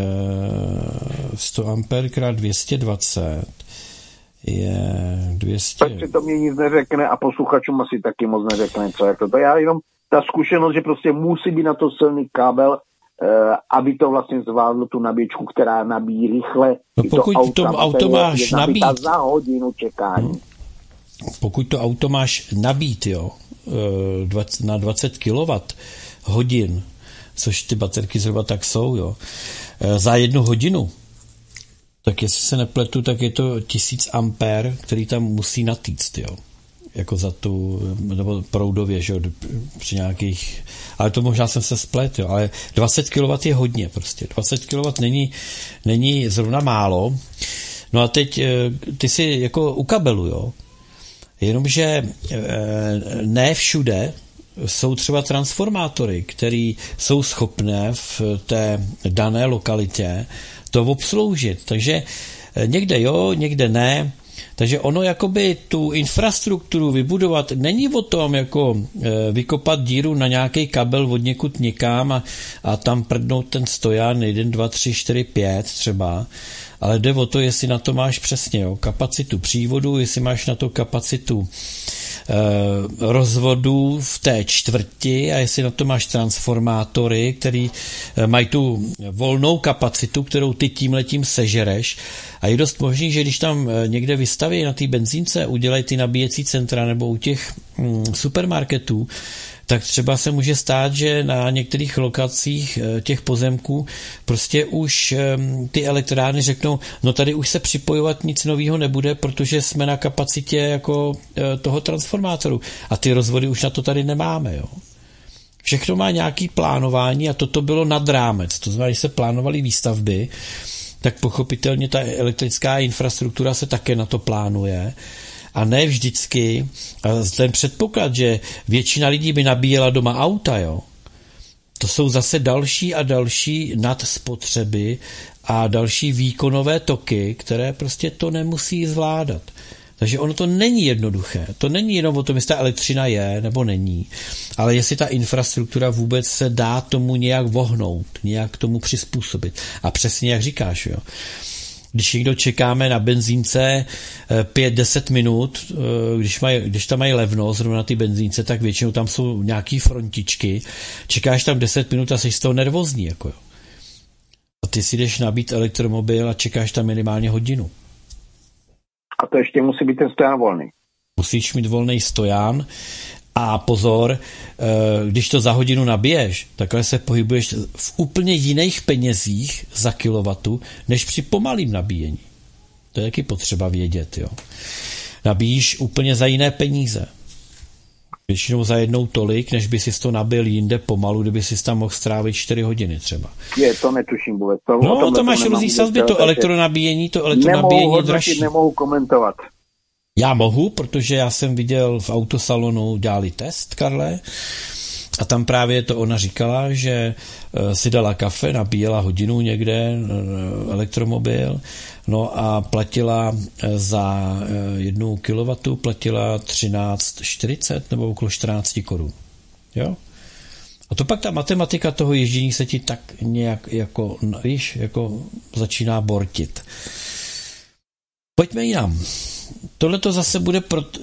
100 ampér krát 220 je 200. Tak si to mě nic neřekne a posluchačům asi taky moc neřekne, co je to. To já jenom ta zkušenost, že prostě musí být na to silný kabel, aby to vlastně zvládlo tu nabíječku, která nabíjí rychle. No pokud to auto máš nabít za hodinu čekání. Pokud to auto máš nabít, jo, na 20 kW hodin, což ty baterky zhruba tak jsou, jo, za 1 hodinu, tak jestli se nepletu, tak je to 1000 ampér, který tam musí natýct, jo. Jako za tu, nebo proudově, že jo, při nějakých, ale to možná jsem se splet, jo, ale 20 kW je hodně prostě. 20 kW není zrovna málo. No a teď ty si jako u kabelu, jo. Jenomže ne všude jsou třeba transformátory, které jsou schopné v té dané lokalitě to obsloužit. Takže někde jo, někde ne. Takže ono jakoby tu infrastrukturu vybudovat není o tom jako vykopat díru na nějaký kabel od někud někam a tam prdnout ten stojan 1, 2, 3, 4, 5 třeba, ale jde o to, jestli na to máš přesně kapacitu přívodu, jestli máš na to kapacitu rozvodů v té čtvrti a jestli na to máš transformátory, který mají tu volnou kapacitu, kterou ty tímhletím sežereš a je dost možný, že když tam někde vystaví na té benzínce, udělají ty nabíjecí centra nebo u těch supermarketů, tak třeba se může stát, že na některých lokacích těch pozemků prostě už ty elektrárny řeknou, no tady už se připojovat nic nového nebude, protože jsme na kapacitě jako toho transformátoru a ty rozvody už na to tady nemáme, jo. Všechno má nějaký plánování a toto bylo nad rámec, to znamená, když se plánovaly výstavby, tak pochopitelně ta elektrická infrastruktura se také na to plánuje. A ne vždycky, a ten předpoklad, že většina lidí by nabíjela doma auta, jo, to jsou zase další a další nadspotřeby a další výkonové toky, které prostě to nemusí zvládat. Takže ono to není jednoduché. To není jenom o tom, jestli ta elektřina je nebo není, ale jestli ta infrastruktura vůbec se dá tomu nějak vohnout, nějak tomu přizpůsobit. A přesně jak říkáš, jo. Když někdo čekáme na benzínce 5-10 minut, když tam mají levno zrovna na ty benzínce, tak většinou tam jsou nějaký frontičky. Čekáš tam 10 minut a jsi z toho nervózní. Jako jo. A ty si jdeš nabít elektromobil a čekáš tam minimálně hodinu. A to ještě musí být ten stojan volný. Musíš mít volný stojan a pozor, když to za hodinu nabiješ, takhle se pohybuješ v úplně jiných penězích za kilowatu, než při pomalým nabíjení. To je taky potřeba vědět, jo. Nabíjíš úplně za jiné peníze. Většinou za jednou tolik, než by si to nabil jinde pomalu, kdyby si tam mohl strávit 4 hodiny třeba. To netuším vůbec. To máš různý sazby, to elektronabíjení dražší. Nemohu komentovat. Já mohu, protože já jsem viděl v autosalonu, dělali test, Karle, A tam právě to ona říkala, že si dala kafe, nabíjela hodinu někde elektromobil, no a platila za 1 kW platila 13,40 nebo okolo 14 korun. Jo? A to pak ta matematika toho ježdění se ti tak nějak jako začíná bortit. Pojďme jinam. Tohle to zase bude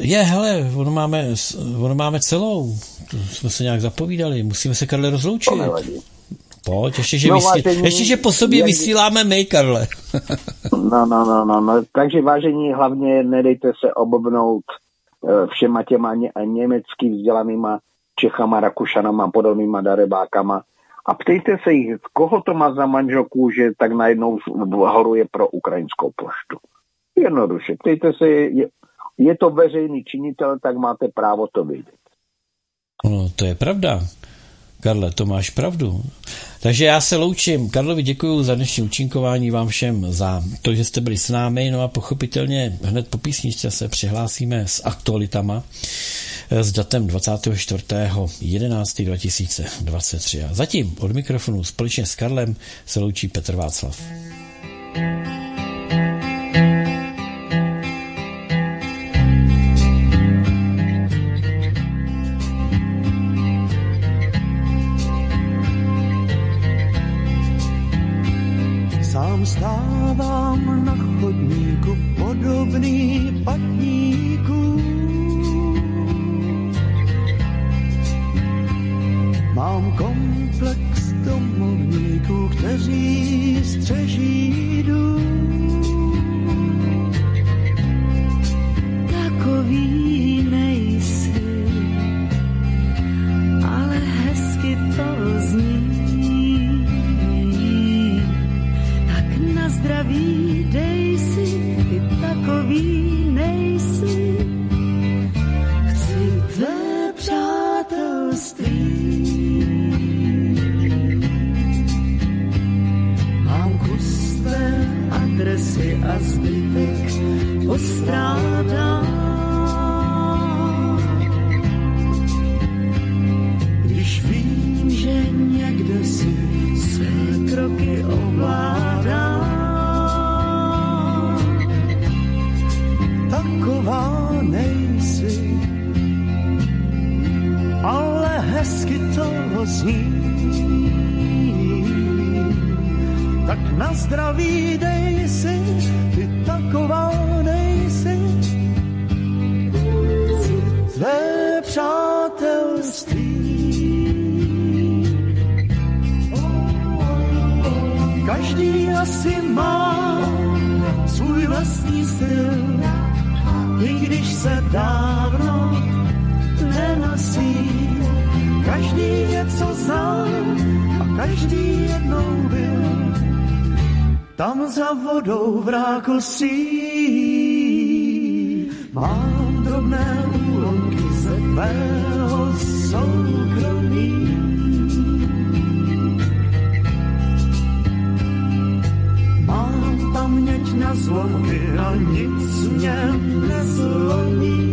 ono máme celou. To jsme se nějak zapovídali. Musíme se, Karle, rozloučit. Pojď, ještě, že po sobě vysíláme my, Karle. No. Takže vážení, hlavně nedejte se obobnout všema těma německy vzdělanýma Čechama, Rakušanama, podobnýma darebákama a ptejte se jich, koho to má za manželku, že tak najednou horuje pro ukrajinskou poštu. Jednoduše, ptejte se, je to veřejný činitel, tak máte právo to vědět. No, to je pravda. Karle, to máš pravdu. Takže já se loučím. Karlovi děkuju za dnešní účinkování, vám všem za to, že jste byli s námi, no a pochopitelně hned po písničce se přihlásíme s aktualitama s datem 24.11.2023. A zatím od mikrofonu společně s Karlem se loučí Petr Václav. Sám stávám na chodníku podobný patníků. Mám komplex domovníků, kteří střeží dům. Takový nejsi, ale hezky to zní. Na zdraví dej si, ty takový nejsi. Chci tvé přátelství. Mám kus tvé adresy a zbytek postrádám. Když vím, že někde si své kroky ovládám. Taková nejsi, ale hezky to zní. Tak na zdraví dej si, ty taková nejsi. Chci tvé přátelství. Každý asi má svůj vlastní styl, i když se dávno nenosí. Každý něco zná a každý jednou byl tam za vodou v rákosí. Mám drobné úlomky ze tvého soukromí. Mám paměť na zlomky a nic mě nezlomí.